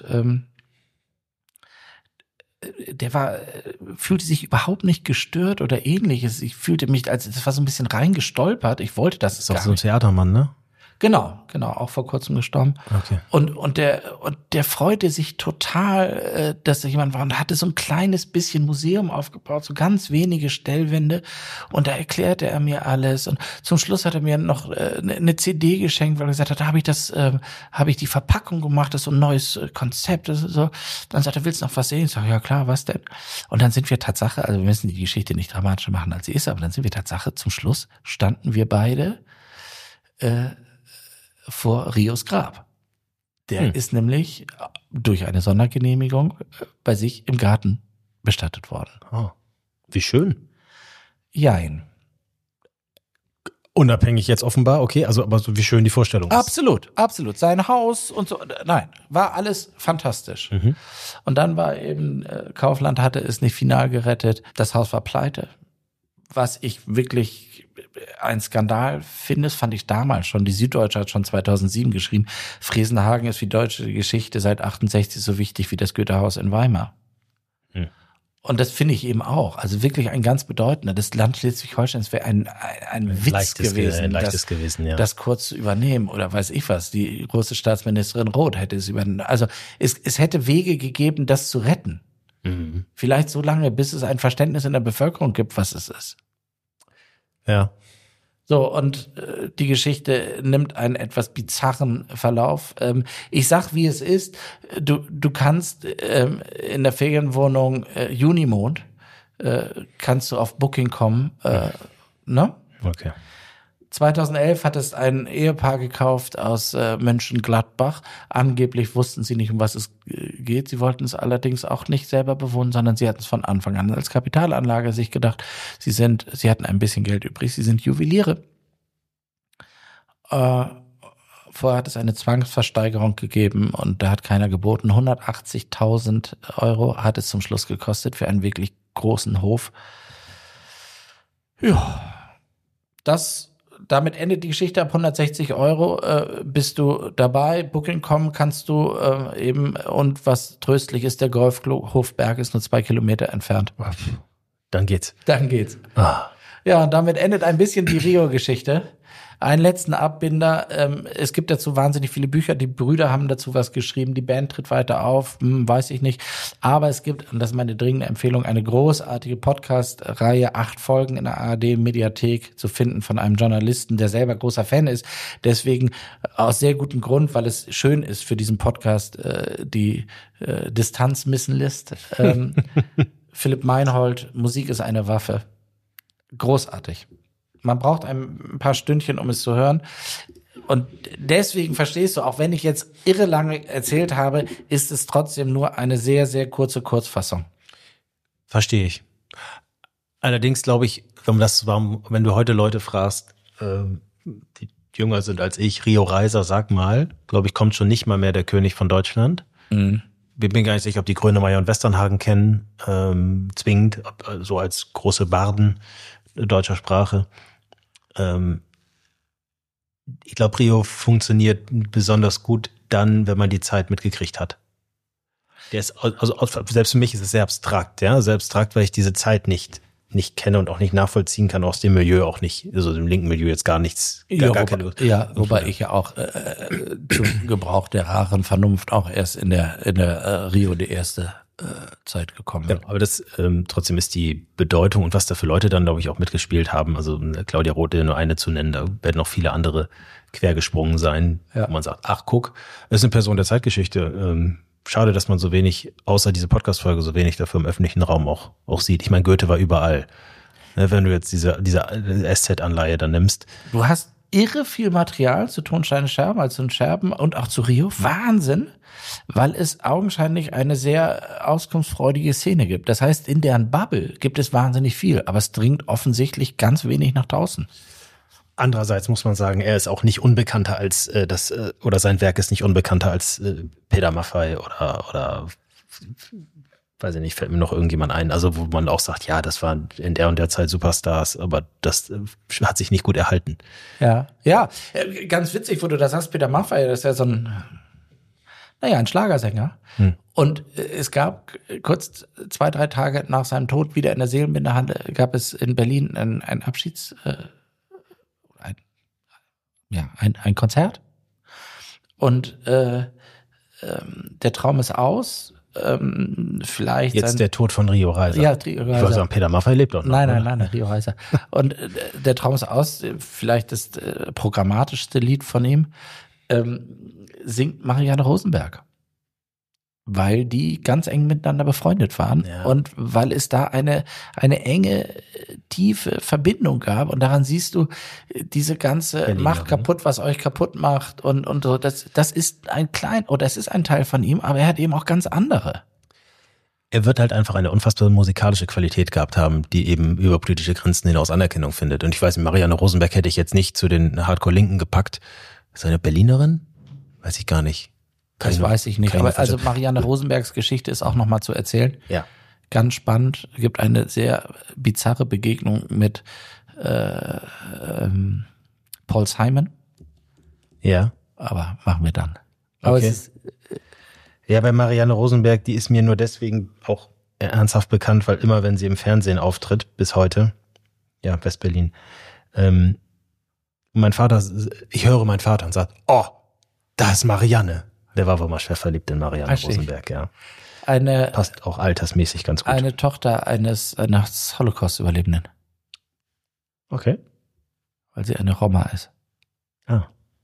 Speaker 8: der fühlte sich überhaupt nicht gestört oder ähnliches. Ich fühlte mich, das war so ein bisschen reingestolpert. Ich wollte das
Speaker 9: ist auch so ein Theatermann, ne?
Speaker 8: Genau, auch vor kurzem gestorben.
Speaker 9: Okay.
Speaker 8: Und der freute sich total, dass da jemand war und hatte so ein kleines bisschen Museum aufgebaut, so ganz wenige Stellwände und da erklärte er mir alles und zum Schluss hat er mir noch eine CD geschenkt, weil er gesagt hat, da habe ich die Verpackung gemacht, das ist so ein neues Konzept, das ist so. Dann sagt er, willst du noch was sehen? Ich sage, ja klar, was denn? Und dann sind wir Tatsache, also wir müssen die Geschichte nicht dramatischer machen, als sie ist, aber dann sind wir Tatsache, zum Schluss standen wir beide vor Rios Grab. Der ist nämlich durch eine Sondergenehmigung bei sich im Garten bestattet worden.
Speaker 9: Oh, wie schön.
Speaker 8: Jein.
Speaker 9: Unabhängig jetzt offenbar, okay, also aber so wie schön die Vorstellung ist.
Speaker 8: Absolut. Sein Haus und so, nein, war alles fantastisch. Und dann war eben, Kaufland hatte es nicht final gerettet, das Haus war pleite. Was ich wirklich ein Skandal finde, das fand ich damals schon. Die Süddeutsche hat schon 2007 geschrieben, Friesenhagen ist für deutsche Geschichte seit 68 so wichtig wie das Goethehaus in Weimar. Und das finde ich eben auch. Also wirklich ein ganz bedeutender. Das Land Schleswig-Holsteins wäre ein Witz gewesen, das kurz zu übernehmen oder weiß ich was. Die große Staatsministerin Roth hätte es übernommen. Also es hätte Wege gegeben, das zu retten. Vielleicht so lange, bis es ein Verständnis in der Bevölkerung gibt, was es ist.
Speaker 9: Ja.
Speaker 8: So, und die Geschichte nimmt einen etwas bizarren Verlauf. Ich sag, wie es ist. Du kannst in der Ferienwohnung Junimond, kannst du auf Booking kommen. Ne?
Speaker 9: Okay.
Speaker 8: 2011 hat es ein Ehepaar gekauft aus Mönchengladbach. Angeblich wussten sie nicht, um was es geht. Sie wollten es allerdings auch nicht selber bewohnen, sondern sie hatten es von Anfang an als Kapitalanlage sich gedacht. Sie hatten ein bisschen Geld übrig. Sie sind Juweliere. Vorher hat es eine Zwangsversteigerung gegeben und da hat keiner geboten. 180.000 € hat es zum Schluss gekostet für einen wirklich großen Hof. Ja, damit endet die Geschichte. Ab 160 € bist du dabei. Booking.com kannst du eben, und was tröstlich ist, der Golfhofberg ist nur 2 Kilometer entfernt.
Speaker 9: Dann geht's.
Speaker 8: Ah. Ja, und damit endet ein bisschen die Rio-Geschichte. Einen letzten Abbinder. Es gibt dazu wahnsinnig viele Bücher. Die Brüder haben dazu was geschrieben. Die Band tritt weiter auf. Weiß ich nicht. Aber es gibt, und das ist meine dringende Empfehlung, eine großartige Podcast-Reihe, 8 Folgen in der ARD-Mediathek zu finden von einem Journalisten, der selber großer Fan ist. Deswegen aus sehr gutem Grund, weil es schön ist für diesen Podcast, die Distanz missen lässt. Philipp Meinhold, Musik ist eine Waffe. Großartig. Man braucht ein paar Stündchen, um es zu hören. Und deswegen verstehst du, auch wenn ich jetzt irre lange erzählt habe, ist es trotzdem nur eine sehr, sehr kurze Kurzfassung.
Speaker 9: Verstehe ich. Allerdings glaube ich, wenn du heute Leute fragst, die jünger sind als ich, Rio Reiser, sag mal, glaube ich, kommt schon nicht mal mehr der König von Deutschland. Mhm. Ich bin gar nicht sicher, ob die Grönemeyer und Westernhagen kennen, zwingend, so als große Barden deutscher Sprache. Ich glaube, Rio funktioniert besonders gut dann, wenn man die Zeit mitgekriegt hat. Der ist, also selbst für mich ist es sehr abstrakt, ja, sehr abstrakt, weil ich diese Zeit nicht kenne und auch nicht nachvollziehen kann, aus dem Milieu auch nicht, also dem linken Milieu jetzt gar nichts,
Speaker 8: wobei ich ja auch zum Gebrauch der raren Vernunft auch erst in der Rio die erste Zeit gekommen.
Speaker 9: Ja, aber das trotzdem ist die Bedeutung und was da für Leute dann, glaube ich, auch mitgespielt haben, also Claudia Roth, nur eine zu nennen, da werden noch viele andere quergesprungen sein, wo man sagt, ach guck, es ist eine Person der Zeitgeschichte. Schade, dass man so wenig, außer diese Podcast-Folge, so wenig dafür im öffentlichen Raum auch sieht. Ich meine, Goethe war überall. Wenn du jetzt diese SZ-Anleihe dann nimmst.
Speaker 8: Du hast irre viel Material zu Tonsteine Scherben, also zu Scherben und auch zu Rio. Wahnsinn, weil es augenscheinlich eine sehr auskunftsfreudige Szene gibt. Das heißt, in deren Bubble gibt es wahnsinnig viel, aber es dringt offensichtlich ganz wenig nach draußen.
Speaker 9: Andererseits muss man sagen, er ist auch nicht unbekannter als oder sein Werk ist nicht unbekannter als Peter Maffay oder weiß ich nicht, fällt mir noch irgendjemand ein, also wo man auch sagt, ja, das waren in der und der Zeit Superstars, aber das hat sich nicht gut erhalten.
Speaker 8: Ja, ganz witzig, wo du das sagst, Peter Maffay, das ist ja so ein Schlagersänger. Und es gab kurz 2-3 Tage nach seinem Tod wieder in der Seelenbinderhalle, gab es in Berlin ein ein Konzert. Und der Traum ist aus. Vielleicht
Speaker 9: jetzt der Tod von Rio Reiser.
Speaker 8: Ja, Rio Reiser.
Speaker 9: Ich wollte sagen, Peter Maffay lebt doch noch.
Speaker 8: Nein, Rio Reiser. Und der Traum ist aus, vielleicht das programmatischste Lied von ihm, singt Marianne Rosenberg. Weil die ganz eng miteinander befreundet waren und weil es da eine enge, tiefe Verbindung gab. Und daran siehst du, diese ganze macht kaputt, was euch kaputt macht und so. Das ist es ist ein Teil von ihm, aber er hat eben auch ganz andere.
Speaker 9: Er wird halt einfach eine unfassbare musikalische Qualität gehabt haben, die eben über politische Grenzen hinaus Anerkennung findet. Und ich weiß, Marianne Rosenberg hätte ich jetzt nicht zu den Hardcore-Linken gepackt. Ist eine Berlinerin? Weiß ich gar nicht.
Speaker 8: Das weiß ich nicht, aber also Marianne Rosenbergs Geschichte ist auch nochmal zu erzählen.
Speaker 9: Ja.
Speaker 8: Ganz spannend. Es gibt eine sehr bizarre Begegnung mit Paul Simon.
Speaker 9: Ja.
Speaker 8: Aber machen wir dann.
Speaker 9: Aber okay. Ja, bei Marianne Rosenberg, die ist mir nur deswegen auch ernsthaft bekannt, weil immer, wenn sie im Fernsehen auftritt, bis heute, ja, Westberlin, ich höre meinen Vater und sagt, oh, da ist Marianne. Der war wohl mal schwer verliebt in Marianne Rosenberg, ja. Passt auch altersmäßig ganz gut.
Speaker 8: Eine Tochter eines Holocaust-Überlebenden.
Speaker 9: Okay.
Speaker 8: Weil sie eine Roma ist.
Speaker 9: Ah.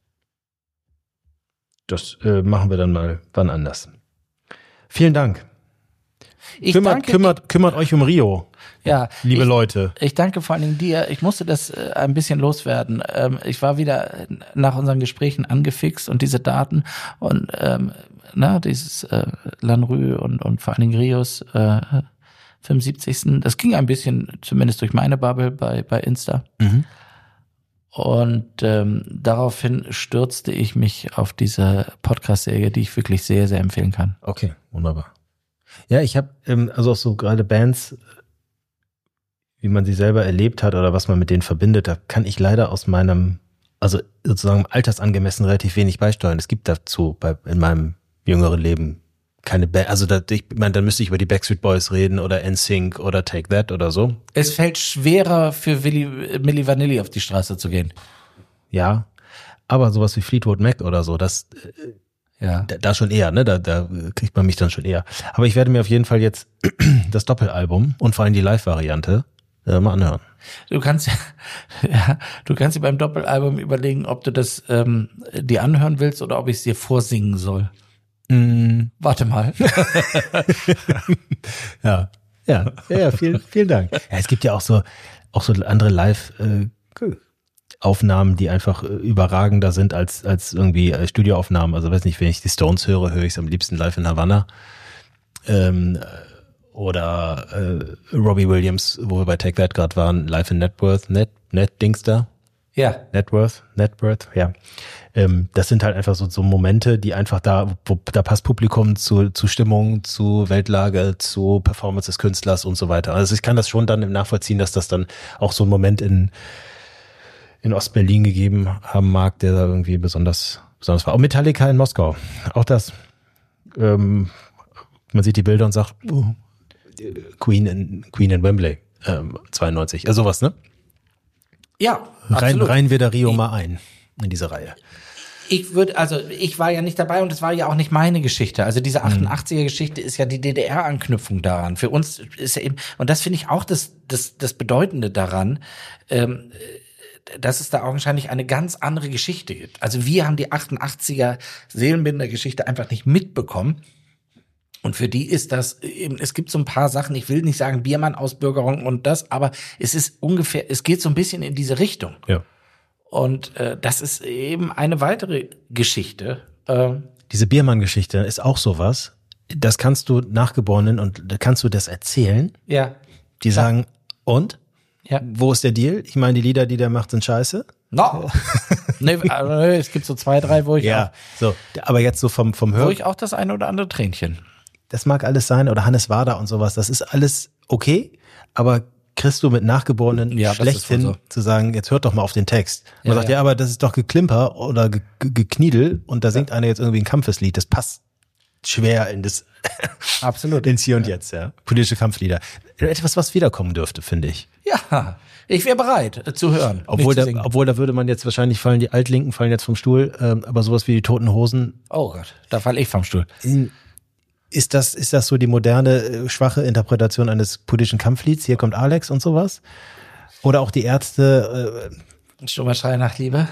Speaker 9: Das machen wir dann mal wann anders. Vielen Dank. Kümmert euch um Rio.
Speaker 8: Ja,
Speaker 9: liebe Leute.
Speaker 8: Ich danke vor allen Dingen dir. Ich musste das ein bisschen loswerden. Ich war wieder nach unseren Gesprächen angefixt und diese Daten und dieses Lanrue und vor allen Dingen Rios 75. Das ging ein bisschen, zumindest durch meine Bubble bei Insta. Mhm. Und daraufhin stürzte ich mich auf diese Podcast-Serie, die ich wirklich sehr, sehr empfehlen kann.
Speaker 9: Okay, wunderbar. Ja, ich habe also auch so gerade Bands, wie man sie selber erlebt hat oder was man mit denen verbindet, da kann ich leider aus meinem, also sozusagen altersangemessen relativ wenig beisteuern. Es gibt dazu in meinem jüngeren Leben keine Band, also ich meine, dann müsste ich über die Backstreet Boys reden oder NSYNC oder Take That oder so.
Speaker 8: Es fällt schwerer für Milli Vanilli auf die Straße zu gehen.
Speaker 9: Ja, aber sowas wie Fleetwood Mac oder so, das da schon eher, ne? Da kriegt man mich dann schon eher. Aber ich werde mir auf jeden Fall jetzt das Doppelalbum und vor allem die Live-Variante mal anhören.
Speaker 8: Du kannst dir beim Doppelalbum überlegen, ob du das dir anhören willst oder ob ich es dir vorsingen soll. Warte mal. Ja, vielen Dank. Ja, es gibt ja auch so andere Live-Aufnahmen, die einfach überragender sind als irgendwie Studioaufnahmen. Also weiß nicht, wenn ich die Stones höre ich es am liebsten live in Havanna. Oder Robbie Williams, wo wir bei Take That gerade waren, live in Networth, Dings da. Ja.
Speaker 9: Networth, ja. Das sind halt einfach so Momente, die einfach da passt Publikum zu Stimmung, zu Weltlage, zu Performance des Künstlers und so weiter. Also ich kann das schon dann nachvollziehen, dass das dann auch so einen Moment in Ostberlin gegeben haben mag, der da irgendwie besonders war. Auch Metallica in Moskau. Auch das, man sieht die Bilder und sagt, Queen in Wembley, 92. Also sowas, ne?
Speaker 8: Ja, absolut.
Speaker 9: Rein wir der Rio mal ein in diese Reihe.
Speaker 8: Ich war ja nicht dabei und es war ja auch nicht meine Geschichte. Also diese 88er-Geschichte ist ja die DDR-Anknüpfung daran. Für uns ist ja eben, und das finde ich auch das Bedeutende daran, dass es da augenscheinlich eine ganz andere Geschichte gibt. Also wir haben die 88er Seelenbinder-Geschichte einfach nicht mitbekommen. Und für die ist das eben, es gibt so ein paar Sachen, ich will nicht sagen Biermann-Ausbürgerung und das, aber es ist ungefähr, es geht so ein bisschen in diese Richtung.
Speaker 9: Ja.
Speaker 8: Und das ist eben eine weitere Geschichte.
Speaker 9: Diese Biermann-Geschichte ist auch sowas, das kannst du Nachgeborenen und da kannst du das erzählen.
Speaker 8: Ja.
Speaker 9: Die sagen, und?
Speaker 8: Ja.
Speaker 9: Wo ist der Deal? Ich meine, die Lieder, die der macht, sind scheiße.
Speaker 8: No. Nee, es gibt so 2, 3, wo ich
Speaker 9: auch, so, aber jetzt so vom Hören.
Speaker 8: Wo ich auch das eine oder andere Tränchen.
Speaker 9: Das mag alles sein, oder Hannes Wader und sowas, das ist alles okay, aber kriegst du mit Nachgeborenen schlecht hin, so zu sagen, jetzt hört doch mal auf den Text. Man sagt, aber das ist doch Geklimper oder Gekniedel und da singt einer jetzt irgendwie ein Kampfeslied, das passt schwer in das
Speaker 8: absolut
Speaker 9: ins Hier und Jetzt, ja. Politische Kampflieder. Etwas, was wiederkommen dürfte, finde ich.
Speaker 8: Ja, ich wäre bereit zu hören.
Speaker 9: Obwohl da würde man jetzt wahrscheinlich die Altlinken fallen jetzt vom Stuhl, aber sowas wie die Toten Hosen.
Speaker 8: Oh Gott, da falle ich vom Stuhl.
Speaker 9: Ist das so die moderne, schwache Interpretation eines politischen Kampflieds? Hier kommt Alex und sowas? Oder auch die Ärzte?
Speaker 8: Stummerschrei nach Liebe?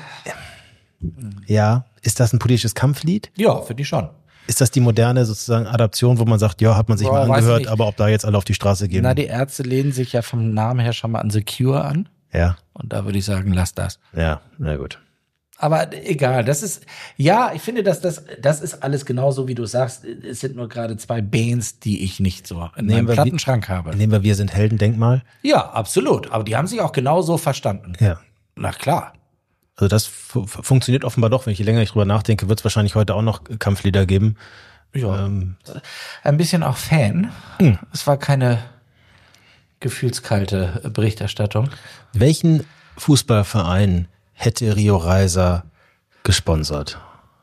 Speaker 9: Ja. Ist das ein politisches Kampflied?
Speaker 8: Ja, für die schon.
Speaker 9: Ist das die moderne sozusagen Adaption, wo man sagt, ja, hat man sich mal angehört, aber ob da jetzt alle auf die Straße gehen?
Speaker 8: Na, die Ärzte lehnen sich ja vom Namen her schon mal an The Cure an.
Speaker 9: Ja.
Speaker 8: Und da würde ich sagen, lass das.
Speaker 9: Ja, na gut.
Speaker 8: Aber egal, das ist, ja, ich finde, das ist alles genauso, wie du sagst. Es sind nur gerade 2 Bands, die ich nicht so in meinem Plattenschrank habe.
Speaker 9: Nehmen wir Wir sind Helden-Denkmal?
Speaker 8: Ja, absolut. Aber die haben sich auch genauso verstanden.
Speaker 9: Ja.
Speaker 8: Na klar.
Speaker 9: Also das funktioniert offenbar doch. Wenn ich länger drüber nachdenke, wird es wahrscheinlich heute auch noch Kampflieder geben.
Speaker 8: Ja. Ein bisschen auch Fan. Es war keine gefühlskalte Berichterstattung.
Speaker 9: Welchen Fußballverein hätte Rio Reiser gesponsert?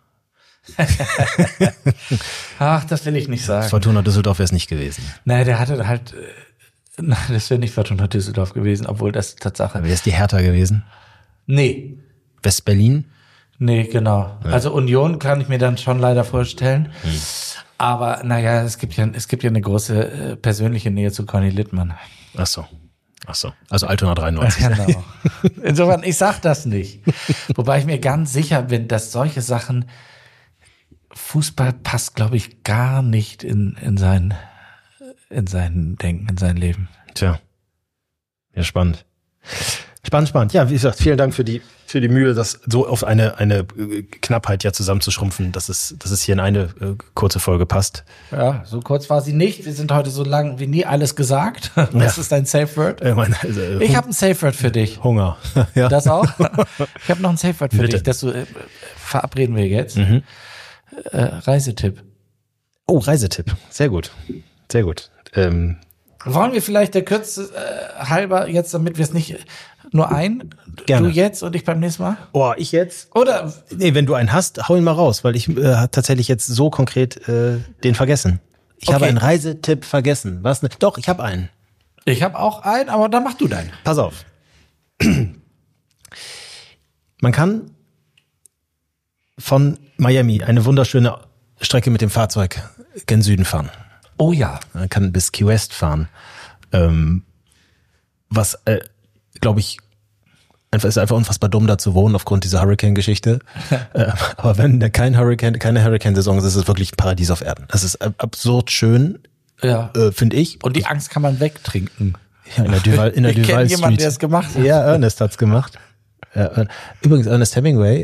Speaker 8: Ach, das will ich nicht sagen.
Speaker 9: Fortuna Düsseldorf wäre es nicht gewesen.
Speaker 8: Nein, der hatte halt, nein, das wäre nicht Fortuna Düsseldorf gewesen, obwohl das Tatsache.
Speaker 9: Wäre es die Hertha gewesen?
Speaker 8: Nee.
Speaker 9: West-Berlin?
Speaker 8: Nee, genau. Ja. Also Union kann ich mir dann schon leider vorstellen. Aber naja, es gibt ja eine große persönliche Nähe zu Conny Littmann.
Speaker 9: Ach so. Also Altona 93.
Speaker 8: Genau. Insofern, ich sag das nicht. Wobei ich mir ganz sicher bin, dass solche Sachen, Fußball passt, glaube ich, gar nicht in sein Denken, in sein Leben.
Speaker 9: Tja. Ja, spannend. Spannend. Ja, wie gesagt, vielen Dank für die Mühe, das so auf eine Knappheit ja zusammenzuschrumpfen, dass es hier in eine kurze Folge passt.
Speaker 8: Ja, so kurz war sie nicht. Wir sind heute so lang wie nie alles gesagt. Das ist dein Safe Word. Ich habe ein Safe Word für dich.
Speaker 9: Hunger. Ja.
Speaker 8: Das auch? Ich habe noch ein Safe Word für dich. Das verabreden wir jetzt. Reisetipp.
Speaker 9: Oh, Reisetipp. Sehr gut.
Speaker 8: Wollen wir vielleicht der Kürze halber jetzt, damit wir es nicht nur
Speaker 9: Gerne.
Speaker 8: Du jetzt und ich beim nächsten Mal?
Speaker 9: Oh, ich jetzt?
Speaker 8: Oder?
Speaker 9: Nee, wenn du einen hast, hau ihn mal raus, weil ich tatsächlich jetzt so konkret den vergessen. Ich habe einen Reisetipp vergessen. Was? Ne? Doch, ich habe einen.
Speaker 8: Ich habe auch einen, aber dann mach du deinen.
Speaker 9: Pass auf. Man kann von Miami eine wunderschöne Strecke mit dem Fahrzeug gen Süden fahren.
Speaker 8: Oh ja.
Speaker 9: Man kann bis Key West fahren. Was, glaube ich, ist einfach unfassbar dumm, da zu wohnen aufgrund dieser Hurricane-Geschichte. Aber wenn da keine Hurricane-Saison ist, ist es wirklich ein Paradies auf Erden. Das ist absurd schön, finde ich.
Speaker 8: Und die Angst kann man wegtrinken.
Speaker 9: Ja, in der Duval
Speaker 8: Ich kenne
Speaker 9: Street.
Speaker 8: jemanden, der es gemacht hat.
Speaker 9: Ja, Ernest hat's gemacht. Ja, übrigens, Ernest Hemingway,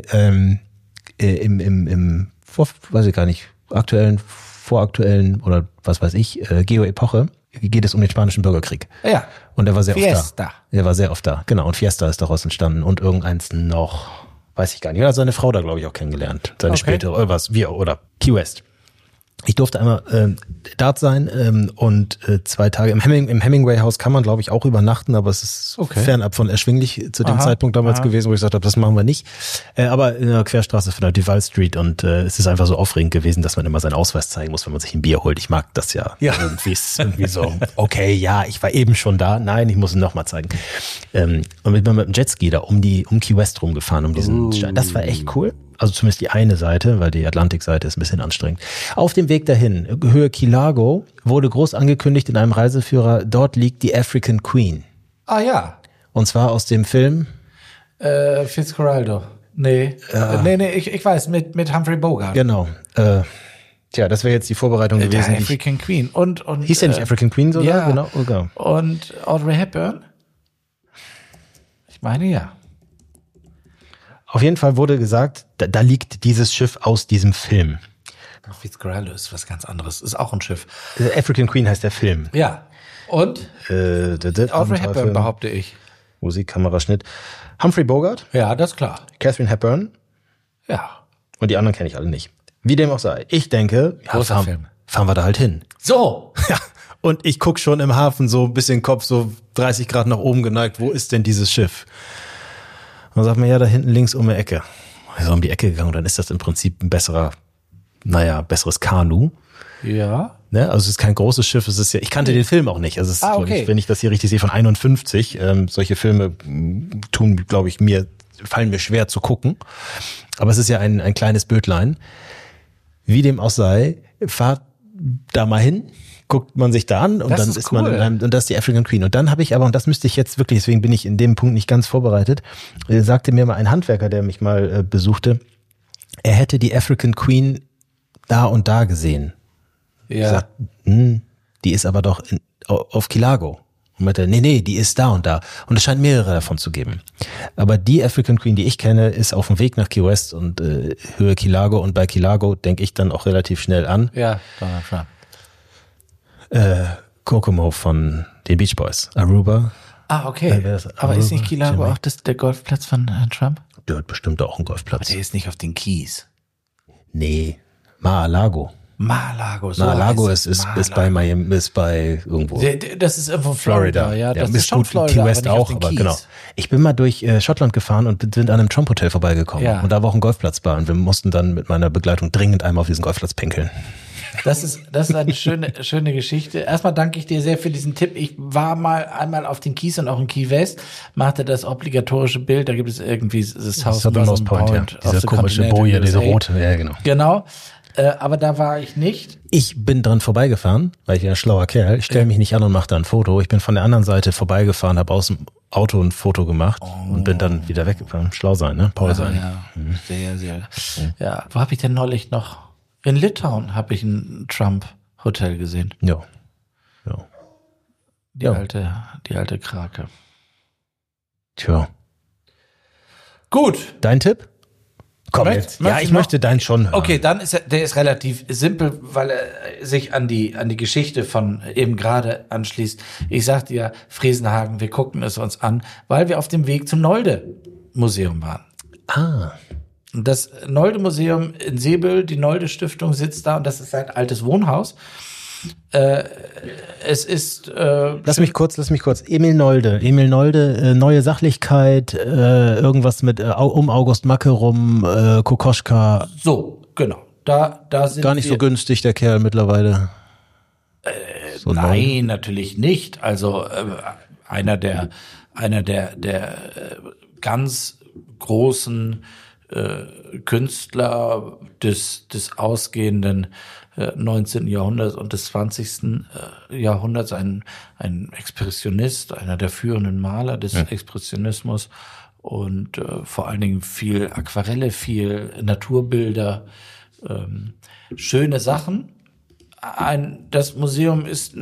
Speaker 9: weiß ich gar nicht, voraktuellen oder was weiß ich, Geo-Epoche, geht es um den Spanischen Bürgerkrieg.
Speaker 8: Ja.
Speaker 9: Und er war sehr
Speaker 8: Fiesta.
Speaker 9: oft da. Er war sehr oft da, genau. Und Fiesta ist daraus entstanden. Und irgendeins noch, weiß ich gar nicht. Er hat seine Frau da, glaube ich, auch kennengelernt. Seine spätere, oder Key West. Ich durfte einmal dort sein und 2 Tage im Hemingway-Haus kann man, glaube ich, auch übernachten, aber es ist fernab von erschwinglich zu dem Zeitpunkt damals gewesen, wo ich gesagt habe, das machen wir nicht. Aber in der Querstraße von der Duval Street und es ist einfach so aufregend gewesen, dass man immer seinen Ausweis zeigen muss, wenn man sich ein Bier holt. Ich mag das ja. Irgendwie ist irgendwie so, okay, ja, ich war eben schon da. Nein, ich muss ihn nochmal zeigen. Und ich bin mit dem Jetski da um Key West rumgefahren, um diesen Stein. Das war echt cool. Also zumindest die eine Seite, weil die Atlantikseite ist ein bisschen anstrengend. Auf dem Weg dahin, Höhe Key Largo, wurde groß angekündigt in einem Reiseführer, dort liegt die African Queen.
Speaker 8: Ah ja.
Speaker 9: Und zwar aus dem Film
Speaker 8: Fitzcarraldo. Nee. Ich weiß, mit Humphrey Bogart.
Speaker 9: Genau. Tja, das wäre jetzt die Vorbereitung gewesen.
Speaker 8: African Queen. Und
Speaker 9: hieß der nicht African Queen sogar?
Speaker 8: Ja.
Speaker 9: Genau. Okay.
Speaker 8: Und Audrey Hepburn? Ich meine ja.
Speaker 9: Auf jeden Fall wurde gesagt, da liegt dieses Schiff aus diesem Film.
Speaker 8: Fitzcarraldo ist was ganz anderes. Ist auch ein Schiff.
Speaker 9: African Queen heißt der Film.
Speaker 8: Ja. Und? Audrey Hepburn, behaupte ich.
Speaker 9: Musik, Kamera, Schnitt. Humphrey Bogart.
Speaker 8: Ja, das ist klar.
Speaker 9: Catherine Hepburn.
Speaker 8: Ja.
Speaker 9: Und die anderen kenne ich alle nicht. Wie dem auch sei. Ich denke, fahren wir da halt hin.
Speaker 8: So.
Speaker 9: Ja. Und ich guck schon im Hafen so ein bisschen Kopf, so 30 Grad nach oben geneigt. Wo ist denn dieses Schiff? Und dann sagt man, ja, da hinten links um die Ecke. Also um die Ecke gegangen und dann ist das im Prinzip ein besseres Kanu.
Speaker 8: Ja.
Speaker 9: Ne? Also es ist kein großes Schiff, es ist ja, ich kannte den Film auch nicht. Also es ist, glaub ich, wenn ich das hier richtig sehe, von 51. Solche Filme fallen mir schwer zu gucken. Aber es ist ja ein kleines Bötlein. Wie dem auch sei, fahrt da mal hin. Guckt man sich da an und dann ist man und das ist die African Queen. Und dann habe ich aber, und das müsste ich jetzt wirklich, deswegen bin ich in dem Punkt nicht ganz vorbereitet, sagte mir mal ein Handwerker, der mich mal besuchte, er hätte die African Queen da und da gesehen.
Speaker 8: Ja.
Speaker 9: Sagt, die ist aber doch auf Key Largo. Und meinte, nee, die ist da und da. Und es scheint mehrere davon zu geben. Aber die African Queen, die ich kenne, ist auf dem Weg nach Key West und Höhe Key Largo. Und bei Key Largo denke ich dann auch relativ schnell an.
Speaker 8: Ja, Donald Trump.
Speaker 9: Kokomo von den Beach Boys. Aruba.
Speaker 8: Ah, okay. Aber ist nicht Key Largo auch der Golfplatz von Trump?
Speaker 9: Der hat bestimmt auch einen Golfplatz.
Speaker 8: Aber der ist nicht auf den Keys.
Speaker 9: Nee, Mar-a-Lago.
Speaker 8: Mar-a-Lago, so
Speaker 9: Mar-a-Lago ist bei Miami, ist bei irgendwo.
Speaker 8: Das ist irgendwo Florida, ja. Das ist schon Florida,
Speaker 9: Key West auch, aber genau. Ich bin mal durch Schottland gefahren und sind an einem Trump Hotel vorbeigekommen. Ja. Und da war auch ein Golfplatz bei und wir mussten dann mit meiner Begleitung dringend einmal auf diesen Golfplatz pinkeln.
Speaker 8: Das ist eine schöne Geschichte. Erstmal danke ich dir sehr für diesen Tipp. Ich war mal einmal auf den Keys und auch in Key West, machte das obligatorische Bild. Da gibt es irgendwie das
Speaker 9: Southernmost Point, ja. Diese komische Boje, diese rote, ja, genau.
Speaker 8: Genau. Aber da war ich nicht.
Speaker 9: Ich bin dran vorbeigefahren, weil ich ja ein schlauer Kerl. Ich stelle mich nicht an und mache da ein Foto. Ich bin von der anderen Seite vorbeigefahren, habe aus dem Auto ein Foto gemacht und bin dann wieder weggefahren. Schlau sein, ne? Paul sein.
Speaker 8: Ja, sehr, sehr. Ja. Wo habe ich denn neulich noch? In Litauen habe ich ein Trump-Hotel gesehen.
Speaker 9: Ja.
Speaker 8: Die alte Krake.
Speaker 9: Tja.
Speaker 8: Gut.
Speaker 9: Dein Tipp? Komm jetzt. Ja, ich möchte deinen schon hören.
Speaker 8: Okay, dann der ist relativ simpel, weil er sich an die Geschichte von eben gerade anschließt. Ich sagte ja, Friesenhagen, wir guckten es uns an, weil wir auf dem Weg zum Nolde-Museum waren.
Speaker 9: Ah.
Speaker 8: Das Nolde-Museum in Seebüll, die Nolde-Stiftung sitzt da und das ist ein altes Wohnhaus. Es ist
Speaker 9: Lass mich kurz. Emil Nolde, neue Sachlichkeit, irgendwas mit um August Macke rum, Kokoschka.
Speaker 8: So, genau. Da sind
Speaker 9: gar nicht so günstig, der Kerl mittlerweile.
Speaker 8: So nein, natürlich nicht. Also einer der ganz großen Künstler des ausgehenden 19. Jahrhunderts und des 20. Jahrhunderts, ein Expressionist, einer der führenden Maler des Expressionismus und vor allen Dingen viel Aquarelle, viel Naturbilder, schöne Sachen. Das Museum ist,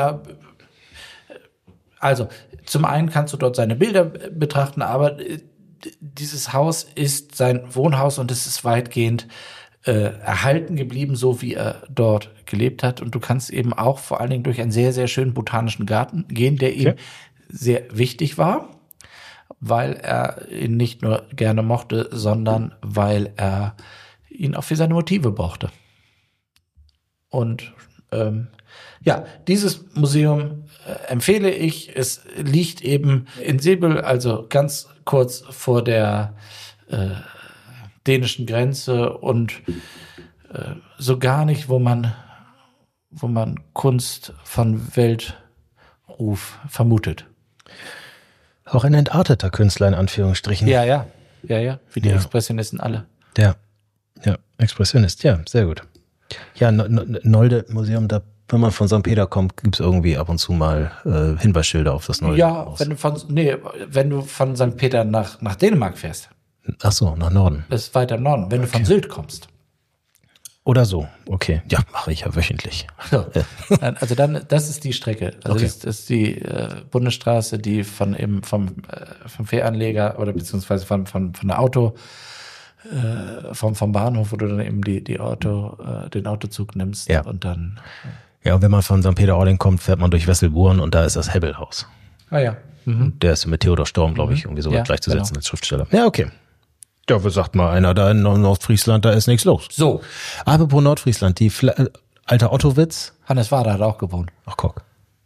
Speaker 8: also zum einen kannst du dort seine Bilder betrachten, aber dieses Haus ist sein Wohnhaus und es ist weitgehend erhalten geblieben, so wie er dort gelebt hat. Und du kannst eben auch vor allen Dingen durch einen sehr, sehr schönen botanischen Garten gehen, der ihm sehr wichtig war, weil er ihn nicht nur gerne mochte, sondern weil er ihn auch für seine Motive brauchte. Und dieses Museum empfehle ich. Es liegt eben in Seebüll, also ganz kurz vor der dänischen Grenze und so gar nicht, wo man Kunst von Weltruf vermutet.
Speaker 9: Auch ein entarteter Künstler in Anführungsstrichen.
Speaker 8: Ja, wie die Expressionisten alle.
Speaker 9: Ja, Expressionist, ja, sehr gut. Ja, Nolde Museum, da, wenn man von St. Peter kommt, gibt's irgendwie ab und zu mal Hinweisschilder auf das Nolde.
Speaker 8: Ja, wenn du von St. Peter nach Dänemark fährst.
Speaker 9: Ach so, nach Norden.
Speaker 8: Das ist weiter im Norden, wenn du von Sylt kommst.
Speaker 9: Oder so, okay. Ja, mache ich ja wöchentlich.
Speaker 8: So. Also dann, das ist die Strecke. Also das ist die Bundesstraße, die vom Fähranleger oder beziehungsweise von der Auto vom Bahnhof, wo du dann eben den Autozug nimmst und dann.
Speaker 9: Ja, und wenn man von St. Peter-Ording kommt, fährt man durch Wesselburen und da ist das Hebbelhaus.
Speaker 8: Ah ja. Mhm.
Speaker 9: Der ist mit Theodor Storm, glaube ich, irgendwie so gleichzusetzen als Schriftsteller. Ja, okay. Ja, was sagt mal einer da in Nordfriesland, da ist nichts los.
Speaker 8: So.
Speaker 9: Apropos Nordfriesland, alter Otto-Witz.
Speaker 8: Hannes Wader hat auch gewohnt.
Speaker 9: Ach, guck.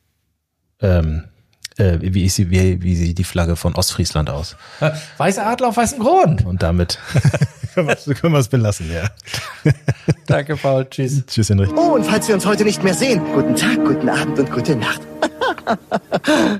Speaker 9: Wie sieht die Flagge von Ostfriesland aus?
Speaker 8: Weißer Adler auf weißem Grund.
Speaker 9: Und damit können wir es belassen, ja.
Speaker 8: Danke, Paul. Tschüss.
Speaker 9: Tschüss, Henrich.
Speaker 13: Oh, und falls wir uns heute nicht mehr sehen, guten Tag, guten Abend und gute Nacht.